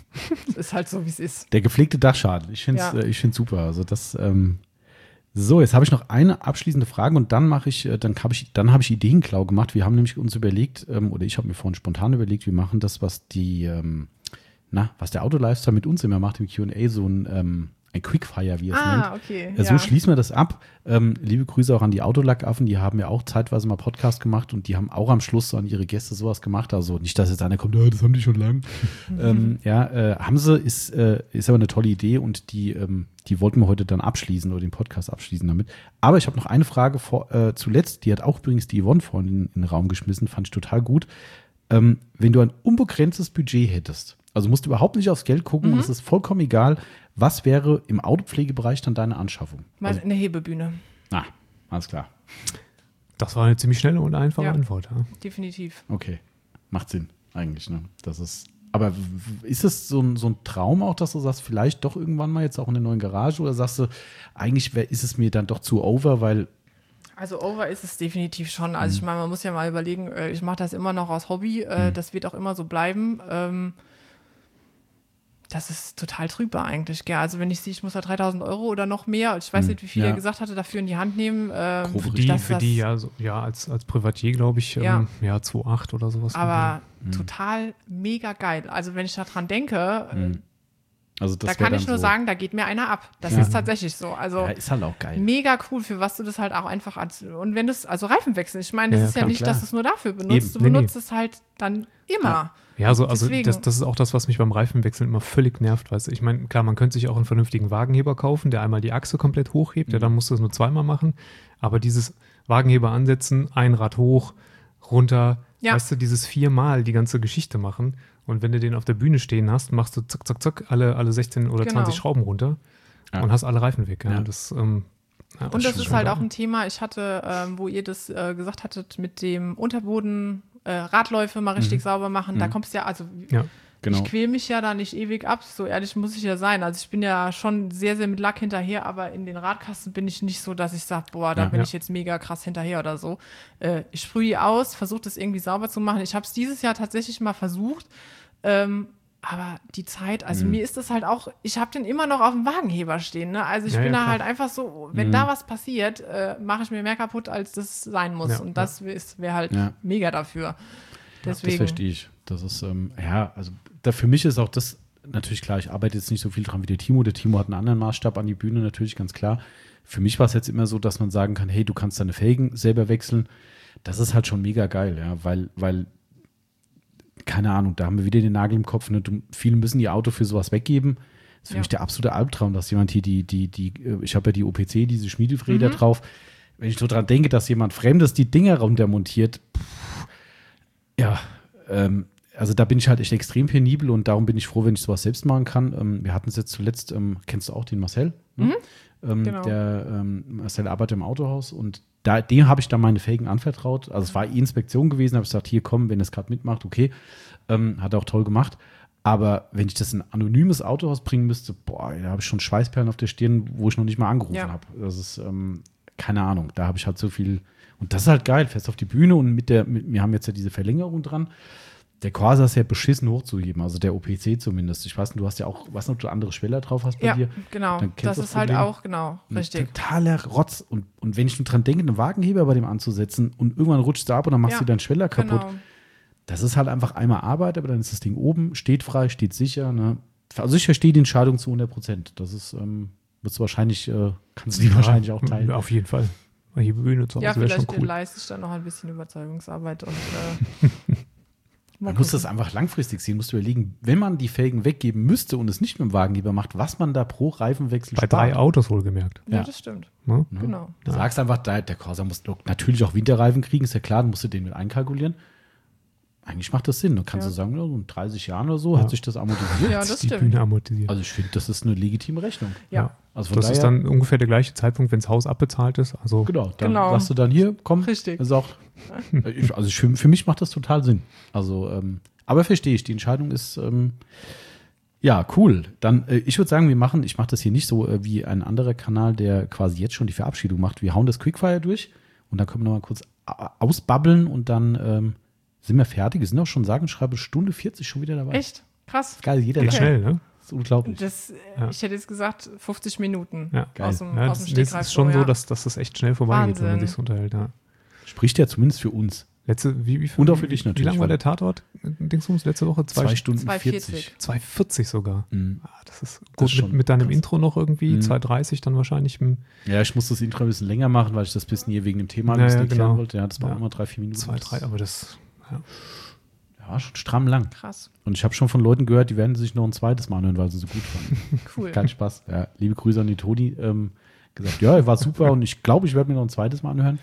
ist halt so, wie es ist. Der gepflegte Dachschaden. Ich finde es ja. äh, ich find's super. Also das, ähm so, jetzt habe ich noch eine abschließende Frage und dann mache ich, dann habe ich, dann habe ich Ideenklau gemacht. Wir haben nämlich uns überlegt, ähm, oder ich habe mir vorhin spontan überlegt, wir machen das, was die, ähm, na, was der Auto-Lifestyle mit uns immer macht im Q und A, so ein ähm, ein Quickfire, wie es ah, nennt. Ah, okay. So ja. schließen wir das ab. Ähm, liebe Grüße auch an die Autolackaffen, die haben ja auch zeitweise mal Podcast gemacht und die haben auch am Schluss so an ihre Gäste sowas gemacht. Also nicht, dass jetzt einer kommt, oh, das haben die schon lang. ähm, ja, äh, haben sie, ist, äh, ist aber eine tolle Idee und die, ähm, die wollten wir heute dann abschließen oder den Podcast abschließen damit. Aber ich habe noch eine Frage vor, äh, zuletzt, die hat auch übrigens die Yvonne vorhin in, in den Raum geschmissen, fand ich total gut. Ähm, wenn du ein unbegrenztes Budget hättest, also musst du überhaupt nicht aufs Geld gucken, mhm. es ist vollkommen egal, was wäre im Autopflegebereich dann deine Anschaffung? Mal also, eine Hebebühne. Ah, alles klar. Das war eine ziemlich schnelle und einfache ja, Antwort. Ja. Definitiv. Okay, macht Sinn eigentlich. Ne? Das ist, aber w- ist es so ein, so ein Traum auch, dass du sagst, vielleicht doch irgendwann mal jetzt auch in der neuen Garage oder sagst du, eigentlich wär, ist es mir dann doch zu over, weil Also over ist es definitiv schon. Also ich meine, man muss ja mal überlegen, ich mache das immer noch aus Hobby, mhm. das wird auch immer so bleiben. Das ist total trübe eigentlich. Gell? Also wenn ich sehe, ich muss da dreitausend Euro oder noch mehr, ich weiß mhm. nicht, wie viel ja. er gesagt hatte, dafür in die Hand nehmen. Ähm, für die, für die ja, so, ja als, als Privatier, glaube ich, ja, ähm, ja zwei Komma acht oder sowas. Aber mhm. total mega geil. Also wenn ich daran denke, mhm. Also das da kann ich nur so sagen, da geht mir einer ab. Das ja. ist tatsächlich so. Also ja, ist halt auch geil. Mega cool, für was du das halt auch einfach als, und wenn das, also Reifen wechseln, ich meine, das ja, ist ja nicht, klar. dass du es nur dafür benutzt, Eben. du benutzt nee, nee. es halt dann immer. Ja, so, also das, das ist auch das, was mich beim Reifenwechseln immer völlig nervt, weißt du. Ich meine, klar, man könnte sich auch einen vernünftigen Wagenheber kaufen, der einmal die Achse komplett hochhebt, mhm. ja, dann musst du es nur zweimal machen, aber dieses Wagenheber ansetzen, ein Rad hoch, runter, ja. weißt du, dieses viermal die ganze Geschichte machen. Und wenn du den auf der Bühne stehen hast, machst du zack, zack, zack, alle, alle sechzehn oder genau. zwanzig Schrauben runter ja. und hast alle Reifen weg. Ja. Ja. Das, ähm, ja, und das ist halt auch ein Thema, ich hatte, ähm, wo ihr das äh, gesagt hattet, mit dem Unterboden äh, Radläufe mal richtig mhm. sauber machen. Mhm. Da kommst du ja, also ja, genau. ich quäle mich ja da nicht ewig ab, so ehrlich muss ich ja sein. Also ich bin ja schon sehr, sehr mit Lack hinterher, aber in den Radkasten bin ich nicht so, dass ich sage, boah, da ja, bin ja. ich jetzt mega krass hinterher oder so. Äh, ich sprühe aus, versuche das irgendwie sauber zu machen. Ich habe es dieses Jahr tatsächlich mal versucht, Ähm, aber die Zeit, also mhm. mir ist das halt auch, ich habe den immer noch auf dem Wagenheber stehen, ne? Also ich ja, bin ja, da klar. halt einfach so, wenn mhm. da was passiert, äh, mache ich mir mehr kaputt, als das sein muss. Ja, und das ja. wäre halt ja. mega dafür. Deswegen. Das verstehe ich. Das ist, ähm, ja, also da für mich ist auch das, natürlich klar, ich arbeite jetzt nicht so viel dran wie der Timo. Der Timo hat einen anderen Maßstab an die Bühne, natürlich ganz klar. Für mich war es jetzt immer so, dass man sagen kann, hey, du kannst deine Felgen selber wechseln. Das ist halt schon mega geil, ja, weil, weil keine Ahnung, da haben wir wieder den Nagel im Kopf. Ne? Du, viele müssen ihr Auto für sowas weggeben. Das ist für ja. mich der absolute Albtraum, dass jemand hier die, die, die, ich habe ja die O P C, diese Schmiederäder mhm. drauf. Wenn ich so dran denke, dass jemand Fremdes die Dinger runtermontiert, pff, ja, ähm, also da bin ich halt echt extrem penibel und darum bin ich froh, wenn ich sowas selbst machen kann. Ähm, wir hatten es jetzt zuletzt, ähm, kennst du auch den Marcel? Ne? Mhm. Ähm, genau. Der ähm, Marcel arbeitet im Autohaus und da, dem habe ich dann meine Felgen anvertraut. Also es war die Inspektion gewesen, habe ich gesagt, hier komm, wenn es gerade mitmacht, okay. Ähm, hat er auch toll gemacht. Aber wenn ich das in ein anonymes Autohaus bringen müsste, boah, da habe ich schon Schweißperlen auf der Stirn, wo ich noch nicht mal angerufen ja. habe. Das ist, ähm, keine Ahnung, da habe ich halt so viel. Und das ist halt geil, fest auf die Bühne und mit der, mit, wir haben jetzt ja diese Verlängerung dran. Der Corsa ist ja beschissen hochzuheben, also der O P C zumindest. Ich weiß nicht, du hast ja auch, weißt du, ob du andere Schweller drauf hast bei ja, dir? Genau, das, das ist Problem. Halt auch, genau, richtig. Totaler Rotz. Und, und wenn ich nur dran denke, einen Wagenheber bei dem anzusetzen und irgendwann rutscht du ab und dann machst ja, du deinen Schweller kaputt. Genau. Das ist halt einfach einmal Arbeit, aber dann ist das Ding oben, steht frei, steht sicher. Ne? Also ich verstehe die Entscheidung zu hundert Prozent. Das ist, ähm, wirst du wahrscheinlich, äh, kannst du die ja, wahrscheinlich auch teilen. Auf jeden Fall. Die Bühne zu Hause ja, vielleicht schon cool. leiste ich dann noch ein bisschen Überzeugungsarbeit und äh, man muss das einfach langfristig sehen, musst du überlegen, wenn man die Felgen weggeben müsste und es nicht mit dem Wagenheber macht, was man da pro Reifenwechsel spart. Bei drei Autos wohlgemerkt. Ja, ja. das stimmt. Ja. Genau. Du ja. sagst einfach, der, der Corsa muss natürlich auch Winterreifen kriegen, ist ja klar, dann musst du den mit einkalkulieren. Eigentlich macht das Sinn. Du kannst ja. du sagen, so in dreißig Jahren oder so ja. hat sich das amortisiert. Ja, das die stimmt. Bühne amortisiert. Also ich finde, das ist eine legitime Rechnung. Ja. Also das daher, ist dann ungefähr der gleiche Zeitpunkt, wenn das Haus abbezahlt ist. Also genau, dann genau. sagst du dann hier, komm. Richtig. Ist auch, also ich, für, für mich macht das total Sinn. Also, ähm, aber verstehe ich, die Entscheidung ist, ähm, ja, cool. Dann, äh, ich würde sagen, wir machen, ich mache das hier nicht so äh, wie ein anderer Kanal, der quasi jetzt schon die Verabschiedung macht. Wir hauen das Quickfire durch und dann können wir noch mal kurz ausbabbeln und dann ähm, sind wir fertig. Wir sind auch schon, sagen und schreibe, Stunde vierzig schon wieder dabei. Echt? Krass. Geil, jeder geht schnell, ne? Das ist unglaublich. Das, ja. Ich hätte jetzt gesagt, fünfzig Minuten. Ja, geil. Aus dem, ja, aus das, dem das ist schon so, dass, dass das echt schnell vorbeigeht, Wahnsinn. wenn man sich so unterhält. Ja. Spricht ja zumindest für uns. Letzte, wie, wie viel, und auch für dich natürlich. Wie lange war der Tatort? Dingsbums letzte Woche? Zwei, zwei Stunden vierzig. zwei vierzig sogar. Mhm. Ah, das ist gut. Das ist mit, mit deinem krass. Intro noch irgendwie, mhm. zwei dreißig dann wahrscheinlich. Im ja, ich muss das Intro ein bisschen länger machen, weil ich das bis hier wegen dem Thema ein ja, bisschen ja, erklären genau. wollte. Ja, das war ja. immer drei, vier Minuten. Zwei, drei, aber das, ja. Ja, schon stramm lang. Krass. Und ich habe schon von Leuten gehört, die werden sich noch ein zweites Mal anhören, weil sie so gut fanden. Cool. Kein Spaß. Ja, liebe Grüße an die Toni. Ähm, gesagt, ja, er war super und ich glaube, ich werde mir noch ein zweites Mal anhören.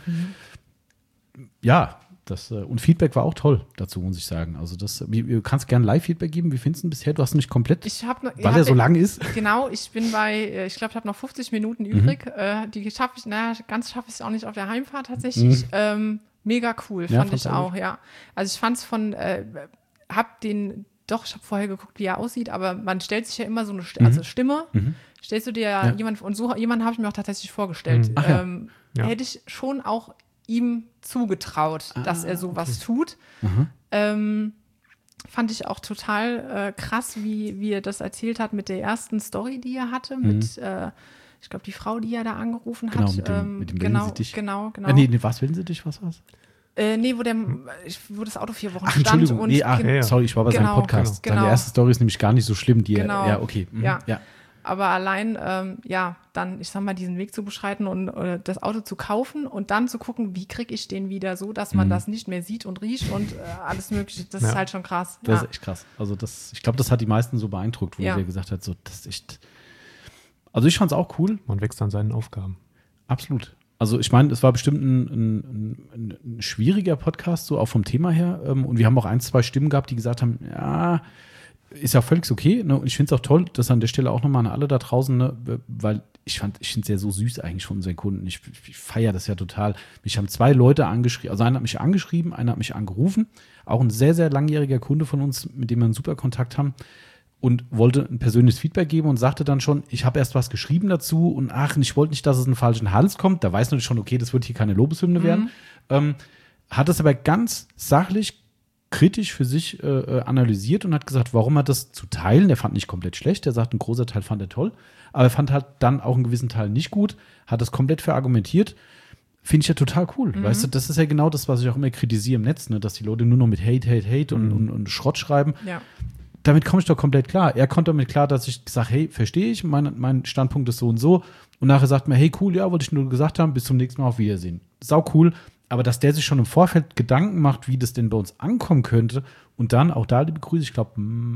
Mhm. Ja, das, äh, und Feedback war auch toll dazu, muss ich sagen. Also das, wie, du kannst gerne Live-Feedback geben. Wie findest du bisher? Du hast nicht komplett, ich hab noch, weil ja, er so lang ist. Genau, ich bin bei, ich glaube, ich habe noch fünfzig Minuten übrig. Mhm. Äh, die schaffe ich, naja, ganz schaffe ich es auch nicht auf der Heimfahrt tatsächlich. Mhm. Ähm, mega cool, ja, fand ich auch, ja. Also ich fand es von, äh, hab den, doch, ich habe vorher geguckt, wie er aussieht, aber man stellt sich ja immer so eine St- mhm. also Stimme. Mhm. Stellst du dir ja. jemanden, und so jemanden habe ich mir auch tatsächlich vorgestellt. Mhm. Ach, ja. ähm, Ja. hätte ich schon auch ihm zugetraut, ah, dass er sowas okay. tut. Mhm. Ähm, fand ich auch total äh, krass, wie, wie er das erzählt hat mit der ersten Story, die er hatte, mhm. mit, äh, ich glaube, die Frau, die er da angerufen genau, hat. Mit dem, ähm, mit dem genau, Wellensittich. genau, genau. Äh, nee, nee, was, Wellensittich, was war's? Äh, nee, wo, der, wo das Auto vier Wochen Ach, stand. Entschuldigung, Und nee, ach, gen- sorry, ich war bei genau, seinem Podcast. genau. Seine erste Story ist nämlich gar nicht so schlimm. Die genau. Er, ja, okay. Mhm. Ja. ja. Aber allein, ähm, ja, dann, ich sag mal, diesen Weg zu beschreiten und äh, das Auto zu kaufen und dann zu gucken, wie kriege ich den wieder so, dass man mhm. das nicht mehr sieht und riecht und äh, alles Mögliche. Das ja. ist halt schon krass. Das ja. ist echt krass. Also das, ich glaube, das hat die meisten so beeindruckt, wo ja. er gesagt hat, so, das ist echt. Also ich fand es auch cool. Man wächst an seinen Aufgaben. Absolut. Also ich meine, es war bestimmt ein, ein, ein, ein schwieriger Podcast, so auch vom Thema her. Und wir haben auch ein, zwei Stimmen gehabt, die gesagt haben, ja, ist ja völlig okay. Ne? Und ich finde es auch toll, dass an der Stelle auch nochmal an alle da draußen, ne? Weil ich fand, ich finde es ja so süß eigentlich von unseren Kunden. Ich, ich feiere das ja total. Mich haben zwei Leute angeschrieben, also einer hat mich angeschrieben, einer hat mich angerufen. Auch ein sehr, sehr langjähriger Kunde von uns, mit dem wir einen super Kontakt haben. Und wollte ein persönliches Feedback geben und sagte dann schon, ich habe erst was geschrieben dazu und ach, ich wollte nicht, dass es in den falschen Hals kommt. Da weiß natürlich schon, okay, das wird hier keine Lobeshymne mhm. werden. Ähm, hat es aber ganz sachlich, kritisch für sich äh, analysiert und hat gesagt, warum er das zu teilen, der fand nicht komplett schlecht, der sagt, ein großer Teil fand er toll, aber er fand halt dann auch einen gewissen Teil nicht gut, hat das komplett verargumentiert. Finde ich ja total cool. Mhm. Weißt du, das ist ja genau das, was ich auch immer kritisiere im Netz, ne? Dass die Leute nur noch mit Hate, Hate, Hate und, mhm. und, und Schrott schreiben. Ja. Damit komme ich doch komplett klar. Er kommt damit klar, dass ich sage, hey, verstehe ich, mein, mein Standpunkt ist so und so. Und nachher sagt mir, hey, cool, ja, wollte ich nur gesagt haben, bis zum nächsten Mal, auf Wiedersehen. Sau cool. Aber dass der sich schon im Vorfeld Gedanken macht, wie das denn bei uns ankommen könnte und dann, auch da liebe Grüße, ich glaube,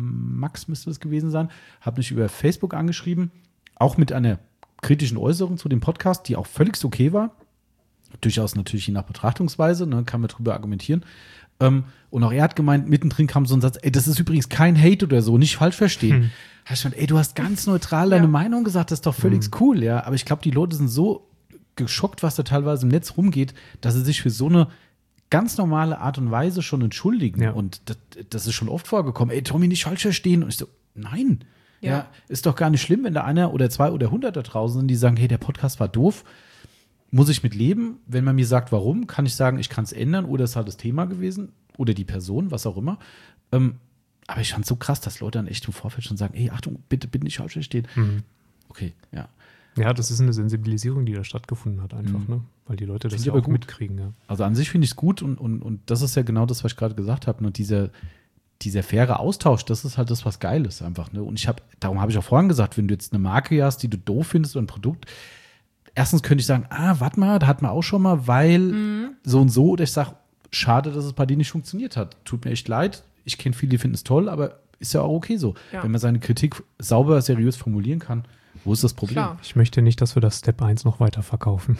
Max müsste es gewesen sein, hat mich über Facebook angeschrieben, auch mit einer kritischen Äußerung zu dem Podcast, die auch völlig okay war. Durchaus natürlich je nach Betrachtungsweise, ne, kann man drüber argumentieren. Ähm, und auch er hat gemeint, mittendrin kam so ein Satz, ey, das ist übrigens kein Hate oder so, nicht falsch verstehen. Hm. Da stand, ey, du hast ganz neutral deine ja. Meinung gesagt, das ist doch völlig hm. cool, ja. Aber ich glaube, die Leute sind so geschockt, was da teilweise im Netz rumgeht, dass sie sich für so eine ganz normale Art und Weise schon entschuldigen. Ja. Und das, das ist schon oft vorgekommen, ey, Tommy, nicht falsch verstehen. Und ich so, nein. Ja. ja, ist doch gar nicht schlimm, wenn da einer oder zwei oder hundert da draußen sind, die sagen, hey, der Podcast war doof. Muss ich mit leben? Wenn man mir sagt, warum, kann ich sagen, ich kann es ändern oder es ist halt das Thema gewesen oder die Person, was auch immer. Ähm, aber ich fand es so krass, dass Leute dann echt im Vorfeld schon sagen, ey, Achtung, bitte, bitte nicht falsch verstehen. Mhm. Okay, ja. Ja, das ist eine Sensibilisierung, die da stattgefunden hat einfach, mhm. ne? Weil die Leute das ja auch gut mitkriegen. Ja. Also an sich finde ich es gut und, und, und das ist ja genau das, was ich gerade gesagt habe. Ne? Dieser, dieser faire Austausch, das ist halt das, was geil ist einfach. Ne? Und ich habe, darum habe ich auch vorhin gesagt, wenn du jetzt eine Marke hast, die du doof findest oder ein Produkt, erstens könnte ich sagen, ah, warte mal, da hat man auch schon mal, weil mhm. so und so, oder ich sage, schade, dass es bei dir nicht funktioniert hat. Tut mir echt leid. Ich kenne viele, die finden es toll, aber ist ja auch okay so. Ja. Wenn man seine Kritik sauber, seriös formulieren kann, wo ist das Problem? Klar. Ich möchte nicht, dass wir das Step eins noch weiter verkaufen.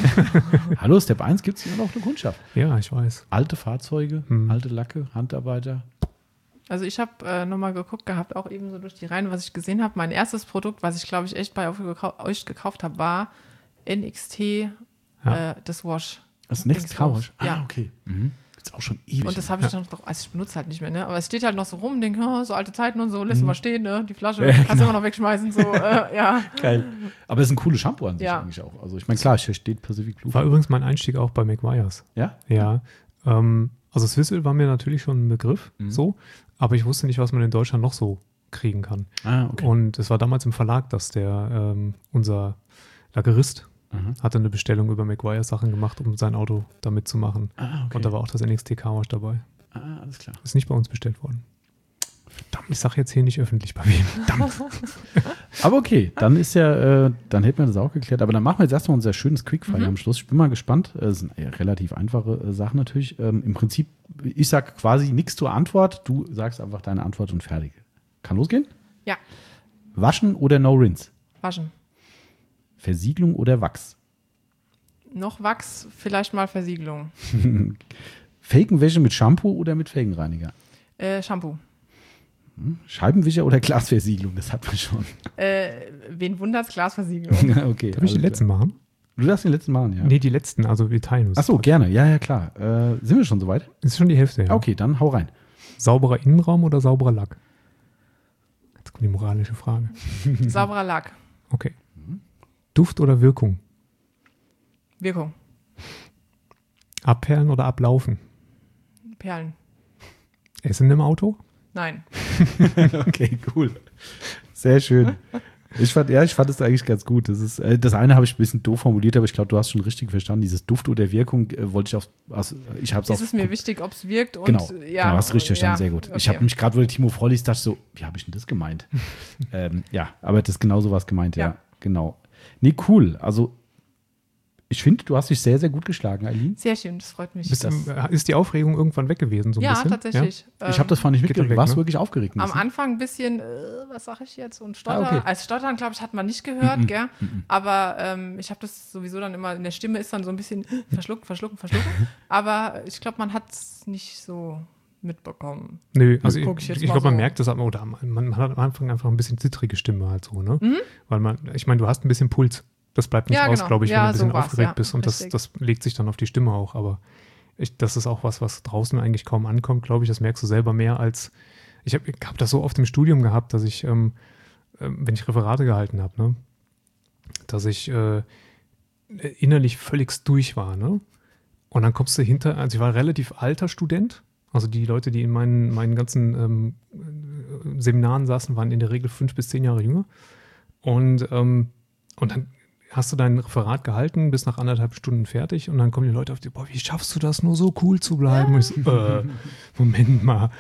Hallo, Step eins gibt es immer noch eine Kundschaft. Ja, ich weiß. Alte Fahrzeuge, hm. alte Lacke, Handarbeiter. Also ich habe äh, nochmal geguckt gehabt, auch eben so durch die Reihen, was ich gesehen habe. Mein erstes Produkt, was ich glaube ich echt bei euch gekauft habe, war N X T, ja. äh, das Wash. Das Next Car Wash? Ah, ja. Okay. Mhm. Ist auch schon ewig. Und das habe ich ja. noch, also ich benutze halt nicht mehr, ne? Aber es steht halt noch so rum, denke, oh, so alte Zeiten und so, lässt mhm. mal stehen, ne? Die Flasche, ja, kannst du genau. immer noch wegschmeißen, so, äh, ja. Geil. Aber es ist ein cooles Shampoo an sich ja. eigentlich auch. Also ich meine, klar, hier steht Pacific Blue. War übrigens mein Einstieg auch bei Meguiar's. Ja? Ja. Ähm, also Swissöl war mir natürlich schon ein Begriff, mhm. so, aber ich wusste nicht, was man in Deutschland noch so kriegen kann. Ah, okay. Und es war damals im Verlag, dass der, ähm, unser Lagerist Mhm. hatte eine Bestellung über Meguiar's Sachen gemacht, um sein Auto damit zu machen. Ah, okay. Und da war auch das N X T Car Wash dabei. Ah, alles klar. Ist nicht bei uns bestellt worden. Verdammt. Ich sage jetzt hier nicht öffentlich bei wem. Verdammt. Aber okay, dann ist ja, äh, dann hätten wir das auch geklärt. Aber dann machen wir jetzt erstmal unser schönes Quickfire mhm. am Schluss. Ich bin mal gespannt. Das sind ja relativ einfache äh, Sachen natürlich. Ähm, Im Prinzip, ich sage quasi nichts zur Antwort. Du sagst einfach deine Antwort und fertig. Kann losgehen? Ja. Waschen oder No Rinse? Waschen. Versiegelung oder Wachs? Noch Wachs, vielleicht mal Versiegelung. Felgenwäsche mit Shampoo oder mit Felgenreiniger? Äh, Shampoo. Scheibenwischer oder Glasversiegelung? Das hat man schon. Äh, wen wundert's? Glasversiegelung. Okay. Darf ich die letzten machen? Du darfst die letzten machen, ja. Nee, die letzten, also wir teilen uns. Ach so, gerne. Ja, ja, klar. Äh, sind wir schon soweit? Ist schon die Hälfte, ja. Okay, dann hau rein. Sauberer Innenraum oder sauberer Lack? Jetzt kommt die moralische Frage. Sauberer Lack. Okay. Duft oder Wirkung? Wirkung. Abperlen oder ablaufen? Perlen. Essen im Auto? Nein. Okay, cool. Sehr schön. Ich fand, ja, ich fand es eigentlich ganz gut. Das ist, äh, das eine habe ich ein bisschen doof formuliert, aber ich glaube, du hast schon richtig verstanden. Dieses Duft oder Wirkung äh, wollte ich auf, also ich habe es Es ist mir wichtig, ob es wirkt und genau, ja. genau, hast du richtig verstanden, ja, sehr gut. okay. Ich habe mich gerade, wo der Timo vorliest, dachte ich so, wie habe ich denn das gemeint? ähm, ja, aber das ist genau so was gemeint, ja. Ja. Genau. Nee, cool. Also ich finde, du hast dich sehr, sehr gut geschlagen, Eileen. Sehr schön, das freut mich. Bist, das, ist die Aufregung irgendwann weg gewesen? So ein ja, bisschen? tatsächlich. Ich habe das vorhin nicht geht dann mitgekriegt. weg, Du warst ne? wirklich aufgeregt. ein Am bisschen. Anfang ein bisschen, äh, was sage ich jetzt? Und Stotter. Ah, okay. Als Stottern, glaube ich, hat man nicht gehört, Mm-mm. gell? Mm-mm. Aber ähm, ich habe das sowieso dann immer, in der Stimme ist dann so ein bisschen verschlucken, verschlucken, verschlucken. Aber ich glaube, man hat es nicht so mitbekommen. Nö, also ich, guck ich jetzt ich mal glaube, man so. merkt das, aber- oder man, man hat am Anfang einfach ein bisschen zittrige Stimme halt so, ne? Mhm. Weil man, ich meine, du hast ein bisschen Puls. Das bleibt nicht Ja, aus, genau. glaube ich, Ja, wenn du ein bisschen so war's, aufgeregt ja, bist. Und das, richtig. das legt sich dann auf die Stimme auch. Aber ich, das ist auch was, was draußen eigentlich kaum ankommt, glaube ich. Das merkst du selber mehr als. Ich habe hab das so oft im Studium gehabt, dass ich, ähm, äh, wenn ich Referate gehalten habe, ne, dass ich äh, innerlich völlig durch war. Ne? Und dann kommst du hinter, also ich war ein relativ alter Student. Also die Leute, die in meinen, meinen ganzen ähm, Seminaren saßen, waren in der Regel fünf bis zehn Jahre jünger. Und, ähm, und dann hast du dein Referat gehalten, bist nach anderthalb Stunden fertig und dann kommen die Leute auf dich, boah, wie schaffst du das, nur so cool zu bleiben? Und ich so, äh, Moment mal.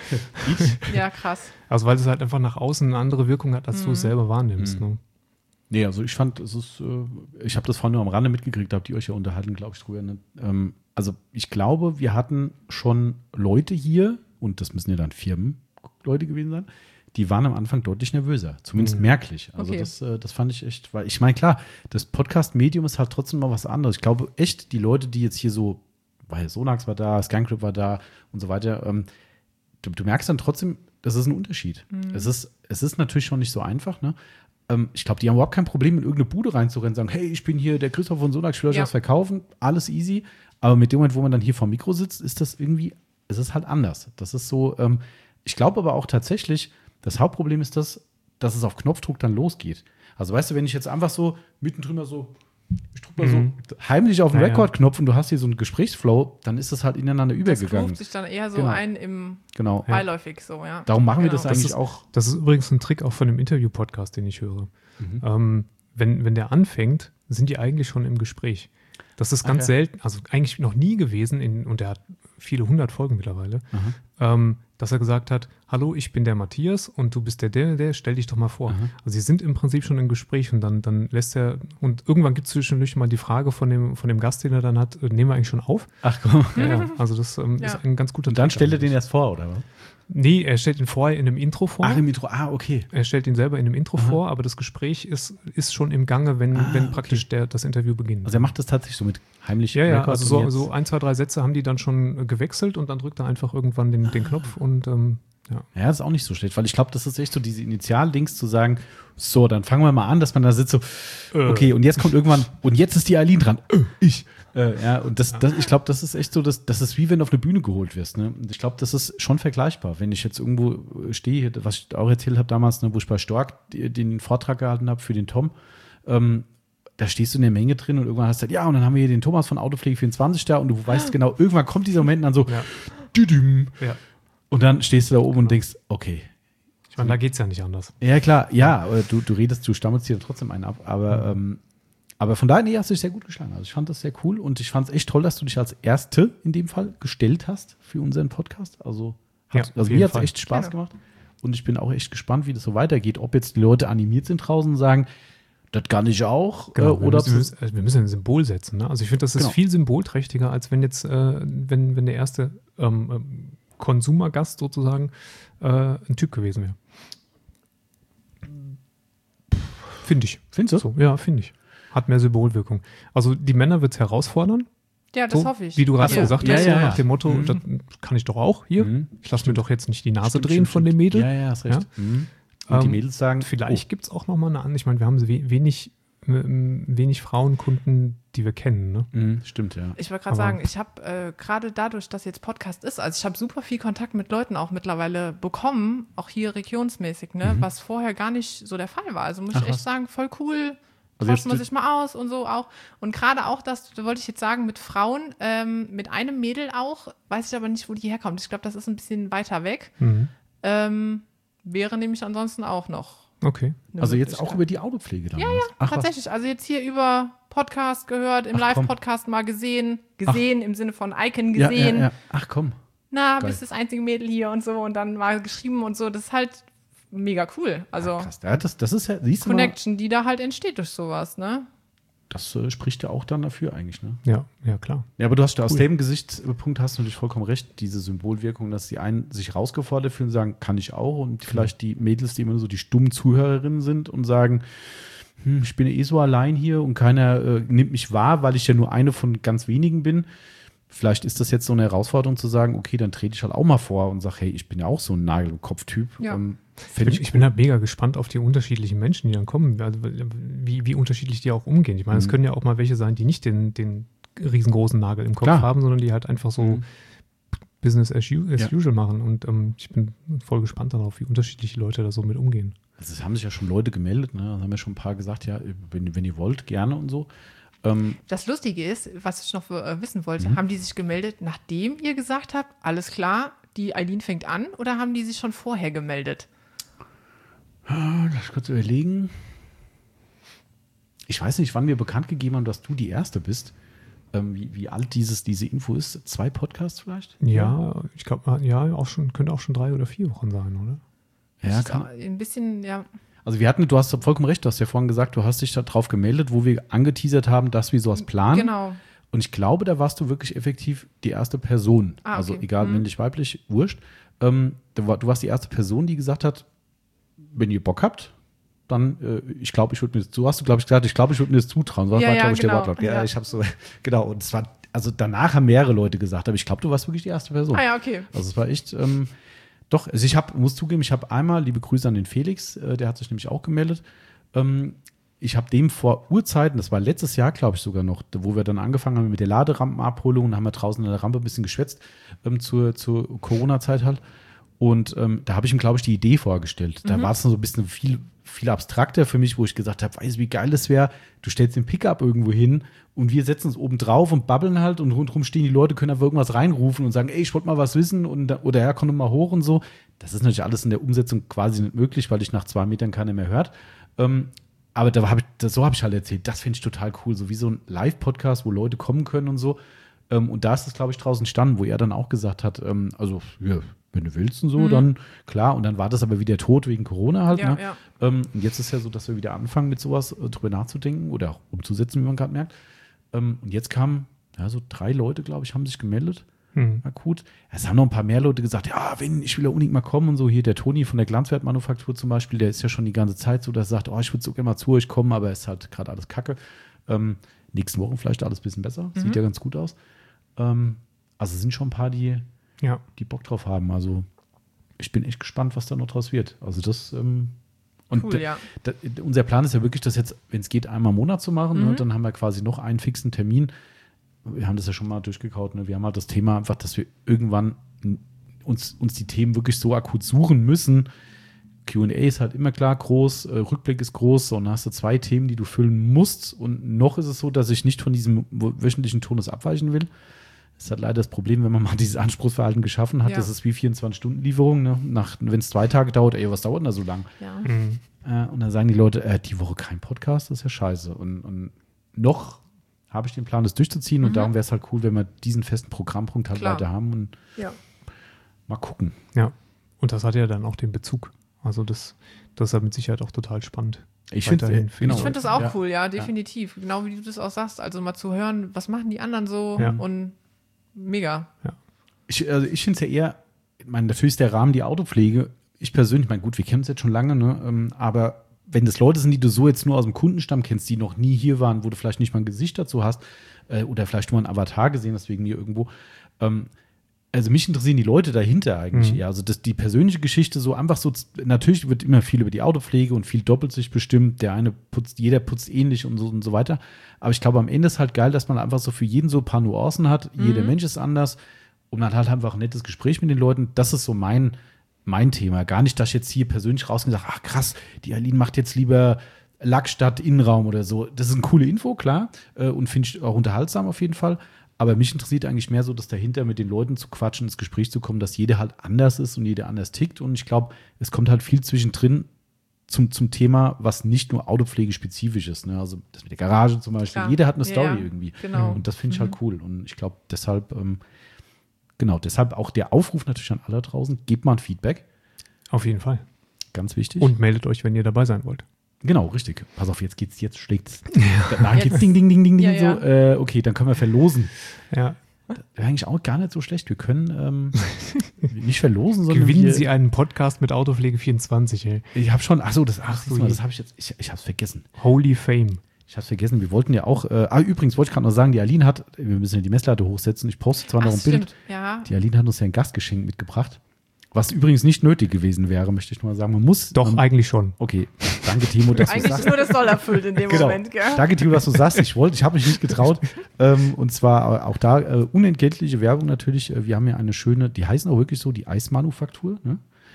Ja, krass. Also weil es halt einfach nach außen eine andere Wirkung hat, als Mhm. du es selber wahrnimmst. Mhm. Ne? Nee, also ich fand, es ist, äh, ich habe das vorhin nur am Rande mitgekriegt, habt ihr euch ja unterhalten, glaube ich, früher. Ne? Ähm, also ich glaube, wir hatten schon Leute hier, und das müssen ja dann Firmenleute gewesen sein, die waren am Anfang deutlich nervöser, zumindest Mhm. merklich. Also Okay. das, äh, das fand ich echt, weil ich meine, klar, das Podcast-Medium ist halt trotzdem mal was anderes. Ich glaube echt, die Leute, die jetzt hier so, weil Sonax war da, Scancrip war da und so weiter, ähm, du, du merkst dann trotzdem, das ist ein Unterschied. Mhm. Es ist, es ist natürlich schon nicht so einfach, ne? Ähm, ich glaube, die haben überhaupt kein Problem, in irgendeine Bude reinzurennen und sagen, hey, ich bin hier der Christoph von Sonax, ich will euch Ja. was verkaufen, alles easy. Aber mit dem Moment, wo man dann hier vor dem Mikro sitzt, ist das irgendwie, es ist halt anders. Das ist so, ähm, ich glaube aber auch tatsächlich, das Hauptproblem ist das, dass es auf Knopfdruck dann losgeht. Also weißt du, wenn ich jetzt einfach so mittendrin mal so, ich drücke mal Mhm. so heimlich auf den Ja, ja. Rekordknopf und du hast hier so einen Gesprächsflow, dann ist das halt ineinander Das übergegangen. groovt sich dann eher so Genau. ein im Genau. Ja. beiläufig so, ja. Darum machen wir Genau. das Das eigentlich ist- auch. Das ist übrigens ein Trick auch von dem Interview-Podcast, den ich höre. Mhm. Ähm, wenn, wenn der anfängt, sind die eigentlich schon im Gespräch. Das ist ganz Ach ja. selten, also eigentlich noch nie gewesen, in, und der hat viele hundert Folgen mittlerweile, ähm, dass er gesagt hat, hallo, ich bin der Matthias und du bist der, der, der, stell dich doch mal vor. Aha. Also sie sind im Prinzip schon im Gespräch und dann, dann lässt er, und irgendwann gibt es zwischendurch mal die Frage von dem, von dem Gast, den er dann hat, äh, nehmen wir eigentlich schon auf? Ach komm. Ja, ja. Also das ähm, Ja. ist ein ganz guter Und dann Trick stellt er den eigentlich. erst vor, oder was? Nee, er stellt ihn vorher in einem Intro vor. Ach, im Intro. Ah, okay. Er stellt ihn selber in einem Intro Aha. vor, aber das Gespräch ist, ist schon im Gange, wenn, Ah, wenn praktisch der, das Interview beginnt. Also er macht das tatsächlich so mit heimlich. ja, ja, Records also und so, jetzt- so ein, zwei, drei Sätze haben die dann schon äh, gewechselt und dann drückt er einfach irgendwann den, den Knopf und ähm, ja. Ja, das ist auch nicht so schlecht, weil ich glaube, das ist echt so diese Initialdings zu sagen, so, dann fangen wir mal an, dass man da sitzt so, Äh. okay, und jetzt kommt irgendwann, und jetzt ist die Eileen dran, äh, ich. Äh, ja, und das, das, ich glaube, das ist echt so, das, das ist wie wenn du auf eine Bühne geholt wirst. Ne? Und ich glaube, das ist schon vergleichbar. Wenn ich jetzt irgendwo äh, stehe, was ich auch erzählt habe damals, ne, wo ich bei Stork die, den Vortrag gehalten habe für den Tom, ähm, da stehst du in der Menge drin und irgendwann hast du gesagt, ja, und dann haben wir hier den Thomas von Autopflege vierundzwanzig da und du weißt genau, irgendwann kommt dieser Moment dann so, Ja. düdüm. ja. Und dann stehst du da oben und denkst, okay. Ich meine, da geht es ja nicht anders. Ja, klar, ja, aber du, du redest, du stammelst dir trotzdem einen ab. Aber, ähm, aber von daher, nee, hast du dich sehr gut geschlagen. Also ich fand das sehr cool und ich fand es echt toll, dass du dich als Erste in dem Fall gestellt hast für unseren Podcast. Also, hat, Ja, auf also jeden mir hat es Fall. echt Spaß Gerne. gemacht. Und ich bin auch echt gespannt, wie das so weitergeht. Ob jetzt die Leute animiert sind draußen und sagen, das kann ich auch. Genau, äh, wir, oder müssen, wir, ob müssen, also wir müssen ein Symbol setzen. Ne? Also ich finde, das ist Genau. viel symbolträchtiger, als wenn jetzt, äh, wenn, wenn der erste ähm, ähm, Konsumergast sozusagen äh, ein Typ gewesen wäre. Finde ich. Findest du? So, ja, finde ich. Hat mehr Symbolwirkung. Also die Männer wird es herausforderern, Ja, das so, hoffe ich. wie du gerade Ach so, gesagt ja, hast, ja, so ja. nach dem Motto, Mhm. das kann ich doch auch hier. Mhm. Ich lasse mir doch jetzt nicht die Nase Stimmt, drehen stimmt, von stimmt. dem Mädel. Ja, ja, hast recht. Mhm. Und die Ähm, Mädels sagen, Vielleicht gibt es auch noch mal eine andere. Ich meine, wir haben we wenig, ähm, wenig Frauenkunden, die wir kennen. Ne? oh, mhm, stimmt, ja. Ich wollte gerade Aber- sagen, ich habe äh, gerade dadurch, dass jetzt Podcast ist, also ich habe super viel Kontakt mit Leuten auch mittlerweile bekommen, auch hier regionsmäßig, ne, Mhm. was vorher gar nicht so der Fall war. Also muss Ach, ich echt was. sagen, voll cool, Also tauscht man sich mal aus und so auch. Und gerade auch das, da wollte ich jetzt sagen, mit Frauen, ähm, mit einem Mädel auch, weiß ich aber nicht, wo die herkommt. Ich glaube, das ist ein bisschen weiter weg. Mhm. Ähm, wäre nämlich ansonsten auch noch. Okay. Also jetzt auch über die Autopflege damals? Ja, ja, Ach, tatsächlich. Was? Also jetzt hier über Podcast gehört, im Live-Podcast mal gesehen. Gesehen Ach. im Sinne von Icon gesehen. Ja, ja, ja. Ach komm. Na, Geil. bist das einzige Mädel hier und so. Und dann mal geschrieben und so. Das ist halt mega cool. Also ja, krass. Ja, das, das ist ja, siehst du Connection, mal, die da halt entsteht durch sowas, ne? Das äh, spricht ja auch dann dafür eigentlich, ne? Ja, ja, klar. Ja, aber du hast cool. aus dem Gesichtspunkt hast du natürlich vollkommen recht, diese Symbolwirkung, dass die einen sich rausgefordert fühlen und sagen, kann ich auch, und vielleicht die Mädels, die immer nur so die stummen Zuhörerinnen sind und sagen, hm, ich bin eh so allein hier und keiner äh, nimmt mich wahr, weil ich ja nur eine von ganz wenigen bin. Vielleicht ist das jetzt so eine Herausforderung zu sagen, okay, dann trete ich halt auch mal vor und sage, hey, ich bin ja auch so ein Nagel-Kopf-Typ. Ja. Ähm, ich, ich, ich bin halt mega gespannt auf die unterschiedlichen Menschen, die dann kommen, also wie, wie unterschiedlich die auch umgehen. Ich meine, es mhm. können ja auch mal welche sein, die nicht den, den riesengroßen Nagel im Kopf Klar. haben, sondern die halt einfach so mhm. Business as, u- as ja. usual machen. Und ähm, ich bin voll gespannt darauf, wie unterschiedliche Leute da so mit umgehen. Also es haben sich ja schon Leute gemeldet, ne? Da haben ja schon ein paar gesagt, ja, wenn, wenn ihr wollt, gerne und so. Das Lustige ist, was ich noch äh, wissen wollte, mhm. haben die sich gemeldet, nachdem ihr gesagt habt, alles klar, die Eileen fängt an, oder haben die sich schon vorher gemeldet? Lass ich kurz überlegen. Ich weiß nicht, wann wir bekannt gegeben haben, dass du die Erste bist. Ähm, wie, wie alt dieses, diese Info ist. Zwei Podcasts vielleicht? Ja, ja. ich glaube, ja, auch schon, könnte auch schon drei oder vier Wochen sein, oder? Ja, kann. Ein bisschen, ja. Also wir hatten, du hast vollkommen recht, du hast ja vorhin gesagt, du hast dich darauf gemeldet, wo wir angeteasert haben, dass wir sowas planen. Genau. Und ich glaube, da warst du wirklich effektiv die erste Person. Ah, okay. Also egal, mhm. männlich, weiblich, wurscht. Ähm, du warst die erste Person, die gesagt hat, wenn ihr Bock habt, dann, äh, ich glaube, ich würde mir das zu, hast du, glaube ich, gesagt, ich glaube, ich würde mir das zutrauen. So ja, war, ja, glaube ich, genau. der Wortlaut. Ja, ja, ich habe so, genau. Und es war, also danach haben mehrere Leute gesagt, aber ich glaube, du warst wirklich die erste Person. Ah ja, okay. Also es war echt, ähm, doch, also ich habe, muss zugeben, ich habe einmal, liebe Grüße an den Felix, äh, der hat sich nämlich auch gemeldet. Ähm, ich habe dem vor Urzeiten, das war letztes Jahr, glaube ich sogar noch, wo wir dann angefangen haben mit der Laderampenabholung, und haben wir draußen an der Rampe ein bisschen geschwätzt, ähm, zur, zur Corona-Zeit halt. Und ähm, da habe ich ihm, glaube ich, die Idee vorgestellt. Da mhm. war es noch so ein bisschen viel, viel abstrakter für mich, wo ich gesagt habe, weißt du, wie geil das wäre, du stellst den Pickup irgendwo hin und wir setzen uns oben drauf und babbeln halt, und rundherum stehen die Leute, können einfach irgendwas reinrufen und sagen, ey, ich wollte mal was wissen, und, oder ja, komm doch mal hoch und so. Das ist natürlich alles in der Umsetzung quasi nicht möglich, weil dich nach zwei Metern keiner mehr hört. Ähm, aber da hab ich, das, so habe ich halt erzählt, das finde ich total cool, so wie so ein Live-Podcast, wo Leute kommen können und so. Ähm, und da ist es, glaube ich, draußen standen, wo er dann auch gesagt hat, ähm, also, ja, wenn du willst und so, mhm. dann klar. Und dann war das aber wieder tot wegen Corona halt. Ja, ne? ja. Ähm, und jetzt ist ja so, dass wir wieder anfangen, mit sowas äh, drüber nachzudenken oder auch umzusetzen, wie man gerade merkt. Ähm, und jetzt kamen, ja, so drei Leute, glaube ich, haben sich gemeldet. Mhm. Akut. Es haben noch ein paar mehr Leute gesagt, ja, wenn, ich will ja unbedingt mal kommen und so. Hier der Toni von der Glanzwertmanufaktur zum Beispiel, der ist ja schon die ganze Zeit so, dass er sagt, oh, ich würde so gerne mal zu euch kommen, aber es ist halt gerade alles Kacke. Ähm, nächsten Wochen vielleicht alles ein bisschen besser. Mhm. Sieht ja ganz gut aus. Ähm, also sind schon ein paar, die, ja. die Bock drauf haben. Also ich bin echt gespannt, was da noch draus wird. Also das ähm, und cool, da, ja. da, unser Plan ist ja wirklich, das jetzt, wenn es geht, einmal im Monat zu machen. Mhm. Ne? Dann haben wir quasi noch einen fixen Termin. Wir haben das ja schon mal durchgekaut. Ne? Wir haben halt das Thema einfach, dass wir irgendwann uns, uns die Themen wirklich so akut suchen müssen. Q und A ist halt immer klar groß, äh, Rückblick ist groß, und dann hast du zwei Themen, die du füllen musst. Und noch ist es so, dass ich nicht von diesem wöchentlichen Turnus abweichen will. Das ist halt leider das Problem, wenn man mal dieses Anspruchsverhalten geschaffen hat. Ja. Das ist wie vierundzwanzig-Stunden-Lieferung. Ne? Wenn es zwei Tage dauert, ey, was dauert denn da so lang? Ja. Mhm. Äh, und dann sagen die Leute, äh, die Woche kein Podcast, das ist ja scheiße. Und, und noch habe ich den Plan, das durchzuziehen. Mhm. Und darum wäre es halt cool, wenn wir diesen festen Programmpunkt halt Klar. weiter haben. Und Ja. mal gucken. Ja, und das hat ja dann auch den Bezug. Also das, das ist ja mit Sicherheit auch total spannend. Ich finde genau. Ich finde das auch Ja. cool, ja, definitiv. Ja. Genau wie du das auch sagst. Also mal zu hören, was machen die anderen so, Ja. und mega. Ja. Ich, also ich finde es ja eher, ich meine, natürlich ist der Rahmen die Autopflege. Ich persönlich, ich meine, gut, wir kennen uns jetzt schon lange, ne? ähm, aber wenn das Leute sind, die du so jetzt nur aus dem Kundenstamm kennst, die noch nie hier waren, wo du vielleicht nicht mal ein Gesicht dazu hast, äh, oder vielleicht nur einen Avatar gesehen hast wegen mir irgendwo, ähm, also mich interessieren die Leute dahinter eigentlich Mhm. eher. Also das, die persönliche Geschichte so einfach so, natürlich wird immer viel über die Autopflege und viel doppelt sich bestimmt. Der eine putzt, jeder putzt ähnlich und so und so weiter. Aber ich glaube, am Ende ist halt geil, dass man einfach so für jeden so ein paar Nuancen hat. Mhm. Jeder Mensch ist anders. Und man hat halt einfach ein nettes Gespräch mit den Leuten. Das ist so mein, mein Thema. Gar nicht, dass ich jetzt hier persönlich rausgehe und sage, ach krass, die Aline macht jetzt lieber Lack statt Innenraum oder so. Das ist eine coole Info, klar. Äh, und finde ich auch unterhaltsam auf jeden Fall. Aber mich interessiert eigentlich mehr so, dass dahinter mit den Leuten zu quatschen, ins Gespräch zu kommen, dass jeder halt anders ist und jeder anders tickt. Und ich glaube, es kommt halt viel zwischendrin zum, zum Thema, was nicht nur autopflegespezifisch ist. Ne? Also das mit der Garage zum Beispiel. Klar. Jeder hat eine Ja, Story ja. irgendwie. Genau. Und das finde ich Mhm. halt cool. Und ich glaube, deshalb, ähm, genau, deshalb auch der Aufruf natürlich an alle draußen, gebt mal ein Feedback. Auf jeden Fall. Ganz wichtig. Und meldet euch, wenn ihr dabei sein wollt. Genau, richtig. Pass auf, jetzt geht's, jetzt schlägt's. Danach Jetzt. geht's ding, ding, ding, ding, ding. Ja, ja. So. Äh, okay, dann können wir verlosen. Ja. Das wäre eigentlich auch gar nicht so schlecht. Wir können ähm, nicht verlosen, sondern Gewinnen wir, Sie einen Podcast mit Autopflege vierundzwanzig, ey. Ich habe schon, ach so, das, ach, Ach so, siehst du mal, je. das habe ich jetzt, ich, ich habe es vergessen. Holy Fame. Ich habe es vergessen. Wir wollten ja auch, äh, ah, übrigens wollte ich gerade noch sagen, die Aline hat, wir müssen ja die Messlatte hochsetzen. Ich poste zwar noch Ach, ein Bild. stimmt. Ja. Die Aline hat uns ja ein Gastgeschenk mitgebracht. Was übrigens nicht nötig gewesen wäre, möchte ich nur mal sagen. Man muss. Doch, man, eigentlich schon. Okay, danke Timo, dass du Eigentlich sagst. ist nur das Soll erfüllt in dem Genau. Moment, gell? Danke, Timo, dass du sagst. Ich wollte, ich habe mich nicht getraut. ähm, und zwar auch da äh, unentgeltliche Werbung natürlich. Äh, wir haben ja eine schöne, die heißen auch wirklich so, die Eismanufaktur. Ne?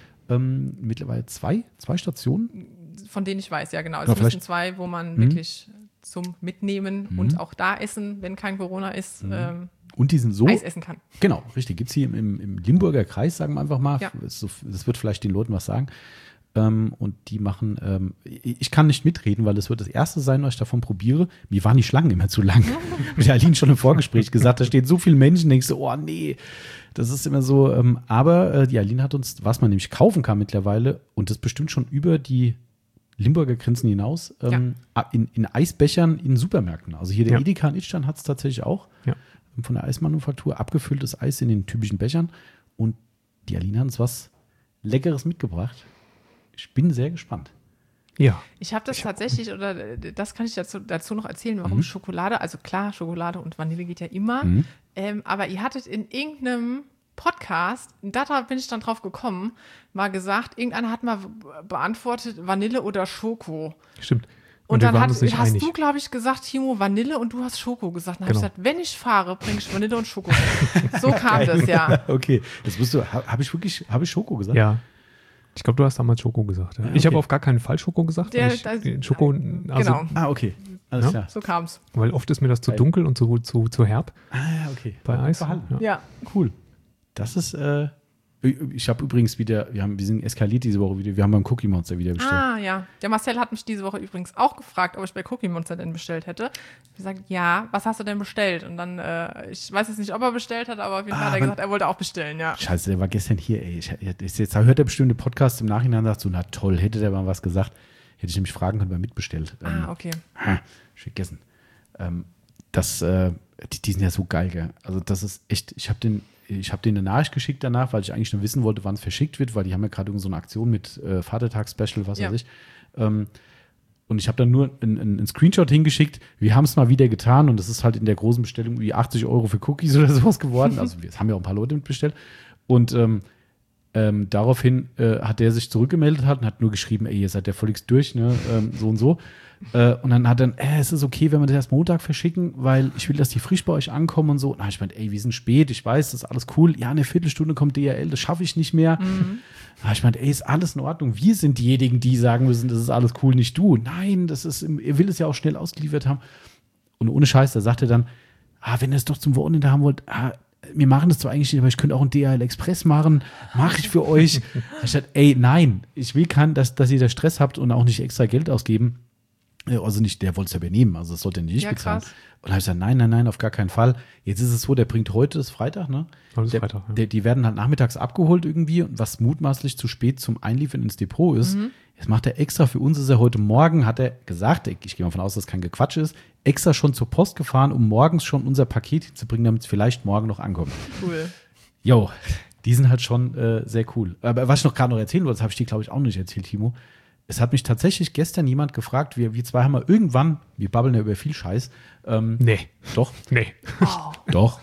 Ähm, mittlerweile zwei, zwei Stationen. Von denen ich weiß, ja genau. Es Ja, müssen vielleicht- zwei, wo man Mhm. wirklich zum Mitnehmen Mhm. und auch da essen, wenn kein Corona ist, Mhm. ähm, Und die sind so. Eis essen kann. Genau, richtig. Gibt es hier im, im, im Limburger Kreis, sagen wir einfach mal. Ja. Das, so- das wird vielleicht den Leuten was sagen. Ähm, und die machen, ähm, ich ich kann nicht mitreden, weil das wird das erste sein, was ich davon probiere. Mir waren die Schlangen immer zu lang. Mit der Aline schon im Vorgespräch gesagt, da stehen so viele Menschen, denkst du, oh nee, das ist immer so. Ähm, aber äh, die Aline hat uns, was man nämlich kaufen kann mittlerweile, und das bestimmt schon über die Limburger Grenzen hinaus, ähm, in, in Eisbechern in Supermärkten. Also hier der Ja. Edeka in Itzstein hat es tatsächlich auch. Ja. Von der Eismanufaktur, abgefülltes Eis in den typischen Bechern. Und die Aline hat uns was Leckeres mitgebracht. Ich bin sehr gespannt. Ja. Ich habe das tatsächlich, oder äh, das kann ich dazu, dazu noch erzählen, warum Mhm. Schokolade, also klar, Schokolade und Vanille geht ja immer, Mhm. ähm, aber ihr hattet in irgendeinem Podcast, da bin ich dann drauf gekommen, mal gesagt, irgendeiner hat mal beantwortet, Vanille oder Schoko. Stimmt. Und, wir dann waren hat, uns nicht hast einig. du, glaube ich, gesagt, Timo, Vanille und du hast Schoko gesagt. Dann habe Genau. ich gesagt, wenn ich fahre, bringe ich Vanille und Schoko. So kam das, ja. Okay, das musst du, habe hab ich wirklich, habe ich Schoko gesagt? Ja. Ich glaube, du hast damals Schoko gesagt. Ja. Ja, Ich okay. habe auf gar keinen Fall Schoko gesagt. Der- weil ich, das- den Schoko, also, Genau. Ah, okay. Alles Ja? klar. So kam es. Weil oft ist mir das zu Weil- dunkel und zu, zu, zu herb Ah, ja, okay. bei Eis. Verhalten. Ja. Ja. Cool. Das ist, äh, ich habe übrigens wieder, wir, haben, wir sind eskaliert diese Woche wieder, wir haben beim Cookie Monster wieder bestellt. Ah, ja. Der Marcel hat mich diese Woche übrigens auch gefragt, ob ich bei Cookie Monster denn bestellt hätte. Ich gesagt, ja, was hast du denn bestellt? Und dann, äh, ich weiß jetzt nicht, ob er bestellt hat, aber auf jeden Ah, Fall hat er aber- gesagt, er wollte auch bestellen, ja. Scheiße, der war gestern hier, ey. Ich, ich, jetzt hört der bestimmt den Podcast im Nachhinein und sagt so, na toll, hätte der mal was gesagt. Hätte ich nämlich fragen können, wer mitbestellt. Ähm, Ah, okay. Ha, ich vergessen. Ähm, das, äh, die, die sind ja so geil, gell? Also das ist echt, ich habe den, ich habe denen eine Nachricht geschickt danach, weil ich eigentlich nur wissen wollte, wann es verschickt wird, weil die haben ja gerade so eine Aktion mit äh, Vatertags-Special, was Ja. weiß ich. Ähm, und ich habe dann nur einen, einen Screenshot hingeschickt. Wir haben es mal wieder getan und das ist halt in der großen Bestellung wie achtzig Euro für Cookies oder sowas geworden. Also wir- es haben ja auch ein paar Leute mitbestellt. Und ähm, ähm, daraufhin äh, hat der sich zurückgemeldet hat und hat nur geschrieben, ey, ihr seid ja völlig durch, ne? ähm, so und so. Äh, und dann hat dann, äh, es ist okay, wenn wir das erst Montag verschicken, weil ich will, dass die frisch bei euch ankommen und so. Und dann hab ich meinte, ey, wir sind spät, ich weiß, das ist alles cool. Ja, eine Viertelstunde kommt D H L, das schaffe ich nicht mehr. Mhm. Da hab ich meinte, ey, ist alles in Ordnung. Wir sind diejenigen, die sagen müssen, das ist alles cool, nicht du. Nein, das ist, im- ihr will es ja auch schnell ausgeliefert haben. Und ohne Scheiß, da sagt er dann, ah, wenn ihr es doch zum Wochenende haben wollt, ah, wir machen das zwar eigentlich nicht, aber ich könnte auch einen D H L Express machen, mache ich für euch. Ich dachte, ey, nein, ich will keinen, dass, dass ihr da Stress habt und auch nicht extra Geld ausgeben. Äh, Also nicht, der wollte es ja übernehmen, also das sollte er nicht Ja, bezahlen. krass. Und da habe ich gesagt, nein, nein, nein, auf gar keinen Fall. Jetzt ist es so, der bringt heute, das ist Freitag, ne? Heute ist der, Freitag, ja. der, die werden halt nachmittags abgeholt irgendwie, und was mutmaßlich zu spät zum Einliefern ins Depot ist. Mhm. Jetzt macht er extra für uns, ist er heute Morgen, hat er gesagt, ich, ich gehe mal davon aus, dass das kein Gequatsch ist, extra schon zur Post gefahren, um morgens schon unser Paket hinzubringen, damit es vielleicht morgen noch ankommt. Cool. Jo, die sind halt schon äh, sehr cool. Aber was ich noch gerade noch erzählen wollte, das habe ich dir, glaube ich, auch nicht erzählt, Timo. Es hat mich tatsächlich gestern jemand gefragt, wir, wir zwei haben mal irgendwann, wir babbeln ja über viel Scheiß. Ähm, Nee. Doch, Nee. Oh. doch.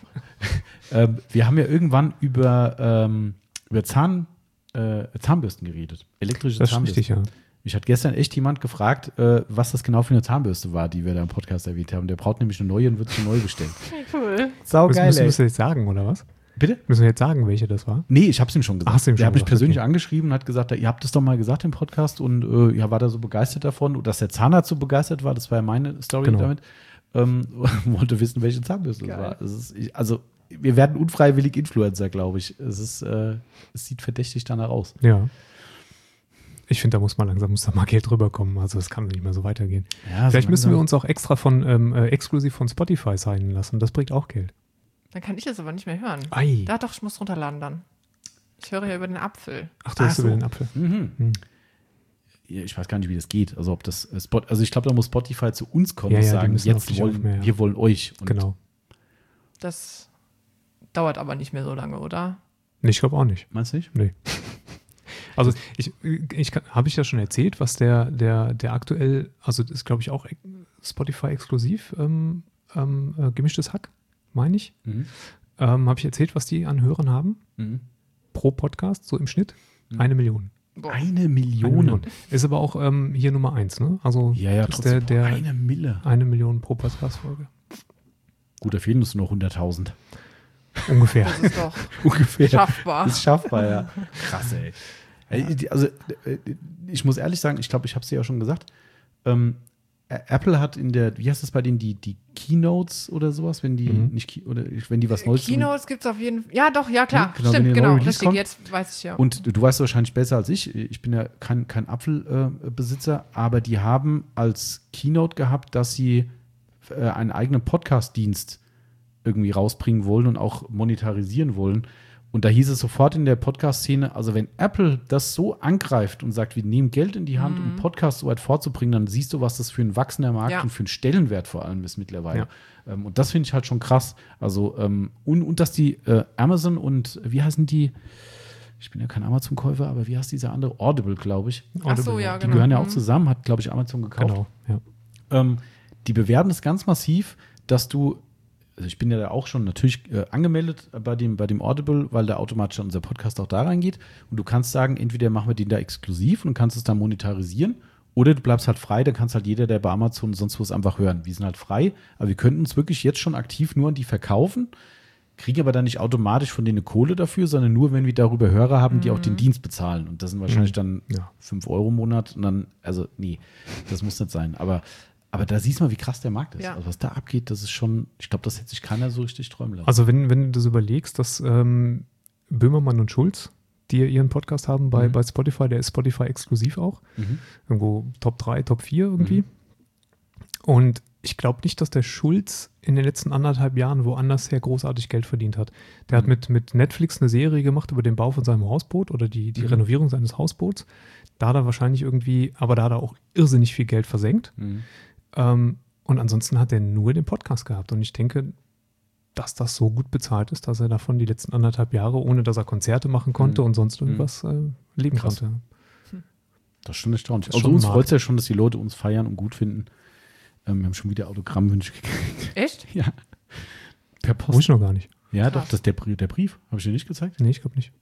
ähm, wir haben ja irgendwann über, ähm, über Zahn, äh, Zahnbürsten geredet. Elektrische Das ist Zahnbürsten. richtig, ja. Mich hat gestern echt jemand gefragt, äh, was das genau für eine Zahnbürste war, die wir da im Podcast erwähnt haben. Der braucht nämlich eine neue und wird sich eine neue bestellen. Cool. Sau Was geil, musst, ey. musst du jetzt sagen, oder was? Bitte? Müssen wir jetzt sagen, welche das war? Nee, ich habe es ihm schon gesagt. Ach, ihm der hat mich gesagt, persönlich okay. angeschrieben und hat gesagt, ihr habt es doch mal gesagt im Podcast und äh, ja, war da so begeistert davon. Und dass der Zahnarzt so begeistert war, das war ja meine Story Genau. damit. Ähm, wollte wissen, welche Zahnbürste das Geil. war. Es ist, ich, also, wir werden unfreiwillig Influencer, glaube ich. Es ist, äh, es sieht verdächtig danach aus. Ja. Ich finde, da muss man langsam, muss da mal Geld drüber kommen. Also das kann nicht mehr so weitergehen. Ja, Vielleicht so müssen wir langsam. uns auch extra von, ähm, äh, exklusiv von Spotify signen lassen. Das bringt auch Geld. Dann kann ich es aber nicht mehr hören. Ei. Da doch, ich muss runterladen dann. Ich höre ja über den Apfel. Ach, du Ach hast so. über den Apfel. Mhm. Hm. Ja, ich weiß gar nicht, wie das geht. Also, ob das äh, Spot, also ich glaube, da muss Spotify zu uns kommen Ja, und ja, die sagen, müssen auf jetzt dich wollen aufmerken, ja. wir wollen euch. Und Genau. Das dauert aber nicht mehr so lange, oder? Nee, ich glaube auch nicht. Meinst du nicht? Nee. Also ich, ich habe ich ja schon erzählt, was der, der, der aktuell, also das ist glaube ich auch Spotify exklusiv, ähm, ähm, äh, gemischtes Hack, meine ich. Mhm. Ähm, habe ich erzählt, was die an Hörern haben? Mhm. Pro Podcast, so im Schnitt? Mhm. Eine Million. Boah. Eine Eine Million. Million. Ist aber auch ähm, hier Nummer eins, ne? Also Ja, ja, ist trotzdem. der, der eine Mille. eine Million pro Podcast-Folge. Gut, da fehlen uns nur noch hunderttausend. Ungefähr. Das ist doch Ungefähr. schaffbar. Ist schaffbar, ja. Krass, ey. Ey, die- Also, äh, ich muss ehrlich sagen, ich glaube, ich habe es dir ja schon gesagt. Ähm, Ä- Apple hat in der, wie heißt das bei denen, die, die Keynotes oder sowas, wenn die Mhm. nicht, Key- oder wenn die was Neues Keynotes gibt es auf jeden Fall. Ja, doch, ja, klar. Ja, genau, wenn Stimmt, die genau. neue Release Richtig, kommt. jetzt weiß ich ja. Und du, du weißt wahrscheinlich besser als ich, ich bin ja kein, kein Apfelbesitzer, aber die haben als Keynote gehabt, dass sie äh, einen eigenen Podcast-Dienst irgendwie rausbringen wollen und auch monetarisieren wollen. Und da hieß es sofort in der Podcast-Szene, also wenn Apple das so angreift und sagt, wir nehmen Geld in die Hand, um Podcasts so weit vorzubringen, dann siehst du, was das für ein wachsender Markt Ja. und für einen Stellenwert vor allem ist mittlerweile. Ja. Ähm, und das finde ich halt schon krass. Also, ähm, und, und dass die äh, Amazon und wie heißen die? Ich bin ja kein Amazon-Käufer, aber wie heißt dieser andere? Audible, glaube ich. Ach so, ja, Die genau. gehören ja auch Mhm. zusammen, hat, glaube ich, Amazon gekauft. Genau, ja. Ähm, die bewerben es ganz massiv, dass du, also ich bin ja da auch schon natürlich äh, angemeldet bei dem, bei dem Audible, weil da automatisch unser Podcast auch da reingeht. Und du kannst sagen, entweder machen wir den da exklusiv und kannst es dann monetarisieren, oder du bleibst halt frei, dann kannst halt jeder, der bei Amazon und sonst was einfach hören. Wir sind halt frei, aber wir könnten uns wirklich jetzt schon aktiv nur an die verkaufen, kriegen aber dann nicht automatisch von denen eine Kohle dafür, sondern nur, wenn wir darüber Hörer haben, die auch den Dienst bezahlen. Und das sind wahrscheinlich dann Ja. fünf Euro im Monat. Und dann, also nee, das muss nicht sein. Aber, aber da siehst du mal, wie krass der Markt ist. Ja. Also was da abgeht, das ist schon, ich glaube, das hätte sich keiner so richtig träumen lassen. Also wenn, wenn du das überlegst, dass ähm, Böhmermann und Schulz, die ihren Podcast haben bei, Mhm. bei Spotify, der ist Spotify exklusiv auch. Mhm. Irgendwo Top drei, Top vier irgendwie. Mhm. Und ich glaube nicht, dass der Schulz in den letzten anderthalb Jahren woanders her großartig Geld verdient hat. Der hat Mhm. mit, mit Netflix eine Serie gemacht über den Bau von seinem Hausboot oder die, die Mhm. Renovierung seines Hausboots. Da hat er wahrscheinlich irgendwie, aber da hat er auch irrsinnig viel Geld versenkt. Mhm. Ähm, und ansonsten hat er nur den Podcast gehabt. Und ich denke, dass das so gut bezahlt ist, dass er davon die letzten anderthalb Jahre, ohne dass er Konzerte machen konnte Mhm. und sonst irgendwas, äh, leben Krass. konnte. Das ist schon erstaunlich. Das ist Also schon uns ein freut es ja schon, dass die Leute uns feiern und gut finden. Ähm, wir haben schon wieder Autogrammwünsche gekriegt. Echt? Ja. Per Wusste Post. ich noch gar nicht. Ja, Krass. doch, das ist der Brief. Der Brief. Habe ich dir nicht gezeigt? Nee, ich glaube nicht.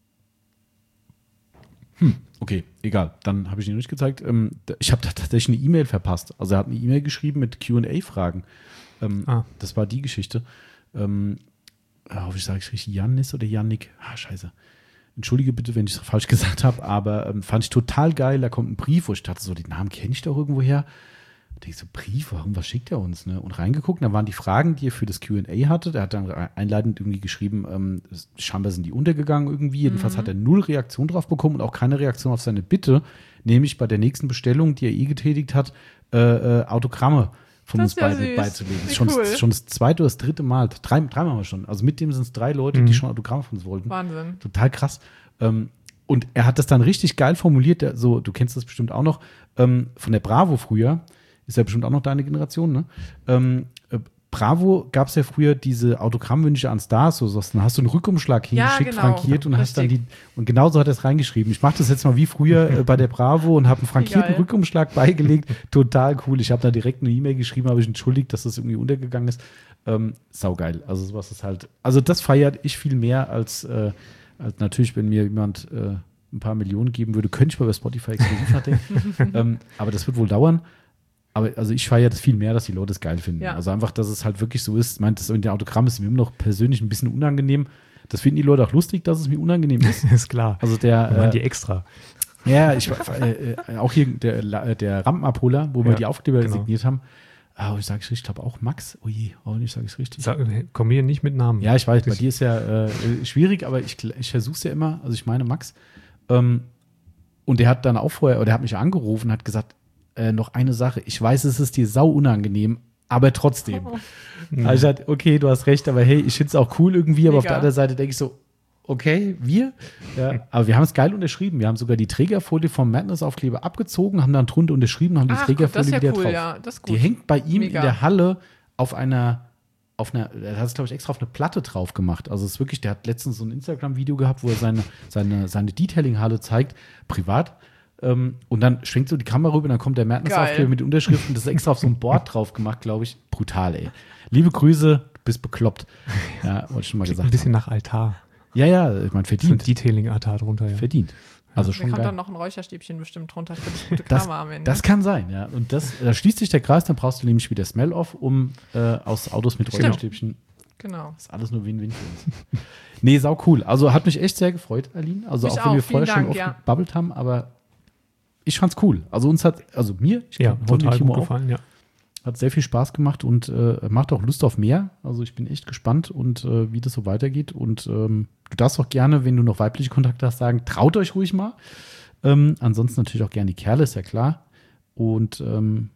Okay, egal. Dann habe ich ihn nicht gezeigt. Ähm, da- ich habe da tatsächlich eine E-Mail verpasst. Also er hat eine E-Mail geschrieben mit Q und A-Fragen. Ähm, Ah. Das war die Geschichte. Ähm, ah, hoffe ich, sage ich richtig Jannis oder Jannik. Ah, scheiße. Entschuldige bitte, wenn ich es falsch gesagt habe, aber ähm, fand ich total geil. Da kommt ein Brief, wo ich dachte, so, den Namen kenne ich doch irgendwo her. Da denke ich so, Brief, warum, was schickt er uns? Ne? Und reingeguckt, da waren die Fragen, die er für das Q und A hatte. Der hat dann einleitend irgendwie geschrieben, ähm, scheinbar sind die untergegangen irgendwie. Jedenfalls hat er null Reaktion drauf bekommen und auch keine Reaktion auf seine Bitte, nämlich bei der nächsten Bestellung, die er eh getätigt hat, äh, äh, Autogramme von Das uns ist ja beide süß. beizulegen. Das Wie ist schon, cool. das, schon das zweite oder das dritte Mal. Drei, dreimal haben wir schon. Also mit dem sind es drei Leute, Mhm. die schon Autogramme von uns wollten. Wahnsinn. Total krass. Ähm, und er hat das dann richtig geil formuliert. Der, so, du kennst das bestimmt auch noch. Ähm, von der Bravo früher. Ist ja bestimmt auch noch deine Generation, ne? Ähm, äh, Bravo gab es ja früher diese Autogrammwünsche an Stars, so so, dann hast du einen Rückumschlag Ja, hingeschickt, genau. frankiert und hast dann die, Richtig. und genauso hat er es reingeschrieben. Ich mache das jetzt mal wie früher äh, bei der Bravo und habe einen frankierten geil. Rückumschlag beigelegt. Total cool. Ich habe da direkt eine E-Mail geschrieben, habe ich entschuldigt, dass das irgendwie untergegangen ist. Ähm, saugeil. Also sowas ist halt, also das feiert ich viel mehr als, äh, als natürlich, wenn mir jemand äh, ein paar Millionen geben würde, könnte ich mal bei Spotify exklusiv nachdenken. ähm, aber das wird wohl dauern. Aber also ich feiere das viel mehr, dass die Leute es geil finden. Ja. Also einfach, dass es halt wirklich so ist. Ich meine, das mit dem Autogramm ist mir immer noch persönlich ein bisschen unangenehm. Das finden die Leute auch lustig, dass es mir unangenehm ist. Ist klar. Also der, Wir äh, die extra. ja, ich äh, äh, auch hier der, der Rampenabholer, wo wir Ja, die Aufkleber genau. signiert haben. Ah, ich sage es richtig, ich glaube auch Max. Ui, oh, ich sage es richtig. Sag, komm hier nicht mit Namen. Ja, ich weiß, bei dir ist ja äh, schwierig, aber ich, ich versuche es ja immer. Also ich meine Max. Ähm, und der hat dann auch vorher, oder der hat mich angerufen und hat gesagt, äh, noch eine Sache. Ich weiß, es ist dir sau unangenehm, aber trotzdem. Oh. Mhm. Also ich dachte, okay, du hast recht, aber hey, ich finde es auch cool irgendwie. Aber Mega. auf der anderen Seite denke ich so, okay, wir. Ja, aber wir haben es geil unterschrieben. Wir haben sogar die Trägerfolie vom Madness-Aufkleber abgezogen, haben dann drunter unterschrieben, haben die Ach, Trägerfolie das ist ja wieder cool, drauf. ja, das ist gut. Die hängt bei ihm Mega. in der Halle auf einer, auf einer, er hat es, glaube ich, extra auf eine Platte drauf gemacht. Also es ist wirklich, der hat letztens so ein Instagram-Video gehabt, wo er seine, seine, seine Detailing-Halle zeigt, privat. Ähm, und dann schwenkt so die Kamera rüber und dann kommt der Madness-Aufkleber mit Unterschriften. Das ist extra auf so ein Board drauf gemacht, glaube ich. Brutal, ey. Liebe Grüße, du bist bekloppt. Ja, wollte ich schon mal Klingt gesagt ein bisschen haben. nach Altar. Ja, ja, ich meine, So ein verdient. Detailing-Altar drunter, ja. Verdient. Also Da schon kommt geil. dann noch ein Räucherstäbchen bestimmt drunter für das gute Das, Karma am Ende. das kann sein, ja. Und das, da schließt sich der Kreis, dann brauchst du nämlich wieder Smell-Off, um äh, aus Autos mit Stimmt. Räucherstäbchen. Genau. Das ist alles nur Win-Win für uns. Nee, sau cool. Also hat mich echt sehr gefreut, Aline. Also Mich auch wenn auch. wir Vielen vorher schon Dank, oft ja. gebabbelt haben, aber ich fand's cool. Also uns hat, also mir, ich Ja, glaub, total Timo gut auch, gefallen, ja. hat sehr viel Spaß gemacht und äh, macht auch Lust auf mehr. Also ich bin echt gespannt und äh, wie das so weitergeht. Und ähm, du darfst auch gerne, wenn du noch weibliche Kontakte hast, sagen, traut euch ruhig mal. Ähm, ansonsten natürlich auch gerne die Kerle, ist ja klar. Und ähm,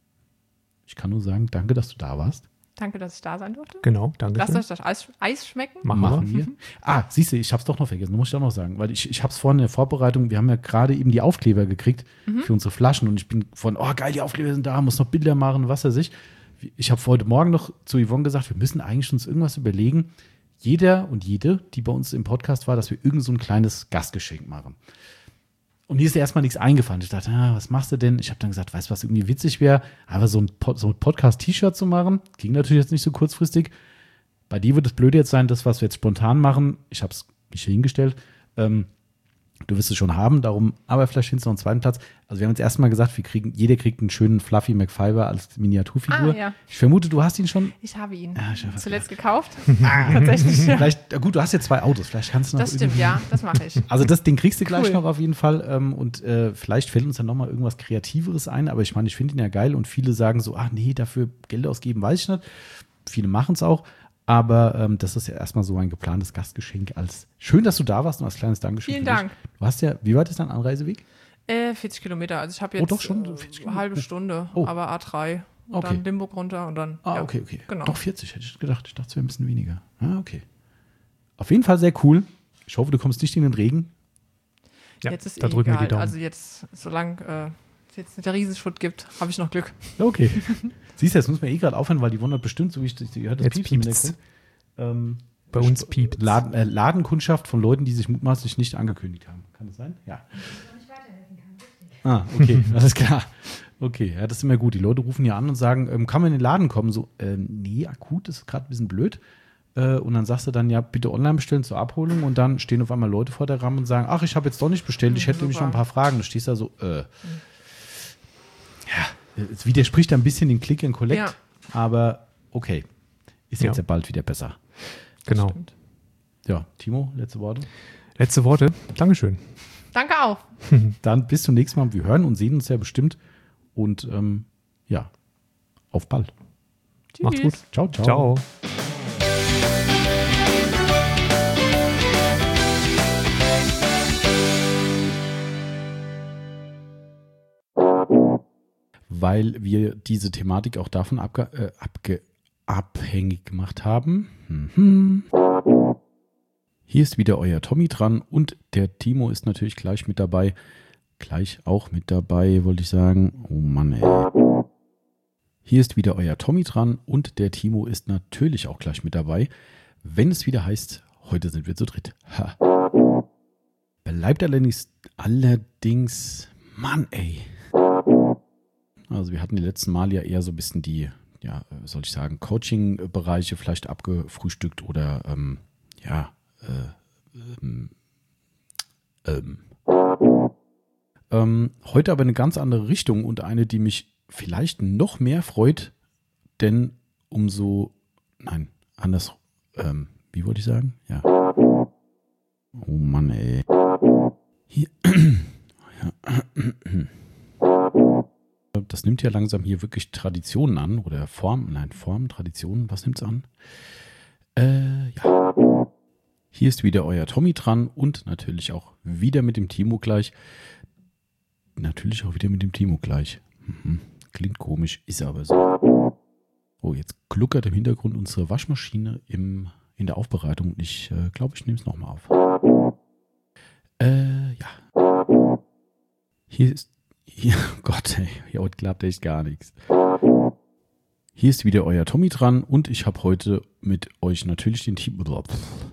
ich kann nur sagen, danke, dass du da warst. Danke, dass ich da sein durfte. Genau, danke Lasst schön. euch das Eis, Eis schmecken. Machen, Machen wir. wir. Ah, siehst du, ich hab's doch noch vergessen, das muss ich auch noch sagen, weil ich, ich hab's vorhin in der Vorbereitung, wir haben ja gerade eben die Aufkleber gekriegt für unsere Flaschen und ich bin von, oh geil, die Aufkleber sind da, muss noch Bilder machen, was weiß ich. Ich habe heute Morgen noch zu Yvonne gesagt, wir müssen eigentlich uns irgendwas überlegen, jeder und jede, die bei uns im Podcast war, dass wir irgend so ein kleines Gastgeschenk machen. Und mir ist ja erstmal nichts eingefallen. Ich dachte, ah, was machst du denn? Ich habe dann gesagt, weißt du, was irgendwie witzig wäre, einfach so ein, Pod- so ein Podcast-T-Shirt zu machen. Ging natürlich jetzt nicht so kurzfristig. Bei dir wird es blöd jetzt sein, das, was wir jetzt spontan machen. Ich habe es mich hier hingestellt. Ähm, du wirst es schon haben, darum, aber vielleicht findest du noch einen zweiten Platz. Also wir haben jetzt erstmal gesagt, wir kriegen, jeder kriegt einen schönen Fluffy McFiber als Miniaturfigur. Ah, ja. Ich vermute, du hast ihn schon. Ich habe ihn Ah, ich hab was zuletzt gekauft. Tatsächlich, ja. Vielleicht, ja gut, du hast jetzt zwei Autos, vielleicht kannst du noch Das stimmt, irgendwie- ja. Das mache ich. Also das, den kriegst du gleich Cool. noch auf jeden Fall. Ähm, und äh, vielleicht fällt uns dann noch mal irgendwas Kreativeres ein. Aber ich meine, ich finde ihn ja geil. Und viele sagen so, ach nee, dafür Geld ausgeben, weiß ich nicht. Viele machen es auch. Aber ähm, das ist ja erstmal so ein geplantes Gastgeschenk. Als schön, dass du da warst und als kleines Dankeschön. Vielen für dich. Dank. Du hast ja, wie weit ist dein Anreiseweg? Äh, vierzig Kilometer. Also ich habe jetzt Oh, doch schon äh, vierzig eine halbe Kilometer. Stunde, Oh. aber A drei. Und Okay. dann Limburg runter und dann. Ah, ja, okay, okay. Genau. Doch vierzig, hätte ich gedacht. Ich dachte, es wäre ein bisschen weniger. Ah, okay. Auf jeden Fall sehr cool. Ich hoffe, du kommst nicht in den Regen. Ja, Jetzt ist da eh drücken wir egal. die Daumen. Also jetzt, solange äh, es jetzt nicht der Riesenschutt gibt, habe ich noch Glück. Ja, okay. Siehst du, jetzt muss man eh gerade aufhören, weil die wundert bestimmt, so wie ich die hört, das Jetzt Piepsen im piept's. Hintergrund. Ähm, Bei uns piept. Laden, äh, Ladenkundschaft von Leuten, die sich mutmaßlich nicht angekündigt haben. Kann das sein? Ja. Ah, okay, alles klar. Okay, ja, das ist immer gut. Die Leute rufen ja an und sagen, ähm, kann man in den Laden kommen? So, ähm, nee, akut, das ist gerade ein bisschen blöd. Äh, und dann sagst du dann, ja, bitte online bestellen zur Abholung. Und dann stehen auf einmal Leute vor der Ramme und sagen, ach, ich habe jetzt doch nicht bestellt, ich hätte Super. nämlich noch ein paar Fragen. Du stehst da so, äh. Ja, es widerspricht ein bisschen den Click and Collect, Ja. aber okay. Ist Ja. jetzt ja bald wieder besser. Genau. Stimmt. Ja, Timo, letzte Worte. Letzte Worte. Dankeschön. Danke auch. Dann bis zum nächsten Mal. Wir hören und sehen uns ja bestimmt. Und ähm, ja, auf bald. Tschüss. Macht's gut. Ciao, ciao. Ciao. Weil wir diese Thematik auch davon abge äh, abge abhängig gemacht haben. Mhm. Hier ist wieder euer Tommy dran und der Timo ist natürlich gleich mit dabei. Gleich auch mit dabei, wollte ich sagen. Oh Mann, ey. Hier ist wieder euer Tommy dran und der Timo ist natürlich auch gleich mit dabei, wenn es wieder heißt, heute sind wir zu dritt. Ha. Bleibt allerdings, allerdings, Mann, ey. Also wir hatten die letzten Mal ja eher so ein bisschen die, ja, soll ich sagen, Coaching-Bereiche vielleicht abgefrühstückt oder, ähm, ja, äh, ähm, ähm. Ähm, heute aber eine ganz andere Richtung und eine, die mich vielleicht noch mehr freut, denn umso, nein, anders, ähm, wie wollte ich sagen? Ja. Oh Mann, ey. Hier. Das nimmt ja langsam hier wirklich Traditionen an. Oder Form, nein, Form, Traditionen, was nimmt's an? Äh, ja. Hier ist wieder euer Tommy dran und natürlich auch wieder mit dem Timo gleich. Natürlich auch wieder mit dem Timo gleich. Mhm. Klingt komisch, ist aber so. Oh, jetzt gluckert im Hintergrund unsere Waschmaschine im, in der Aufbereitung. Ich äh, glaube, ich nehme es nochmal auf. Äh, ja. Hier ist, hier, oh Gott, ey, hier heute klappt echt gar nichts. Hier ist wieder euer Tommy dran und ich habe heute mit euch natürlich den Timo,